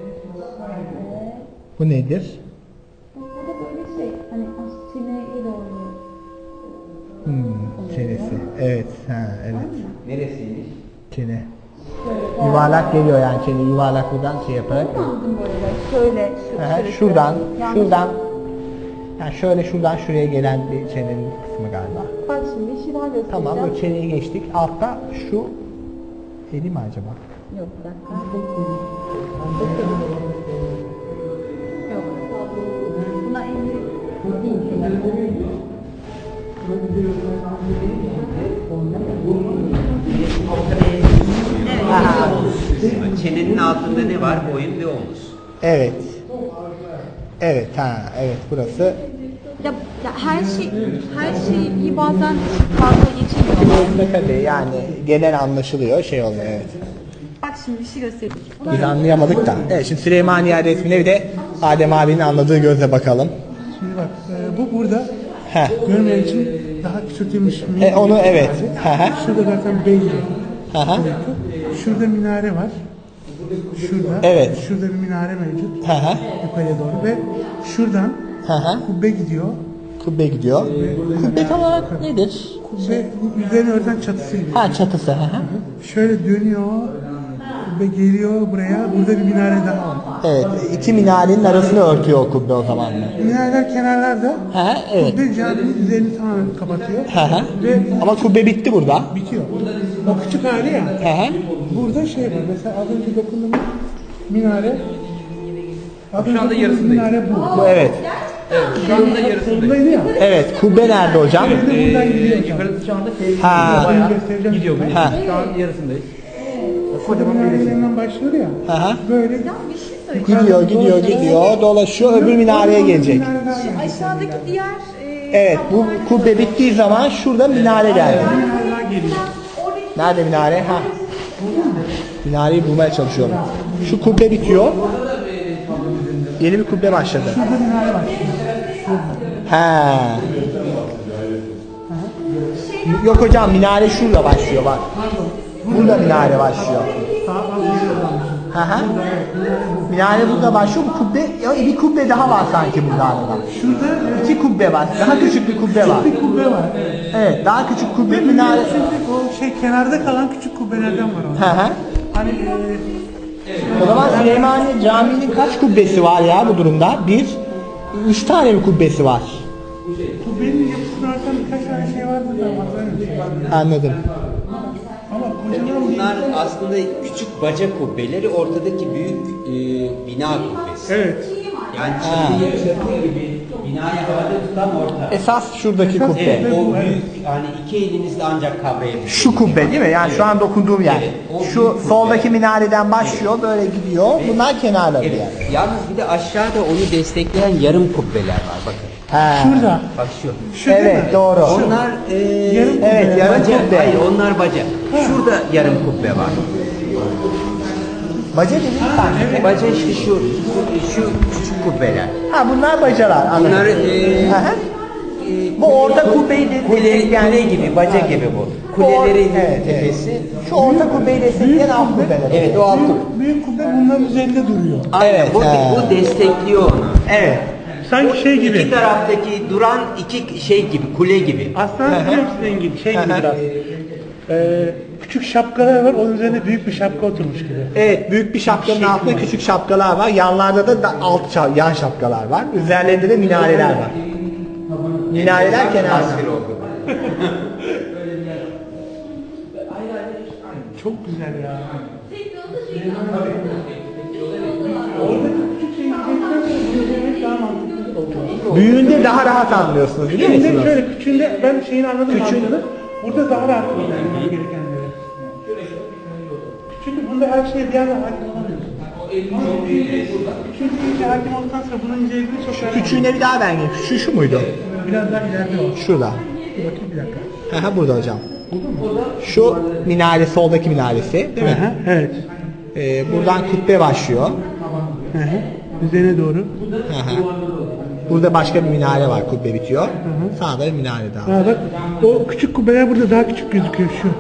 Bu nedir? Bu da böyle şey, hani çineyle oluyor. Hmm, çenesi. Evet. Ha, evet. Neresiymiş? Çene. Yuvarlak geliyor yani çene yuvarlak buradan şey yaparak. Anladım böyle. Şöyle. Şu, Aha, şurası. şuradan, Yanlış. şuradan. Yani şöyle şuradan şuraya gelen bir çenenin kısmı galiba. Bak şimdi bir şey daha göstereceğim. Tamam, bu çeneyi geçtik. Altta şu eli mi acaba? Yok, bir dakika. Bakın. Yok. Buna en değil. Çenenin altında ne var? Boyun ve omuz. Evet. Evet, ha, evet burası. Ya, ya her şey her şeyi bazen fazla geçemiyor. Tabii yani genel anlaşılıyor şey oluyor evet. Bak şimdi bir şey göstereyim. Biz anlayamadık da. Evet şimdi Süleymaniye resmine bir de Adem abinin anladığı gözle bakalım. Şimdi bak e, bu burada Heh. görmeyen için daha küçültülmüş. E, onu evet. Şurada zaten belli. Aha. Şurada minare var. Şurada. Evet. Şurada bir minare mevcut. Aha. Yukarıya doğru ve şuradan Aha. kubbe gidiyor. Kubbe gidiyor. Kubbe tam olarak nedir? Kubbe üzerine örten çatısı gibi. Ha çatısı. Aha. Şöyle dönüyor. Kubbe geliyor buraya. Burada bir minare daha var. Evet. iki minarenin arasını örtüyor o kubbe o zaman mı? Minareler kenarlarda. Ha, evet. Kubbe caminin üzerini tamamen kapatıyor. Ha, ha. Ve ama kubbe bitti burada. Bitiyor. O küçük hali ya. Ha, ha. Burada şey var. Mesela az önce dokunduğumuz minare. Şu anda yarısındayız. Minare bu. Bu evet. Evet, şu anda yarısındayız. Buradaydı ya. Evet. Kubbe nerede hocam? Ee, buradan gidiyor hocam. Yukarısı şu anda tehlikeli. Ha. Bayağı gidiyor bu. Ha. Şu an yarısındayız. Kocaman minarelerinden başlıyor ya. Aha. Böyle Gidiyor, gidiyor, gidiyor. Dolaşıyor. Öbür minareye gelecek. Şu aşağıdaki diğer e, Evet. Bu kubbe bittiği zaman şurada minare geldi. minareler geliyor. Nerede minare? Ha. Minareyi bulmaya çalışıyorum. Şu kubbe bitiyor. Yeni bir kubbe başladı. Şurada minare var. He. Yok hocam, minare şurada başlıyor bak. Burada minare başlıyor. Hı hı. Minare burada başlıyor. Bu kubbe, ya bir kubbe daha var sanki burada arada. Şurada İki kubbe var. Daha küçük bir kubbe var. bir kubbe var. Evet, daha küçük kubbe minare. O şey kenarda kalan küçük kubbelerden var orada. Hı hı. Hani e, O zaman Süleymaniye Camii'nin kaç kubbesi var ya bu durumda? Bir, üç tane mi kubbesi var? kubbenin yapısını artan birkaç tane şey var burada ama böyle bir şey var. Anladım. Ama kocaman bir... Bunlar aslında küçük baca kubbeleri, ortadaki büyük e, bina kubbesi. Evet. Yani çatıyı çatı gibi binayı havada tutan orta. Esas şuradaki kubbe. Evet, o büyük, hani iki elinizle ancak kavrayabilirsiniz. Şu kubbe değil mi? Yani şu an dokunduğum yer. Şu soldaki minareden başlıyor, böyle gidiyor. Bunlar kenarları Evet. yani. Yalnız bir de aşağıda onu destekleyen yarım kubbeler var bakın. He. Şurada. Bak şu. Şu Evet, doğru. Onlar e, Yarım kubbe. Evet, yarım baca. kubbe. Hayır, onlar baca. Şurada yarım kubbe var. Baca dediğin sanki. Baca işte şu, şu küçük kubbeler. Ha, bunlar bacalar. Anladım. Bunlar e, Hı hı. Bu orta kubbeyi de kule, destekleyen kule gibi, baca gibi bu. Kulelerin evet, tepesi. evet. Şu orta kubbeyi destekleyen alt kubbeler. Evet, o alt kubbe. Büyük, büyük kubbe bunların üzerinde duruyor. Aynen, bu, he. bu destekliyor onu. Evet. Sanki şey gibi. İki taraftaki duran iki şey gibi, kule gibi. Aslan Kılıçdaroğlu gibi şey gibi biraz. Ee, küçük şapkalar var, onun üzerine büyük bir şapka oturmuş gibi. Evet, büyük bir şapkanın Şey altında gibi. küçük şapkalar var. Yanlarda da, da alt şa- yan şapkalar var. Üzerlerinde de minareler var. Minareler kenarda. Çok güzel ya. Büyüğünde daha rahat anlıyorsunuz biliyor Küçüğünde musunuz? şöyle, küçüğünde ben şeyini anladım. Küçüğün- anladım. Burada daha rahat anlamak gerekenleri. Çünkü bunda her şeye bir anda hakim olamıyorsun. Ama Küçüğünde iyice hakim olduktan sonra bunun incelediğini çok önemli. Küçüğüne bir daha ben geleyim. Şu şu muydu? Biraz daha ileride o. Şurada. Bir bakayım bir dakika. Hı hı, burada hocam. Şu minare, soldaki minaresi değil mi? Hı hı, evet. Ee, buradan kubbe başlıyor. Hı hı. Üzerine doğru. Hı hı. Burada başka bir minare var, kubbe bitiyor. Sağda bir minare daha. Ha bak, o küçük kubbeler burada daha küçük gözüküyor şu.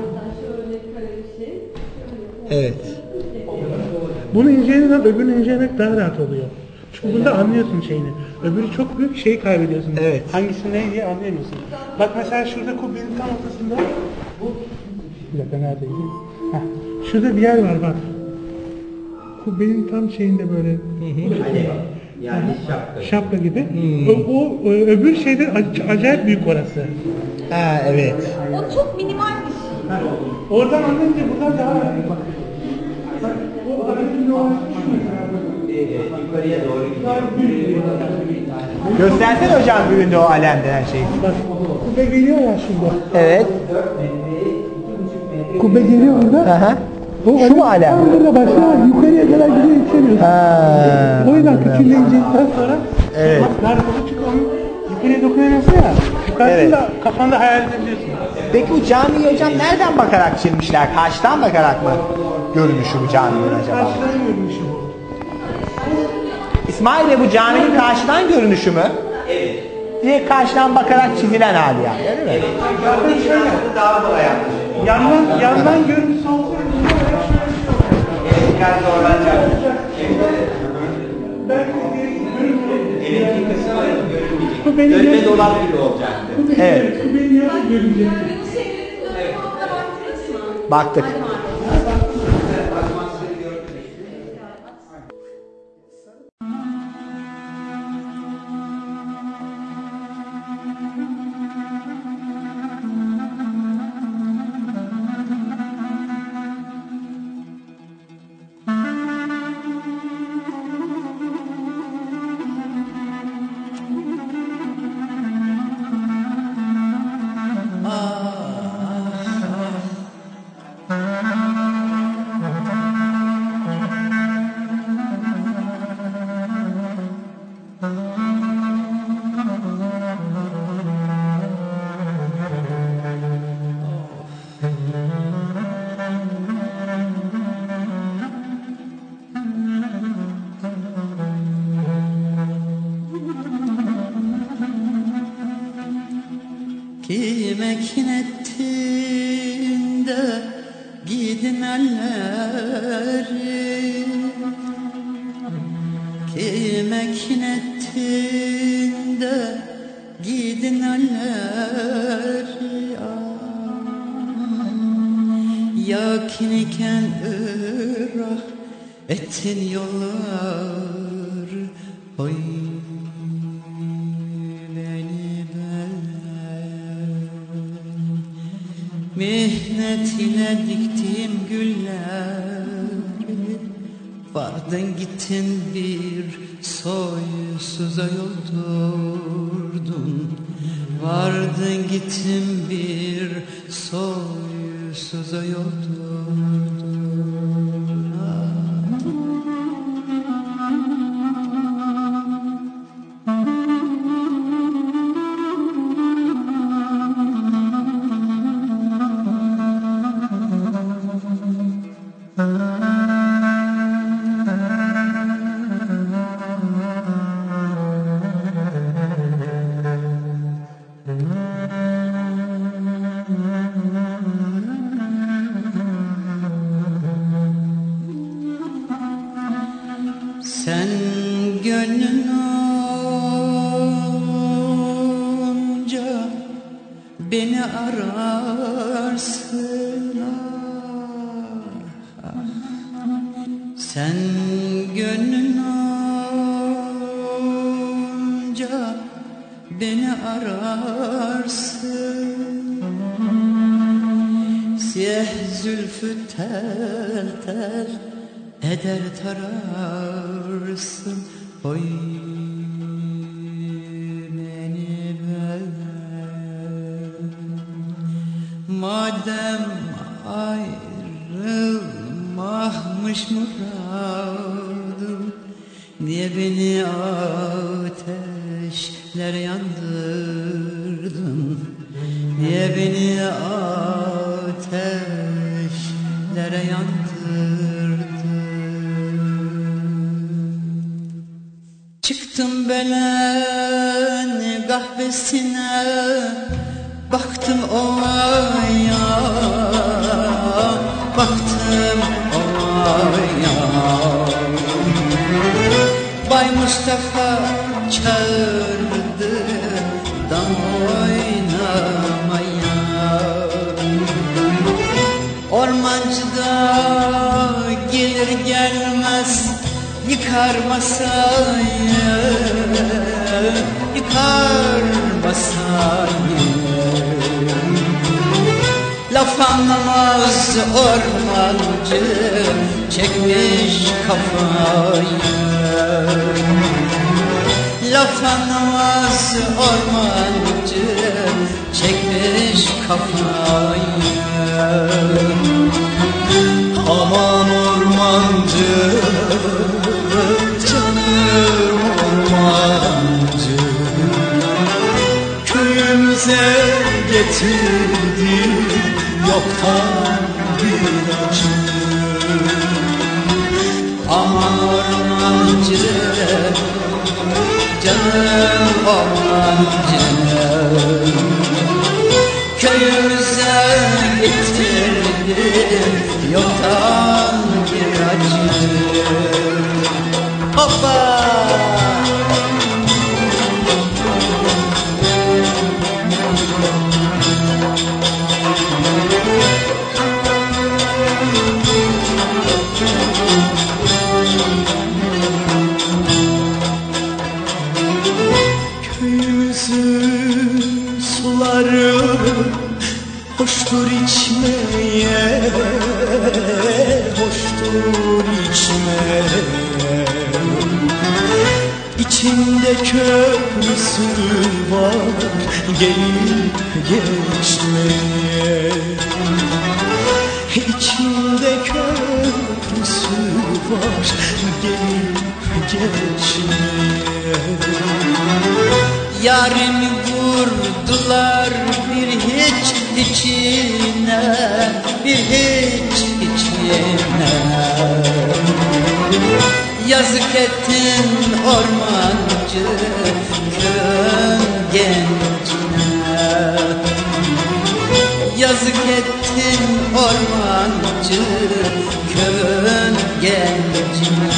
Evet. Bunu incelediğinden öbürünü incelemek daha rahat oluyor. Çünkü bunda anlıyorsun şeyini. Öbürü çok büyük, şeyi kaybediyorsun. Evet. Hangisi ne diye anlayamıyorsun. Bak mesela şurada kubbenin tam ortasında. Bir dakika neredeydi? Heh. Şurada bir yer var bak. Kubbenin tam şeyinde böyle. Yani şapka. Şapka gibi. O, o öbür şeyde ac- acayip büyük orası. Ha, evet. o çok minimalmiş. Ha, oradan anlayınca buradan daha rahat bak. Bak o aradaki o Yukarıya doğru gidiyor. Göstersene hocam büyüğünde o alem denen şeyi. bak kubbe geliyor ya şimdi. Evet. Kubbe geliyor burada. Hı hı. O Şu mu alem? Tam burada başlıyor. Yukarıya kadar gidiyor yükseliyorsun. Ha. O yüzden küçüğünde incelikten sonra Evet. bak daha rahat oluyor çünkü onun yukarıya dokunamıyorsun ya. Yukarısını da kafanda hayal edebiliyorsun. Peki bu camiyi hocam nereden bakarak çizmişler? Karşıdan bakarak mı görünüşü bu caminin acaba? Karşıdan görünüşü bu. İsmail Bey, bu caminin karşıdan görünüşü mü? Evet. Direkt karşıdan bakarak çizilen hali yani, değil mi? Evet. Gördüğünüz şöyle daha kolay yaklaşıyor. Yandan, yandan görüntüsü olsa Evet, biraz zorlanacak. belki Evet, bir kısmı görünmeyecek. Bu benim Dönme yarı- dolap gibi olacaktı. Evet. bu benim yarısı görünecek. Baktık. elleri kime kinettin de gidin elleri yakin iken ırak ettin yollar oy beni ben mihnet ile diktiğim güller vardın gittin bir soysuza yoldurdun vardın gittin bir soysuza yoldurdun sen gönlün olunca beni ararsın ah, ah. Sen gönlün olunca beni ararsın siyah zülfü tel tel eder tararsın oy beni ben madem ayrılmahmış muradım niye beni ateşler yandırdın niye beni ateşlere yandırdın çıktım belen kahvesine baktım ovaya baktım ovaya Bay Mustafa çağırdı dam oynamaya ormancıda gelir gelmez yıkar masayı yıkar masayı laf anlamaz ormancı çekmiş kafayı laf anlamaz ormancı çekmiş kafayı aman ormancı canım ormancı köyümüze getirdi yoktan bir acı aman ormancı canım ormancı köyümüze getirdi yoktan bir acı hoppa köyümüzün suları hoştur içmeye hoştur içmeye İçinde köprüsü var gelip geçmeye İçinde köprüsü var gelip geçmeye Yarimi vurdular bir hiç içine bir hiç içine Yazık ettin ormancı köyün gencine Yazık ettin ormancı köyün gencine.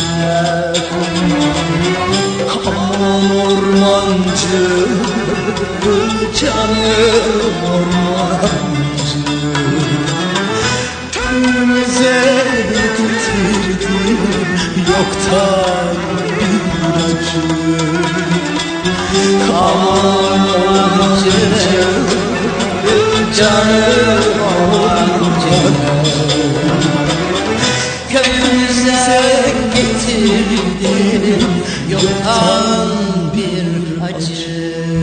Aman ormancı, canım ormancı, köyümüze getirdin yoktan bir acı. Aman ormancı, canım ormancı, köyümüze getirdin yoktan bir acı.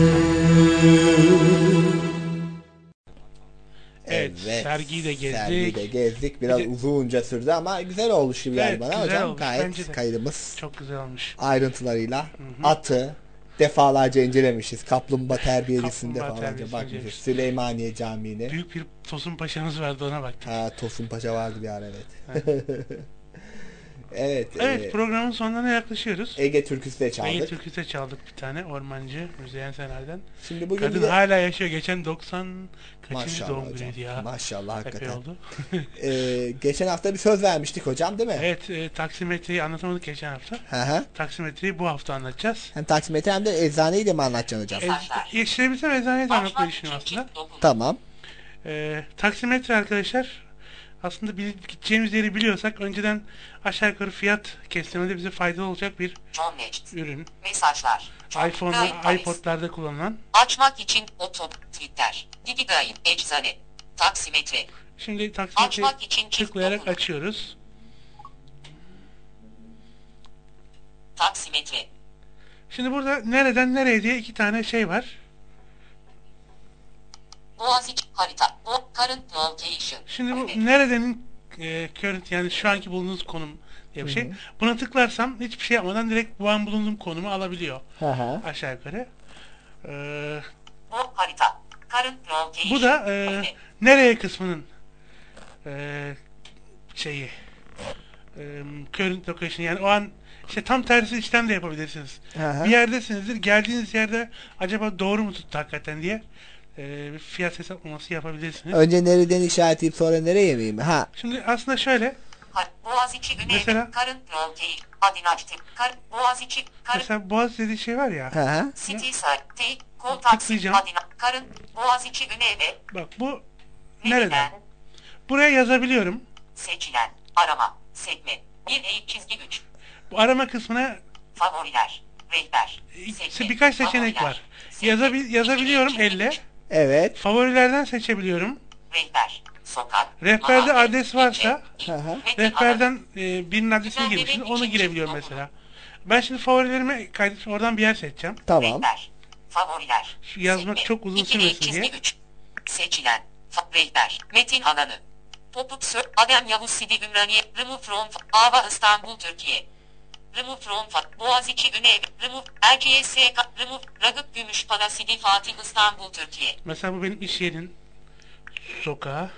Evet, sergiyi de gezdik. Sergiyi de gezdik. Biraz Bir de- uzunca sürdü ama güzel olmuş gibi Evet, geldi bana güzel hocam. olmuş. Gayet Bence de. kaydımız. Çok güzel olmuş. Ayrıntılarıyla hı. atı defalarca incelemişiz. Kaplumbağa terbiyelisini Kaplumbağa defalarca terbiyesini bakmışız. incelemişiz. Süleymaniye Camii'ne. Büyük bir Tosun Paşa'mız vardı, ona baktık. Ha, Tosun Paşa vardı bir ara, evet. Evet. Evet, e, programın sonuna yaklaşıyoruz. Ege türküsü de çaldık. Ege türküsü de çaldık bir tane. Ormancı Müzeyyen Sener'den. Şimdi bugün Kadın bir de- hala yaşıyor. Geçen doksan kaçıncı Maşallah doğum hocam. günüydü ya. Maşallah, Epey hakikaten. oldu. Ee, geçen hafta bir söz vermiştik hocam, değil mi? Evet, e, taksimetreyi anlatamadık geçen hafta. Hı hı. Taksimetreyi bu hafta anlatacağız. Hem taksimetre hem de eczaneyi de mi anlatacaksın hocam? E, yetiştirebilsem eczaneyi de anlatmayı düşünüyorum aslında. Tamam. E, taksimetre arkadaşlar, aslında bil- gideceğimiz yeri biliyorsak önceden aşağı yukarı fiyat kestirmede bize faydalı olacak bir ürün. Mesajlar. iPhone Gayet ve temiz. iPod'larda kullanılan. Açmak için otop, Twitter, Digigayim, eczane, taksimetre. Şimdi taksimetreyi Açmak için çift tıklayarak dokun. açıyoruz. Taksimetre. Şimdi burada nereden nereye diye iki tane şey var. Boğaziçi harita. Bu current location. Şimdi bu neredenin e, current, yani şu anki bulunduğunuz konum diye bir şey. Hı hı. Buna tıklarsam hiçbir şey yapmadan direkt bu an bulunduğum konumu alabiliyor. Hı hı. Aşağı yukarı. Ee, Bu harita. Current location. bu da e, nereye kısmının e, şeyi e, current location, yani o an işte tam tersi işlem de yapabilirsiniz. Hı hı. Bir yerdesinizdir, geldiğiniz yerde acaba doğru mu tuttu hakikaten diye e, bir fiyat hesaplaması yapabilirsiniz. Önce nereden işaretleyip sonra nereye miyim? Ha. Şimdi aslında şöyle, Ha- Boğaziçi Güney. Mesela- Current location. Adını açtım. Kar, Boğaziçi. Current. mesela Boğaz dediği şey var ya. Hı hı. City site. T. Kol taksi. Tıklayacağım. Adına. Current. Boğaziçi Güney ve Bak bu nereden? Buraya yazabiliyorum. seçilen. Arama. Sekme. Bir eğik çizgi güç. Bu arama kısmına Favoriler. Rehber. işte birkaç seçenek Favoriler. var. Yazabil yazabiliyorum elle. Evet. Favorilerden seçebiliyorum. Rehber. Sokak. Rehberde mahalle, adres varsa Hı hı. rehberden e, birinin adresini girmişsin, onu girebiliyorum mesela. Ben şimdi favorilerimi kaydet, oradan bir yer seçeceğim. Tamam. Rehber. Favoriler. Şu yazmak Sekme. çok uzun İki eğik sürmesin çizgi diye. güç. Seçilen. Fa- rehber. Metin alanı. Pop-up search. Adem Yavuz Sidi Ümraniye. Remove from. Ava İstanbul Türkiye. Remove from. Fa- Boğaziçi Güney. Remove. Erciyes S K. Remove. Ragıp Gümüşpala Sidi Fatih İstanbul Türkiye. Mesela bu benim iş yerin sokağı,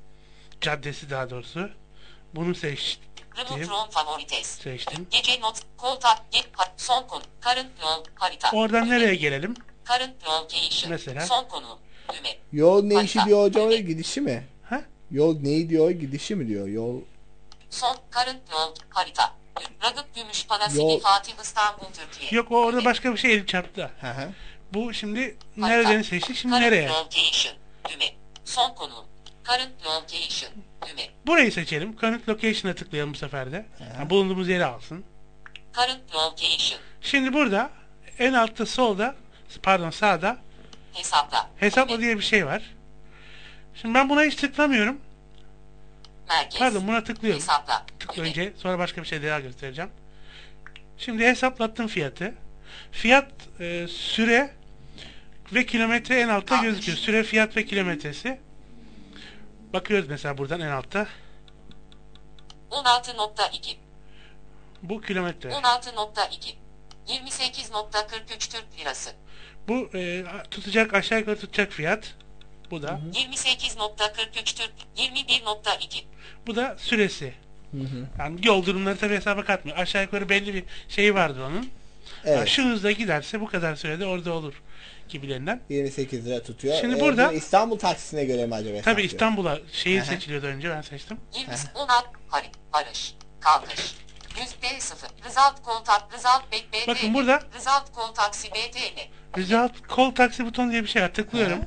caddesi daha doğrusu. Bunu seçtim. Remove from favorites. Seçtim. Gece not. Kontak. Get. Ha- Son konu. Current yol. Harita. Oradan nereye gelelim? Current location. Mesela? Son konu. Düğme. Yol ne işi Harita. diyor hocam, oraya gidişi mi? Ha? Yol neyi diyor, gidişi mi diyor? Yol Son current yol. Harita. Ragıp Gümüşpala Yol- Sidi Fatih İstanbul Türkiye. Yok, o orada başka bir şey elim çarptı. Hı hı. Bu şimdi Harita. nereden seçtik, şimdi Current nereye? location. Düğme. Son konu. Current location. Düğme. Burayı seçelim. Current location'a tıklayalım bu sefer de. Yani bulunduğumuz yeri alsın. Current location. Şimdi burada en altta solda, pardon sağda Hesapla. hesapla diye bir şey var. Şimdi ben buna hiç tıklamıyorum. Merkez. Pardon, buna tıklıyorum. Hesapla. Tıkla önce, sonra başka bir şey daha göstereceğim. Şimdi hesaplattım fiyatı. Fiyat, e, süre ve kilometre en altta gözüküyor. Süre, fiyat ve kilometresi. Bakıyoruz mesela buradan en altta. on altı nokta iki. Bu kilometre. on altı nokta iki. yirmi sekiz nokta kırk üç Türk Lirası. Bu e, tutacak, aşağı yukarı tutacak fiyat. Bu da. yirmi sekiz nokta kırk üç Türk. yirmi bir nokta iki. Bu da süresi. Hı hı. Yani yol durumları tabii hesaba katmıyor. Aşağı yukarı belli bir şey vardır onun. Evet. Yani şu hızla giderse bu kadar sürede orada olur gibilerinden. yirmi sekiz lira tutuyor. Şimdi Ee, burada bu İstanbul taksisine göre mi acaba? tabii İstanbul'a şehir Aha. seçiliyordu önce, ben seçtim. yirmi on altı Harit Barış Kalkış yüzde sıfır Result kontak Result bek B T Bakın burada- Result kontaksi B T N Result call taksi butonu diye bir şey var. Tıklıyorum.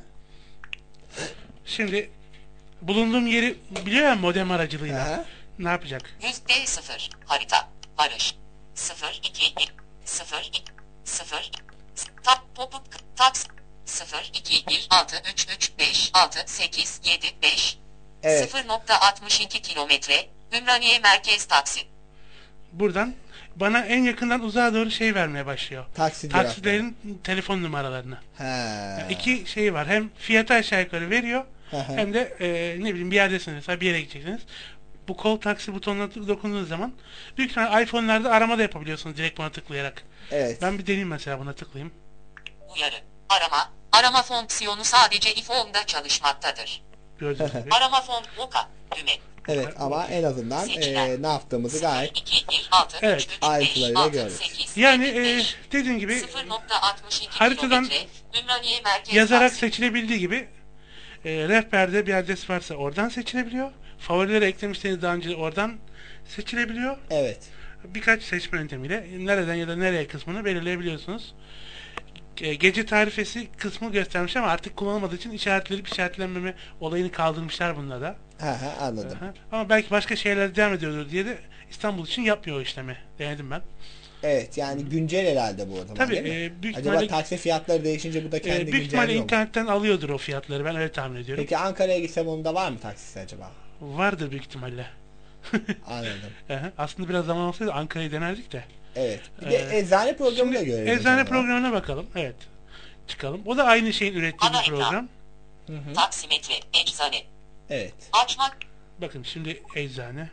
Şimdi bulunduğum yeri biliyor ya modem aracılığıyla. Ne yapacak? yüzde sıfır Harita Barış sıfır iki sıfır iki sıfır tak pop-up taks sıfır iki bir altı üç üç beş altı sekiz yedi beş Evet. sıfır nokta altmış iki kilometre Ümraniye merkez taksi. Buradan bana en yakından uzağa doğru şey vermeye başlıyor. Taksi Taksilerin telefon numaralarını. He. Yani iki şey var. Hem fiyatı aşağı yukarı veriyor. Hı hı. Hem de e, ne bileyim bir yerdesiniz. Mesela bir yere gideceksiniz. Bu call taksi butonuna dokunduğunuz zaman büyük ihtimalle iPhone'larda arama da yapabiliyorsunuz direkt buna tıklayarak. Evet. Ben bir deneyeyim mesela, buna tıklayayım. Uyarı. Arama. Arama fonksiyonu sadece iPhone'da çalışmaktadır. Gördüğünüz gibi. Arama fon oka düğme. Evet ama en azından e, ne yaptığımızı gayet Evet. ayrıntılarıyla gördük. Yani e, dediğim gibi sıfır nokta altmış iki haritadan kilometre Ümraniye merkez yazarak taksi. seçilebildiği gibi e, rehberde bir adres varsa oradan seçilebiliyor. Favorilere eklemişseniz daha önce oradan seçilebiliyor. Evet. Birkaç seçme yöntemiyle nereden ya da nereye kısmını belirleyebiliyorsunuz. E, gece tarifesi kısmı göstermiş ama artık kullanılmadığı için işaretlenip işaretlenmeme olayını kaldırmışlar bunda da. Aha, anladım. Aha. Ama belki başka şeyler devam ediyordur diye de İstanbul için yapmıyor o işlemi. Denedim ben. Evet, yani güncel herhalde bu o zaman, Tabii, değil mi? e, büyük Acaba ihtimalle- taksi fiyatları değişince bu da kendi E, büyük ihtimalle güncelliyor mu? internetten alıyordur o fiyatları, ben öyle tahmin ediyorum. Peki Ankara'ya gitsem onda var mı taksisi acaba? Vardır büyük ihtimalle. Anladım. Aha, aslında biraz zaman olsaydı Ankara'yı denerdik de. Evet. Bir de eczane programı da şimdi görelim o Eczane zaman. programına bakalım. Evet. Çıkalım. O da aynı şeyin ürettiği bir program. Taksimetre eczane. Evet. Açmak Bakın şimdi eczane.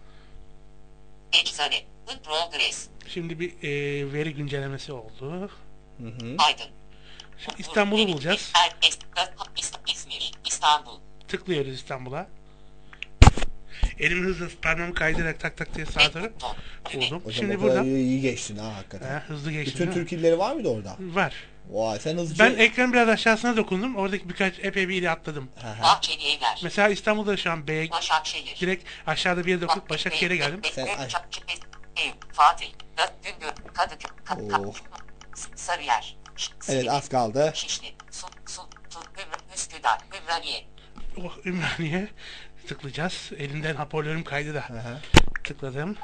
eczane. In progress. Şimdi bir e, veri güncellemesi oldu. Aydın. Şimdi İstanbul'u bulacağız. Er, es, İs- İzmir. İstanbul. Tıklıyoruz İstanbul'a. Elimi hızlı parmağımı kaydırarak tak tak diye sağa doğru buldum. O Şimdi zaman o kadar burada iyi geçtin ha hakikaten. He, hızlı geçtim, Bütün değil mi? Türk illeri var mıydı orada? Var. Vay, sen hızlıca... Ben ekran biraz aşağısına dokundum. Oradaki birkaç epey bir ili atladım. Bahçeli evler. Mesela İstanbul'da şu an B'ye Başakşehir. direkt aşağıda bir yere dokunup Başakşehir'e geldim. Sen Ev, Fatih, Güngör, Kadıköy, Ka- Oh. Ka- Sarıyer, Ş- Evet, az kaldı. Şişli, Su, Su, Tu, Ümr- Üsküdar, Ümraniye. Oh, Ümraniye tıklayacağız. Elimden hoparlörüm kaydı da. Tıkladım.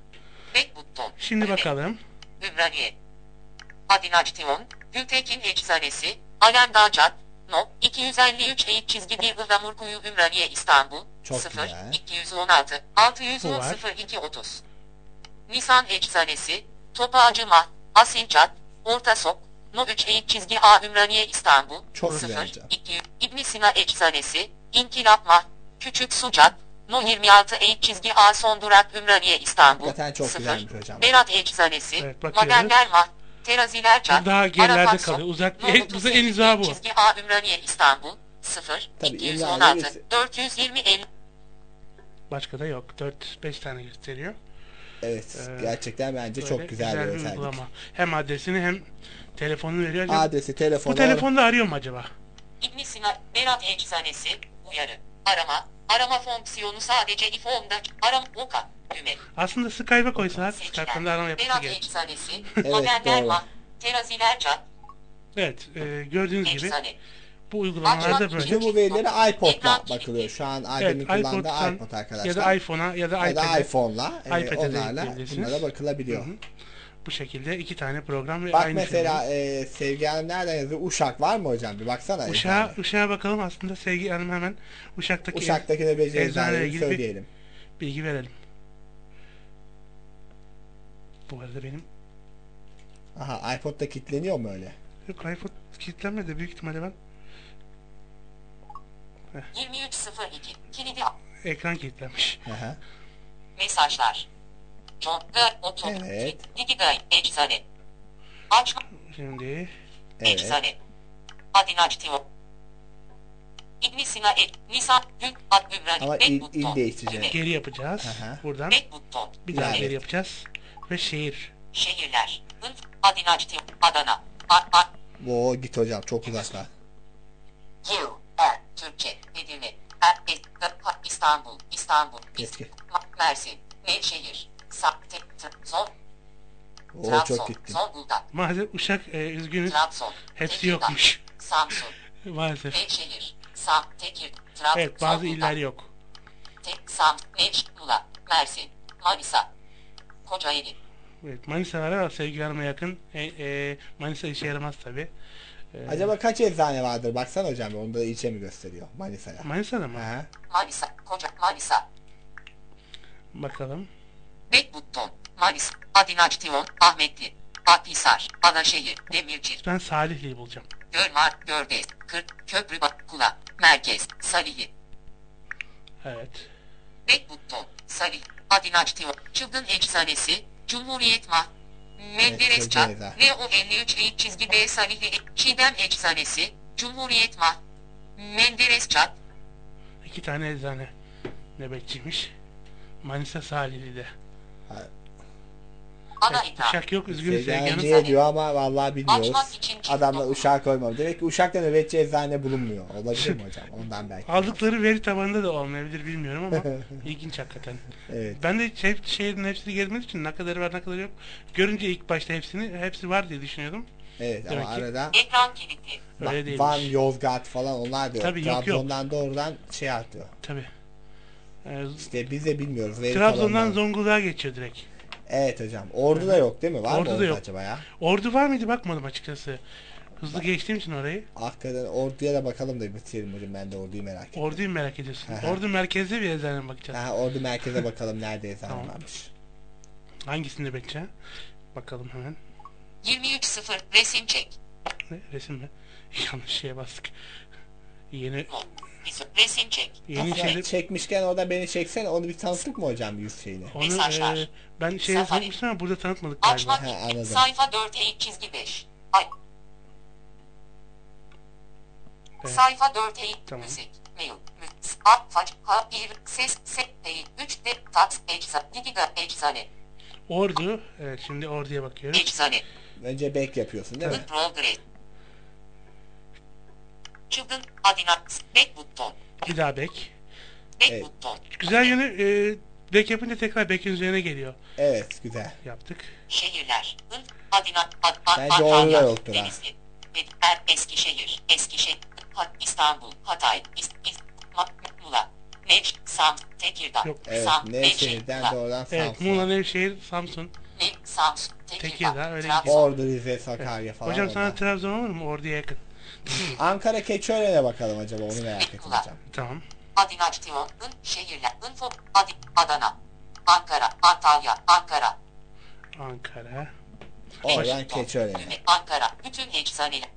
Bek buton. Şimdi bakalım. Ümraniye. Adinaçtiyon, Gültekin Eczanesi, Alem Dağcat, No, iki yüz elli üç eğik çizgi bir Ihlamurkuyu Ümraniye İstanbul, Çok sıfır, güzel. iki yüz on altı, altı yüz Bu on var. sıfır iki otuz. Nisan Eczanesi, Topağacı Mah, Asilcat, Orta Sok, No üç eğik çizgi A Ümraniye İstanbul, Çok sıfır, güzel hocam. iki yüz, İbn Sina Eczanesi, İnkılap Mah, Küçük Sucat, No yirmi altı eğik çizgi A son durak Ümraniye İstanbul, Hakikaten çok sıfır, güzelmiş hocam. Berat Eczanesi, Evet, bakıyoruz. Madenler Mah, Teraziler Cat, Daha gerilerde Arafat Sok, kalıyor. Uzak, No en, otuz bize en sekiz uzağı bu. çizgi A Ümraniye İstanbul, sıfır, Tabii, iki yüz illa on altı, birisi- dört yüz yirmi elli. Başka da yok. dört beş tane gösteriyor. Evet, Ee, gerçekten bence Böyle çok güzel, bir bir özellik. uygulama. Hem adresini hem telefonunu veriyor. Acaba Adresi, telefonu... Bu telefonda arıyor mu acaba? İbn Sina, Berat Eczanesi, uyarı, arama, arama fonksiyonu sadece iPhone'da, aram, oka, düğme, Aslında Skype'a koysalar Skype'tan da arama yapması Berat gerek. Eczanesi, Evet, Madenler doğru. Mah, Teraziler Cat, Evet, e, gördüğünüz gibi Eczane. bu uygulamalarda böyle. Bütün bu verilere iPod'la bakılıyor. Şu an Adem'in Evet, kullandığı iPod'dan iPod arkadaşlar. ya da iPhone'a ya da Ya da iPad'e. iPhone'la e, iPad'e de onlarla yükleyebilirsiniz. bunlara bakılabiliyor. Hı hı. Bu şekilde iki tane program ve Bak aynı mesela firmanın. e, Sevgi Hanım nereden yazıyor? Uşak var mı hocam? Bir baksana. Uşağa, eczane. Uşağa bakalım aslında Sevgi Hanım hemen Uşak'taki Uşak'taki de beceri eczaneyle eczaneleri ilgili bir söyleyelim. bilgi verelim. Bu arada benim Aha, iPod'da kilitleniyor mu öyle? yok, iPhone kilitlenmedi büyük ihtimalle ben. yirmi üç sıfır iki, kilidi, Ekran kilitlenmiş. Aha. mesajlar, John, Gör, Oto, Evet. Digigay, Eczane, açma, Şimdi Evet. Eczane, Adinaçtiyon, İbn Sina, E, Nisan, Gül, Ad, Ümraniye, Ama Bek il, buton, il değiştireceğiz. geri yapacağız. Aha. Buradan Bek buton, bir daha Evet. geri yapacağız ve şehir Şehirler. Inf. Adinaçti. Adana. A. A. Oo git hocam çok uzaklar. You. Er. Türkçe. Edirne. Er. Et. Ha, İstanbul. İstanbul. Eski. Ma- Mersin. Nevşehir. Sakte. Zon. Oo Trabzon. çok gittin. Zonguldak. Maalesef Uşak e, üzgünüz. Trabzon. Hepsi Tekirdağ, yokmuş. Samsun. Maalesef. Nevşehir. Sam. Tekir. Trabzon. Evet bazı Zonguldak. iller yok. Tek. Sam. Nevş. Muğla. Mersin. Manisa. Kocaeli. Evet, Manisa var ama Sevgi Hanım'a yakın. E, e, Manisa işe yaramaz tabi. E, Acaba kaç eczane vardır? Baksana hocam onu da ilçe mi gösteriyor Manisa'ya? Manisa'da mı? He. Manisa. Koca. Manisa. Bakalım. Bekbutton. Manisa. Adinaçtiyon. Ahmetli. Akhisar. Alaşehir. Demirci. Ben Salihli'yi bulacağım. Gölmar. Gördes. Kırk. Köprü. Kula. Merkez. Salihli. Evet. Bekbutton. Salih. Adinaçtiyon. Çılgın Eczanesi. Cumhuriyet Mah. Menderes Evet, Çat. Çılgın Eczane. Leo elli üç eğik çizgi B Salihli. Çiğdem Eczanesi. Cumhuriyet Mah. Menderes Çat. İki tane eczane nöbetçiymiş. Manisa Salihli'de. Ana Evet, iddia. Uşak yok üzgünüz Sevgi Hanım. Eczaneciye diyor ama vallahi bilmiyoruz. Açmak için çift Adamlar dokuma. Uşak'a koymam. Demek ki Uşak'ta nöbetçi eczane bulunmuyor. Olabilir mi hocam? Ondan belki. Aldıkları veri tabanında da olmayabilir bilmiyorum ama ilginç hakikaten. Evet. Ben de şey, şehrin hepsini gezmediğim için ne kadarı var ne kadarı yok. Görünce ilk başta hepsini hepsi var diye düşünüyordum. Evet Demek ama ki arada Ekran kilitli. öyle Van, değilmiş. Van, Yozgat falan onlar diyor. Tabii, yok, yok. Trabzon'dan doğrudan şey atıyor. Tabii. Ee, İşte biz de bilmiyoruz. Veri Trabzon'dan tabanından. Zonguldak'a geçiyor direkt. Evet hocam. Ordu'da yok değil mi? Var Ordu'da mı orada yok. acaba ya? Ordu var mıydı bakmadım açıkçası. Hızlı geçtiğim için orayı. Hakikaten Ordu'ya da bakalım da bitirelim hocam. Ben de Ordu'yu merak ediyorum. Ordu'yu merak ediyorsun. Hı hı. Ordu merkezde bir eczane mi bakacağız? Ha, Ordu merkeze bakalım nerede eczane Tamam. varmış. Hangisinde bekçe? Bakalım hemen. yirmi üç sıfır. Resim çek. Ne? Resim mi? Yanlış şeye bastık. Yeni Resim çek. yeni Aslında şeyde çekmişken orada beni çeksene. Onu bir tanıttık mı hocam yüz şeyini? onu Mesajlar. e, ben şeyi Safari. tanıtmıştım ama burada tanıtmadık galiba. Açmak. He, anladım. Sayfa dört eğik çizgi beş. Ay. Evet. Sayfa dört eğik. Tamam. Müzik. Mail. Müzik. A. Fac. Ha. Bir. Ses. Se. Değil. üç. De. Tat. Eczane. Giga. Eczane. Ordu. Evet, şimdi Ordu'ya bakıyoruz. Eczane. Önce back yapıyorsun değil mi? Progress. Çılgın. Adinax. Back button. Bir daha back. Back Evet. button. Güzel yönü e, back yapınca tekrar back'in üzerine geliyor. Evet güzel. Yaptık. Şehirler. In. Adina. Ad, ad, Bence Antalya, orada yoktur ha. Denizli. Bed- Er, Eskişehir. Eskişehir. Ha, İstanbul. Hatay. İst, İst, Ma, Muğla. Nevş. Sam. Tekirdağ. Yok. Evet Sam. Nevşehir'den Muğla. doğrudan Evet, Samsun. Muğla, Nevşehir, Samsun, Ne, Samsun. Tekirdağ. Tekirdağ öyle Trabzon. gidiyor. Ordu, Rize, Sakarya falan. Hocam sana oradan. Trabzon olur mu? Ordu'ya yakın. Ankara Keçiören'e bakalım acaba onu merak ettim Muğla. hocam. Tamam. Adinaçtiyon. In. Şehirler. Info. Adi, Adana. Ankara. Antalya. Ankara. Ankara. Oradan Washington, Keçiören'e. Üme, Ankara. Bütün eczaneler.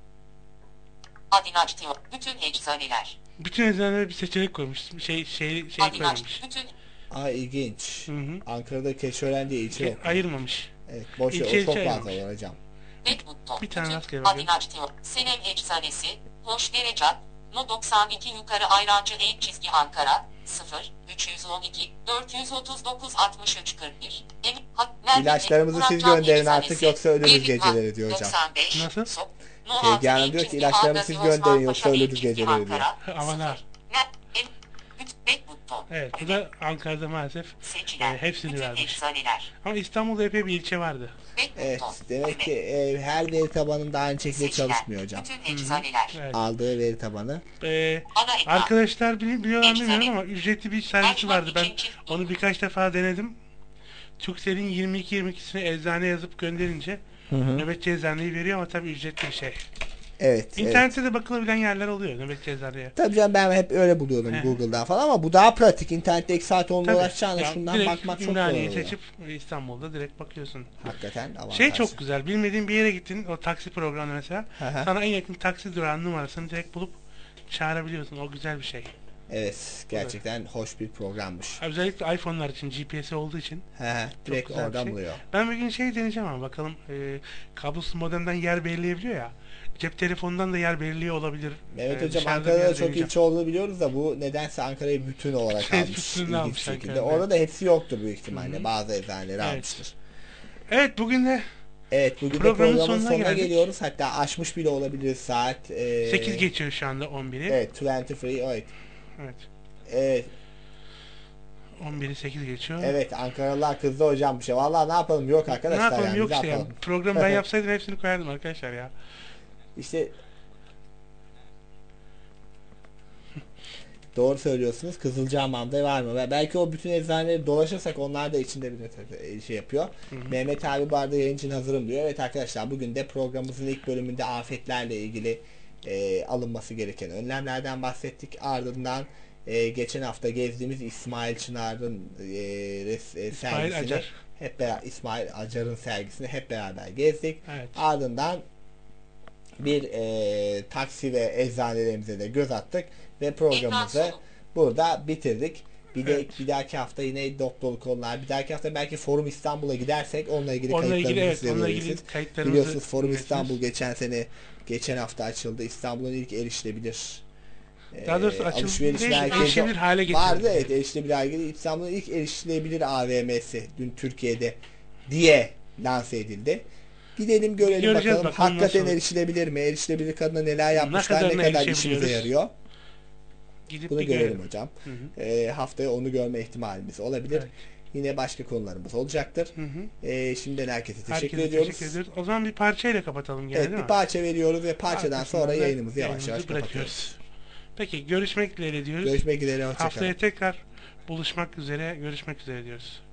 Adinaçtiyon. Bütün eczaneler. Bütün eczanelere bir seçenek koymuş. Şey şey şey Adinaç. koymamış. Bütün Aa ilginç. Hı hı. Ankara'da Keçiören diye ilçe yok. Ayırmamış. Evet boş İlçe ver, o ilçe çok fazla ayırmamış. var hocam. Bekbutton. Bir tane Bütün rastgele bakayım. Adinaçtiyon. Senem Eczanesi. Hoşdere Cad. No doksan iki yukarı Ayrancı Eğik çizgi Ankara. sıfır üç yüz on iki dört yüz otuz dokuz altmış üç kırk bir. Em, ha, Nermin, İlaçlarımızı siz Muratcan gönderin Eczanesi, artık yoksa ölürüz Birlik Van, geceleri diyor hocam. doksan beş, Nasıl? So- No Sevgi altı Hanım Eğik diyor ki, çizgi ilaçlarımı siz Agazi Osman gönderin, yoksa Paşa Eğik ölürüz çizgi geceleri diyor. Ankara, Aman ha. sıfır. Ne? Em, Büt- Bekbutton. Evet, bu da Ankara'da maalesef Seçilen. e, hepsini Bütün vermiş. eczaneler. Ama İstanbul'da epey bir ilçe vardı. Evet Bekbutton. demek ki e, her veri tabanında aynı şekilde Seçilen. çalışmıyor hocam. Bütün eczaneler. Evet. Aldığı veri tabanı. Ee, Ana ekran. arkadaşlar bili- biliyorlar mı bilmiyorum Eczane. ama ücretli bir servisi Açmak vardı. Ben için çift onu birkaç defa denedim. Turkcell'in yirmi iki yirmi ikisine eczane yazıp gönderince Hı hı. nöbetçi eczaneyi veriyor ama tabii ücretli bir şey. Evet. evet. İnternette de bakılabilen yerler oluyor nöbetçi eczaneye. Tabii canım ben hep öyle buluyorum He. Google'dan falan ama bu daha pratik. İnternette iki saat onunla Tabii. uğraşacağına Ya şundan direkt bakmak çok zor Ümraniye'yi oluyor. seçip İstanbul'da direkt bakıyorsun. Hakikaten avantajlı. Şey çok güzel. Bilmediğin bir yere gittin. O taksi programı mesela. Hı hı. Sana en yakın taksi durağının numarasını direkt bulup çağırabiliyorsun. O güzel bir şey. Evet gerçekten hoş bir programmış. Özellikle iPhone'lar için G P S olduğu için. He he çok direkt güzel bir oradan şey. buluyor. Ben bir gün şey deneyeceğim ama bakalım e, kablosuz modemden yer belirleyebiliyor ya. Cep telefonundan da yer belirliyor olabilir. Evet E, hocam dışarıda bir Ankara'da yer çok deneyeceğim. ilçe olduğunu biliyoruz da bu nedense Ankara'yı bütün olarak almış. Bütününü İlginç almış şekilde. Ankara'da. Orada da hepsi yoktur büyük ihtimalle. Hı hı. Bazı eczaneleri Evet. almıştır. Evet bugün de Evet bugün de programın programın sonuna sonuna, geldik. geliyoruz. Hatta aşmış bile olabiliriz saat. E, sekiz geçiyor şu anda on biri. Evet yirmi üç evet. Evet. Evet. on biri sekiz geçiyor. Evet Ankaralılar kızdı hocam bir şey. Vallahi ne yapalım yok arkadaşlar. Ne yapalım yani, yok ne işte ya. yapalım? Programı ben yapsaydım hepsini koyardım arkadaşlar ya. İşte doğru söylüyorsunuz. Kızılcahamam'da var mı? Ve belki o bütün eczaneleri dolaşırsak onlar da içinde bir şey yapıyor. Hı hı. Mehmet abi bu arada yayın için hazırım diyor. Evet arkadaşlar bugün de programımızın ilk bölümünde afetlerle ilgili e, alınması gereken önlemlerden bahsettik. Ardından e, geçen hafta gezdiğimiz İsmail Çınar'ın e, res, e, sergisini Acar. hep beraber İsmail Acar'ın sergisini hep beraber gezdik. Evet. Ardından bir e, taksi ve eczanelerimize de göz attık ve programımızı burada bitirdik. Bir de Evet. bir dahaki hafta yine dop dolu konular. Bir dahaki hafta belki Forum İstanbul'a gidersek onunla ilgili Onunla ilgili, kayıtlarımızı evet, size onunla veririz. ilgili kayıtlarımızı Biliyorsunuz Forum dinlersiniz. İstanbul geçen sene geçen hafta açıldı. İstanbul'un ilk erişilebilir Daha doğrusu e, açıldı alışveriş değil, merkezi erişilebilir hale getirildi. vardı. Evet, erişilebilir hale getirdi. İstanbul'un ilk erişilebilir A V M'si dün Türkiye'de diye lanse edildi. Gidelim görelim Göreceğiz bakalım. bakalım Hakikaten nasıl. erişilebilir mi? Erişilebilir kadına neler yapmışlar, kadarına ne kadar erişebiliyoruz? işimize yarıyor. Gidip Bunu bir görelim görelim. hocam. Hı hı. Ee, haftaya onu görme ihtimalimiz olabilir. Evet. Yine başka konularımız olacaktır. Hı hı. Ee, şimdiden herkese teşekkür Herkese ediyoruz. teşekkür ediyoruz. O zaman bir parçayla kapatalım gene Evet, değil bir mi? parça veriyoruz ve parçadan Arkasından sonra da yayınımızı yavaş yayınımızı yavaş bırakıyoruz. kapatıyoruz. Peki görüşmek dileğiyle diyoruz. Görüşmek dileğiyle, hoşça kalın. Haftaya tekrar buluşmak üzere, görüşmek üzere diyoruz.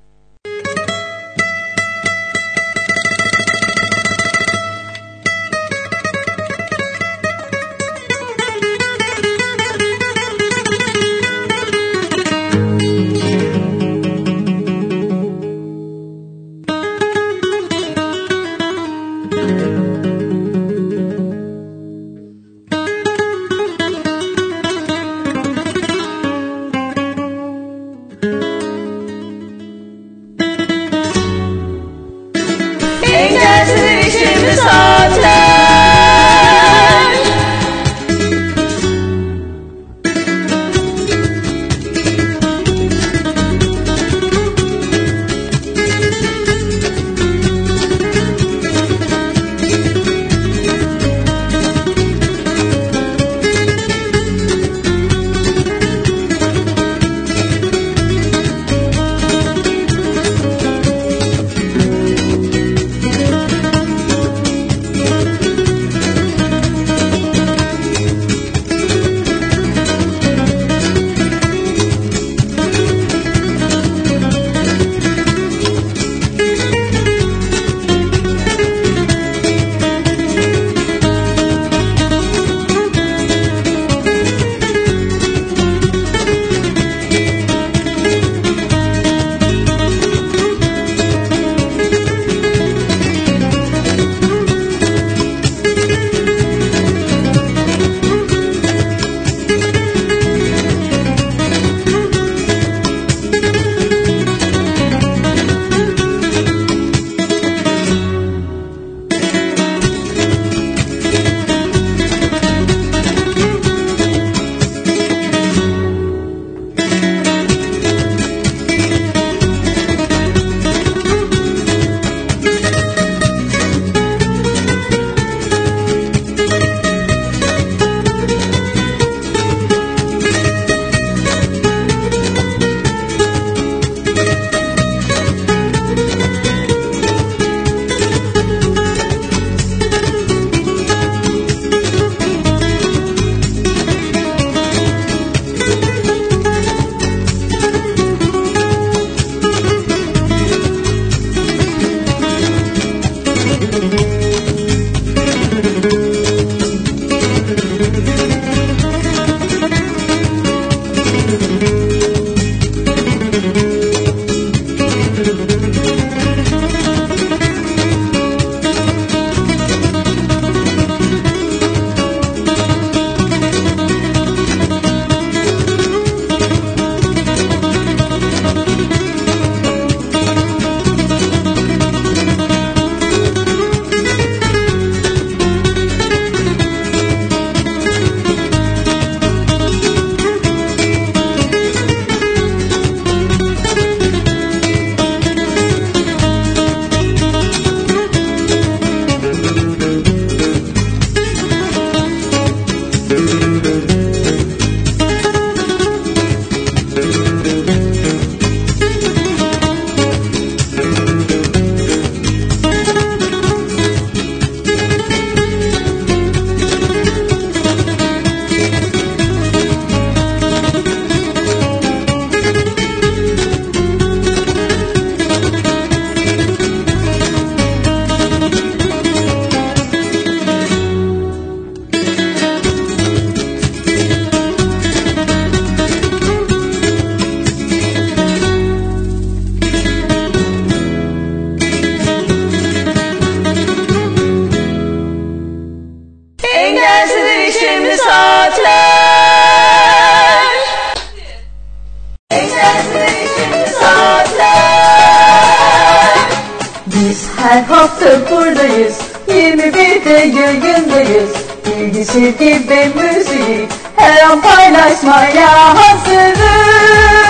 Her hafta buradayız, yirmi birde yayındayız. İlgi, sevgi ve müzik her an paylaşmaya hazırız.